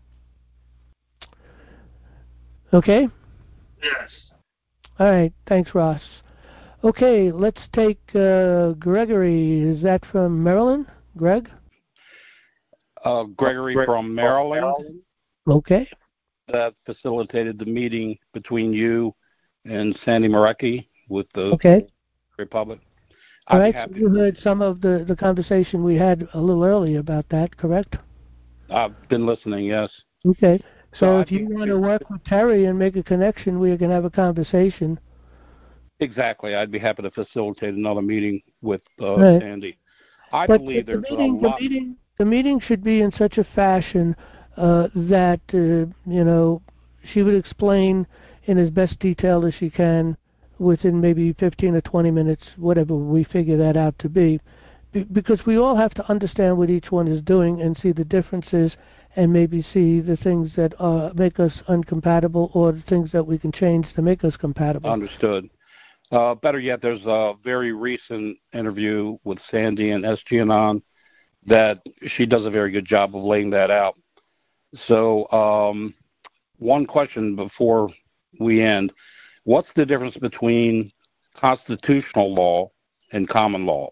Okay? Yes. All right. Thanks, Ross. Okay, let's take uh, Gregory. Is that from Maryland? Greg? Uh, Gregory from Maryland. Okay. That facilitated the meeting between you and Sandy Marecki with the okay. Republic. I'd All be right, happy. you heard some of the, the conversation we had a little earlier about that, correct? I've been listening, yes. Okay. So, So if I'd you be want happy- to work with Terry and make a connection, we can have a conversation. Exactly. I'd be happy to facilitate another meeting with uh, Right. Sandy. I But believe the there's meeting, a lot. the meeting, the meeting should be in such a fashion uh, that uh, you know she would explain in as best detail as she can within maybe fifteen or twenty minutes, whatever we figure that out to be, be because we all have to understand what each one is doing and see the differences and maybe see the things that uh, make us uncompatible or the things that we can change to make us compatible. Understood. Uh, better yet, there's a very recent interview with Sandy and S G N on that she does a very good job of laying that out. So um, one question before we end. What's the difference between constitutional law and common law?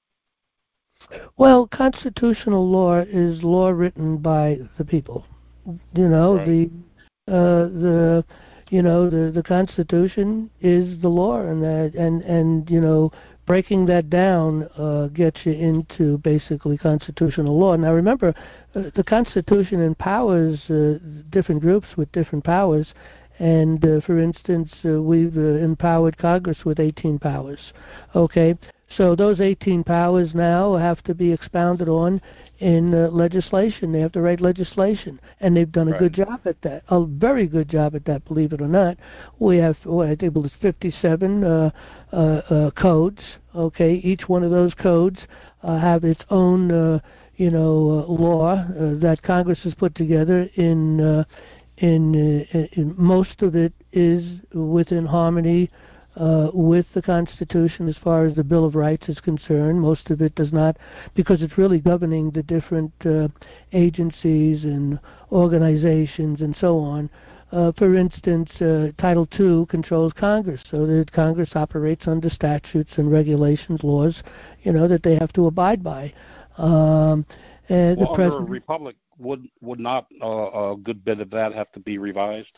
Well, constitutional law is law written by the people. You know, Right. the uh, the you know the the Constitution is the law, and that and and you know breaking that down uh, gets you into basically constitutional law. Now remember, uh, the Constitution empowers uh, different groups with different powers. And uh, for instance, uh, we've uh, empowered Congress with eighteen powers. Okay, so those eighteen powers now have to be expounded on in uh, legislation. They have to write legislation, and they've done a Right. good job at that. A very good job at that, believe it or not. We have, well, I think it was fifty-seven uh, uh, uh, codes. Okay, each one of those codes uh, have its own, uh, you know, uh, law uh, that Congress has put together in. Uh, In, uh, in most of it is within harmony uh, with the Constitution as far as the Bill of Rights is concerned. Most of it does not, because it's really governing the different uh, agencies and organizations and so on. Uh, for instance, uh, Title two controls Congress, so that Congress operates under statutes and regulations, laws, you know, that they have to abide by. Um, and Well, the under president. a republic, would would not uh, a good bit of that have to be revised?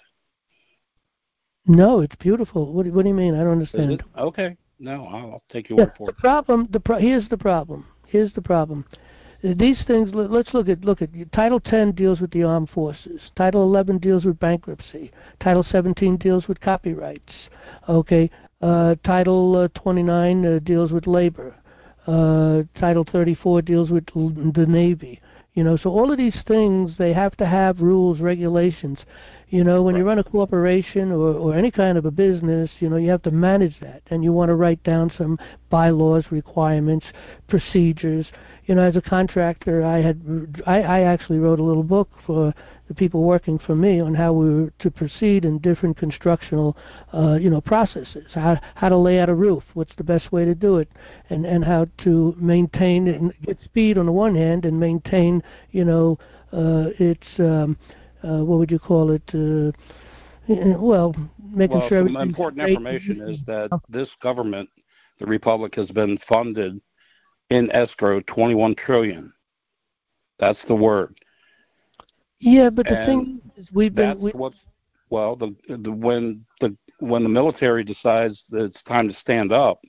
No, it's beautiful. What do, what do you mean? I don't Is understand. it? Okay. No, I'll, I'll take your Yeah, word for the it. problem. The pro- here's the problem. Here's the problem. Uh, These things. let- Let's look at look at Title ten deals with the armed forces. Title eleven deals with bankruptcy. Title seventeen deals with copyrights. Okay. Uh, Title uh, twenty-nine uh, deals with labor. Uh, Title thirty-four deals with l- the Navy. You know, so all of these things, they have to have rules, regulations. You know, when you run a corporation or, or any kind of a business, you know, you have to manage that. And you want to write down some bylaws, requirements, procedures. You know, as a contractor, I had, I, I actually wrote a little book for the people working for me on how we were to proceed in different constructional, uh, you know, processes. How how to lay out a roof, what's the best way to do it, and and how to maintain it and get speed on the one hand and maintain, you know, uh, its um, uh, what would you call it? Uh, uh, well, making Well, sure some everything's important straight. information is that this government, the Republic, has been funded in escrow twenty-one trillion dollars. That's the word. Yeah, but the And thing is, we've been. That's We, what's well, the, the when the when the military decides that it's time to stand up,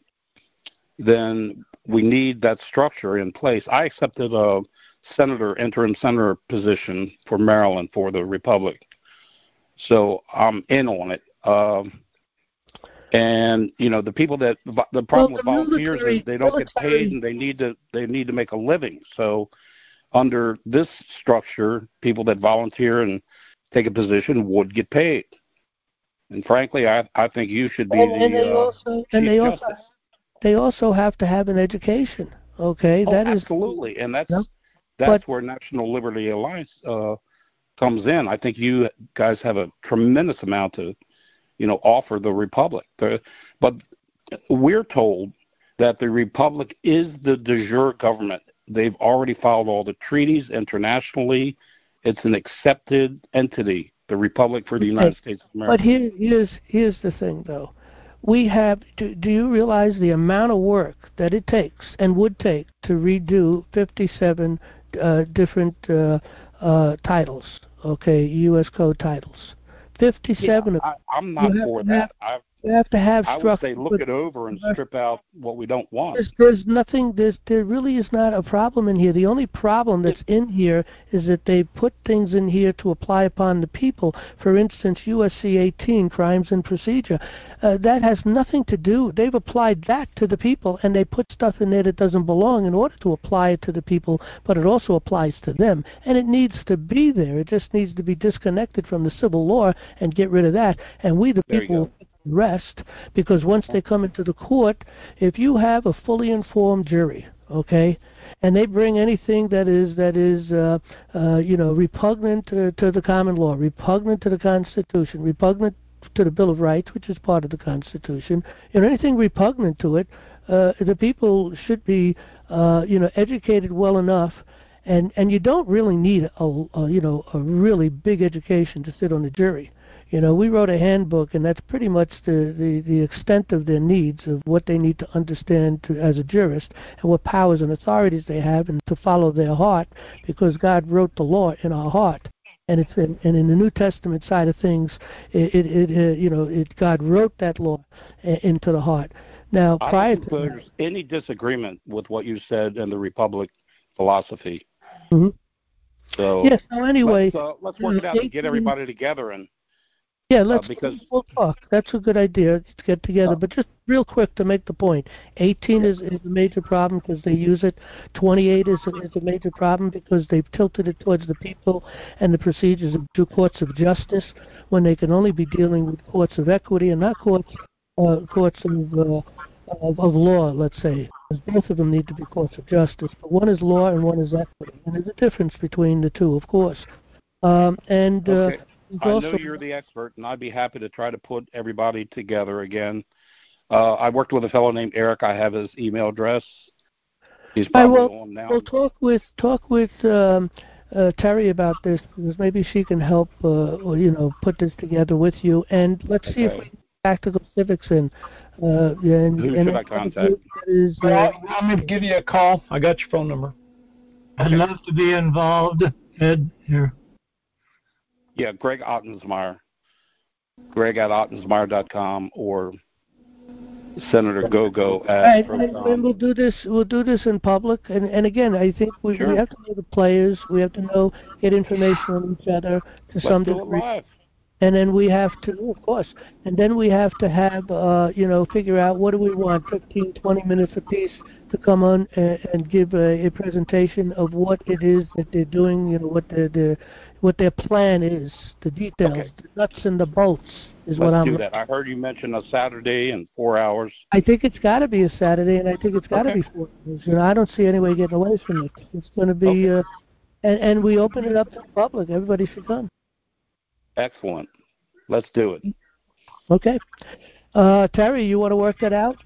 then we need that structure in place. I accepted a senator, interim senator position for Maryland for the Republic, so I'm in on it. Um, and you know, the people that the problem Well, with the volunteers military- is they don't get military- paid, and they need to they need to make a living. So under this structure, people that volunteer and take a position would get paid. And frankly, I I think you should be and, the and they uh, also Chief and they also Justice. they also have to have an education. Okay, Oh, that is absolutely, and that's Yep. that's But- where National Liberty Alliance uh, comes in. I think you guys have a tremendous amount to, you know, offer the Republic. The, but we're told that the Republic is the de jure government. They've already filed all the treaties internationally. It's an accepted entity, the Republic for the Okay. United States of America. But here, here's here's the thing, though. We have. Do, do you realize the amount of work that it takes and would take to redo fifty-seven uh, different uh, uh, titles? Okay, U S code titles. fifty-seven. Yeah, of I, I'm not You have for to that. have- I've You have to have I would structure. say look it over and strip out what we don't want. There's, there's nothing, there's, there really is not a problem in here. The only problem that's in here is that they put things in here to apply upon the people. For instance, U S C eighteen, Crimes and Procedure. Uh, that has nothing to do, they've applied that to the people, and they put stuff in there that doesn't belong in order to apply it to the people, but it also applies to them. And it needs to be there. It just needs to be disconnected from the civil law and get rid of that. And we, the There people, rest, because once they come into the court, if you have a fully informed jury, okay, and they bring anything that is that is uh, uh, you know repugnant to, to the common law, repugnant to the Constitution, repugnant to the Bill of Rights, which is part of the Constitution, you know, anything repugnant to it, uh, the people should be uh, you know educated well enough. And and you don't really need a, a you know a really big education to sit on the jury. You know, we wrote a handbook, and that's pretty much the, the, the extent of their needs, of what they need to understand to, as a jurist, and what powers and authorities they have, and to follow their heart, because God wrote the law in our heart. And it's in, and in the New Testament side of things, it, it, it uh, you know, it, God wrote that law into the heart. Now, prior I don't think to there's any disagreement with what you said in the Republic philosophy. Mm-hmm. So yes. So anyway, let's, uh, let's work it out and get everybody together and. Yeah, let's uh, because we'll talk. That's a good idea to get together. Uh, but just real quick to make the point, eighteen is, is a major problem because they use it. twenty-eight is a, is a major problem because they've tilted it towards the people and the procedures of two courts of justice when they can only be dealing with courts of equity and not courts uh, courts of, uh, of of law. Let's say, because both of them need to be courts of justice. But one is law and one is equity, and there's a difference between the two, of course. Um, and uh, okay. I know you're the expert, and I'd be happy to try to put everybody together again. Uh, I worked with a fellow named Eric. I have his email address. He's probably I will, on now. We'll talk with talk with um, uh, Terry about this, because maybe she can help, uh, or you know, put this together with you. And let's see if we can get practical civics in. Uh, and, Who and should I contact? Is, uh, Well, I'm going to give you a call. I got your phone number. I'd Okay. love to be involved, Ed, here. Yeah, Greg Ottensmeyer. Greg at Ottensmeyer dot com or Senator Gogo at right, Proton. and, and we'll do this. We'll do this in public. And, and again, I think we, Sure. we have to know the players. We have to know, get information on each other to Let's some do it degree. live. And then we have to, of course, and then we have to have, uh, you know, figure out what do we want, fifteen, twenty minutes apiece to come on and, and give a, a presentation of what it is that they're doing, you know, what their, their, what their plan is, the details, Okay. the nuts and the bolts is Let's what I'm do that. I heard you mention a Saturday and four hours. I think it's got to be a Saturday, and I think it's got to Okay. be four hours. You know, I don't see any way getting away from it. It's going to be, Okay. uh, and, and we open it up to the public. Everybody should come. Excellent. Let's do it. Okay. Uh, Terry, you want to work that out?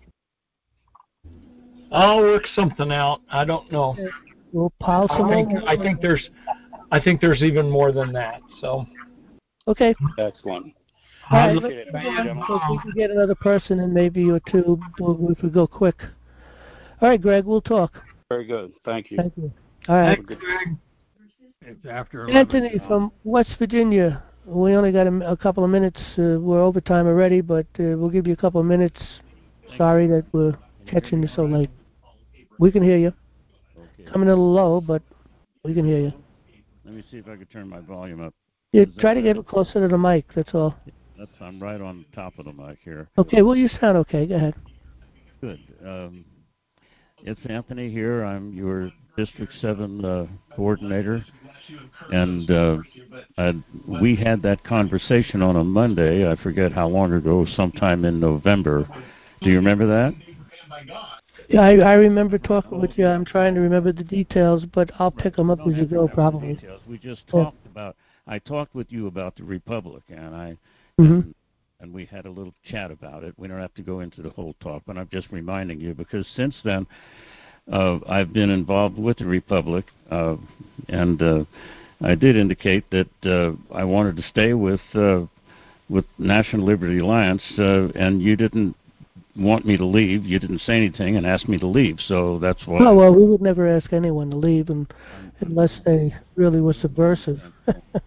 I'll work something out. I don't know. We'll pile some I think, more. I think there's, I think there's even more than that. So. Okay. Excellent. All right, Appreciate let's it. Thank go you, on, gentlemen. so if we can get another person in, maybe or two, if we go quick. All right, Greg, we'll talk. Very good. Thank you. Thank you. All right. Have a good Greg. It's after eleven. Anthony from West Virginia. We only got a, a couple of minutes. Uh, we're over time already, but uh, we'll give you a couple of minutes. Sorry that we're catching you so late. We can hear you. Okay. Coming a little low, but we can hear you. Let me see if I can turn my volume up. Yeah, Is that try to better? get closer to the mic, that's all. That's, I'm right on top of the mic here. Okay, well, you sound okay. Go ahead. Good. Um, it's Anthony here. I'm your District seven uh, coordinator. And uh, I, we had that conversation on a Monday. I forget how long ago, sometime in November. Do you remember that? Yeah, I, I remember talking with you. I'm trying to remember the details, but I'll pick them up as you go, probably. Details. We just Yeah. talked about, I talked with you about the Republic, and I, Mm-hmm. and, and we had a little chat about it. We don't have to go into the whole talk, but I'm just reminding you because since then, uh, I've been involved with the Republic, uh, and uh, I did indicate that uh, I wanted to stay with uh, with National Liberty Alliance, uh, and you didn't want me to leave. You didn't say anything and asked me to leave, so that's why. Oh, well, we would never ask anyone to leave and, unless they really were subversive. I, I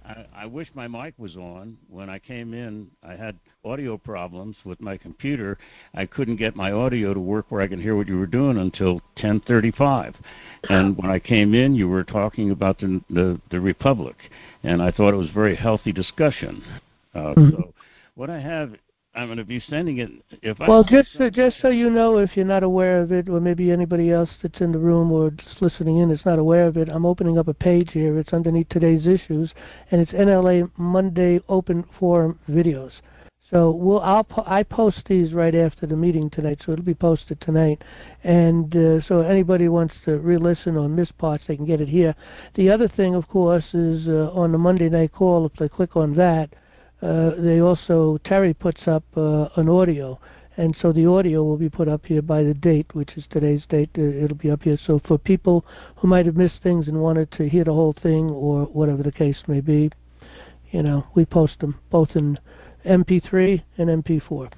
wish my mic was on. When I came in, I had audio problems with my computer. I couldn't get my audio to work where I could hear what you were doing until ten thirty-five. And when I came in, you were talking about the the, the Republic, and I thought it was a very healthy discussion. Uh, mm-hmm. So what I have, I'm going to be sending it. If well, I just so, just so you know, if you're not aware of it, or maybe anybody else that's in the room or just listening in is not aware of it, I'm opening up a page here. It's underneath today's issues, and it's N L A Monday Open Forum videos. So we'll I'll po- I post these right after the meeting tonight, so it'll be posted tonight. And uh, so anybody wants to re-listen or miss parts, they can get it here. The other thing, of course, is uh, on the Monday night call. If they click on that. Uh, they also, Terry puts up uh, an audio, and so the audio will be put up here by the date, which is today's date. Uh, it'll be up here. So for people who might have missed things and wanted to hear the whole thing or whatever the case may be, you know, we post them both in M P three and M P four.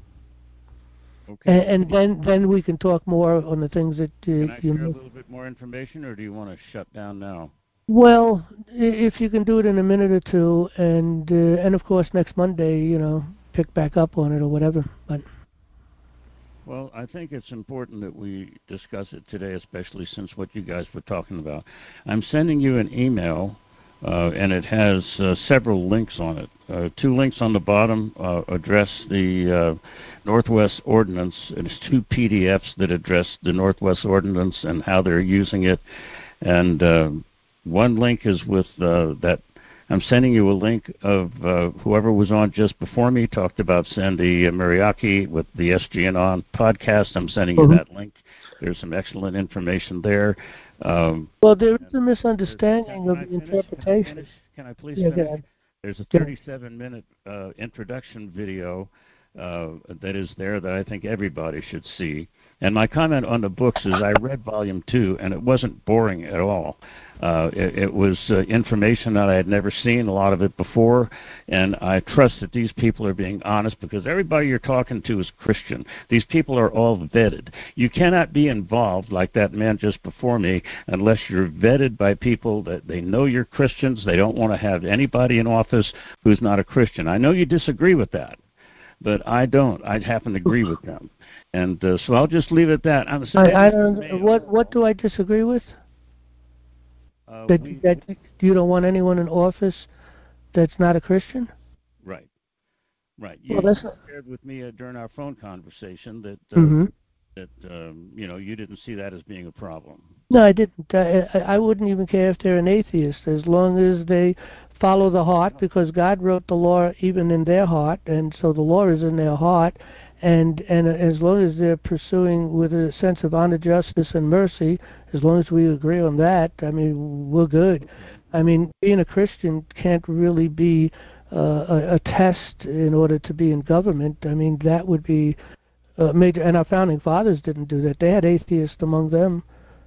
Okay. And, and then, then we can talk more on the things that uh, can I you share a little bit more information, or do you want to shut down now? Well, if you can do it in a minute or two, and uh, and of course next Monday, you know, pick back up on it or whatever. But well, I think it's important that we discuss it today, especially since what you guys were talking about. I'm sending you an email, uh, and it has uh, several links on it. Uh, two links on the bottom uh, address the uh, Northwest Ordinance. It's two P D Fs that address the Northwest Ordinance and how they're using it, and uh, one link is with uh, that. I'm sending you a link of uh, whoever was on just before me talked about Sandy Mariaki with the S G N On podcast. I'm sending you mm-hmm. that link. There's some excellent information there. Um, well, there is a misunderstanding of the interpretation. Can I, can I please yeah, finish? There's a thirty-seven minute uh, introduction video uh, that is there that I think everybody should see. And my comment on the books is I read volume two, and it wasn't boring at all. Uh, it, it was uh, information that I had never seen, a lot of it before, and I trust that these people are being honest because everybody you're talking to is Christian. These people are all vetted. You cannot be involved like that man just before me unless you're vetted by people that they know you're Christians. They don't want to have anybody in office who's not a Christian. I know you disagree with that, but I don't. I happen to agree with them. And uh, so I'll just leave it at that. I'm I, I don't. What What do I disagree with? Uh, that we, that you don't want anyone in office that's not a Christian? Right. Right. You well, that's shared with me uh, during our phone conversation that uh, mm-hmm. that um, you know you didn't see that as being a problem. No, I didn't. I, I wouldn't even care if they're an atheist as long as they follow the heart, because God wrote the law even in their heart, and so the law is in their heart. And and as long as they're pursuing with a sense of honor, justice, and mercy, as long as we agree on that, I mean, we're good. I mean, being a Christian can't really be uh, a, a test in order to be in government. I mean, that would be uh, major. And our founding fathers didn't do that. They had atheists among them.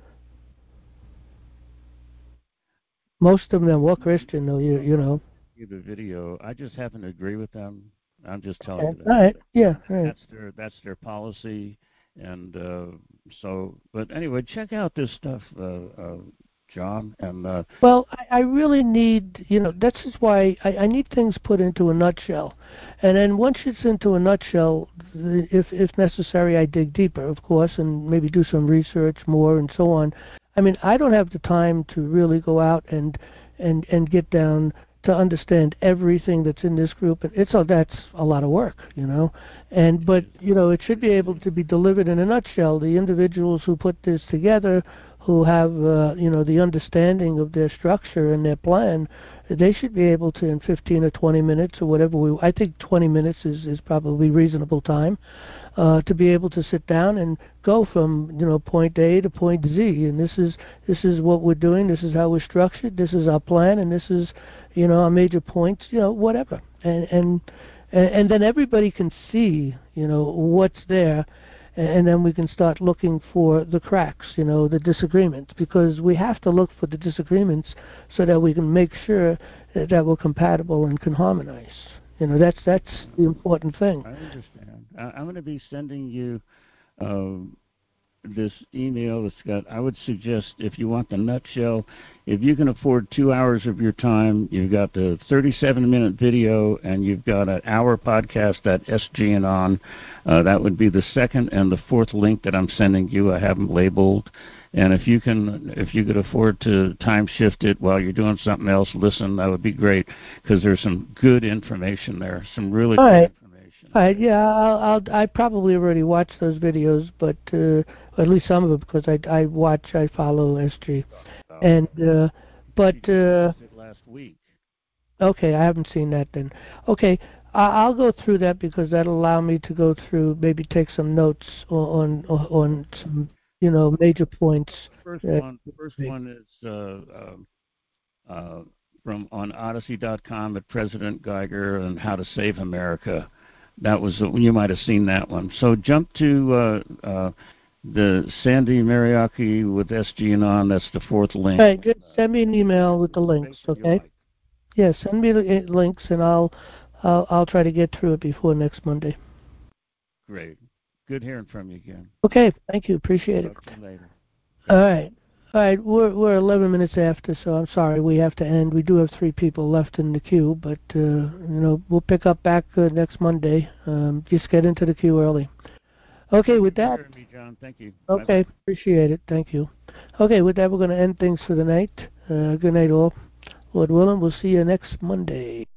Most of them were Christian, though. You you know. The video, I just happen to agree with them. I'm just telling okay. you that. All right. Yeah. Right. That's their that's their policy, and uh, so. But anyway, check out this stuff, uh, uh, John. And uh, well, I, I really need, you know, that's just why I, I need things put into a nutshell, and then once it's into a nutshell, if if necessary, I dig deeper, of course, and maybe do some research more and so on. I mean, I don't have the time to really go out and and and get down to understand everything that's in this group, and it's a, that's a lot of work, you know. And but you know, it should be able to be delivered in a nutshell. The individuals who put this together, who have uh, you know the understanding of their structure and their plan, they should be able to in fifteen or twenty minutes or whatever we. I think twenty minutes is is probably reasonable time uh, to be able to sit down and go from you know point A to point Z. And this is this is what we're doing. This is how we're structured. This is our plan, and this is you know our major points. You know whatever, and and and then everybody can see you know what's there. And then we can start looking for the cracks, you know, the disagreements, because we have to look for the disagreements so that we can make sure that, that we're compatible and can harmonize. You know, that's that's the important thing. I understand. I, I'm going to be sending you uh, this email that's got, I would suggest, if you want the nutshell, if you can afford two hours of your time, you've got the thirty-seven minute video, and you've got an hour podcast at S G and On. Uh, that would be the second and the fourth link that I'm sending you. I have them labeled. And if you can, if you could afford to time shift it while you're doing something else, listen, that would be great, because there's some good information there, some really All good right. information. All right, yeah, I'll, I'll, I probably already watched those videos, but uh, at least some of them, because I, I watch, I follow S G, Oh. and uh, but uh, last week. Okay, I haven't seen that then. Okay, I, I'll go through that because that'll allow me to go through, maybe take some notes on on, on some, you know, major points. First uh, one, the first one is uh, uh, uh, from on Odyssey dot com at President Geiger and How to Save America. That was uh, you might have seen that one. So jump to uh, uh, the Sandy Mariaki with S G and On. That's the fourth link. All right, good. Send me an email with the links, okay? Like. Yeah, send me the uh, links, and I'll, I'll I'll try to get through it before next Monday. Great. Good hearing from you again. Okay, thank you. Appreciate it. Talk to you later. All right. All right, we're we're eleven minutes after, so I'm sorry we have to end. We do have three people left in the queue, but uh, you know, we'll pick up back uh, next Monday. Um, just get into the queue early. Okay, with that. Thank you for hearing me, John. Thank you. Okay, Bye-bye. appreciate it. Thank you. Okay, with that, we're going to end things for the night. Uh, good night, all. Lord willing, we'll see you next Monday.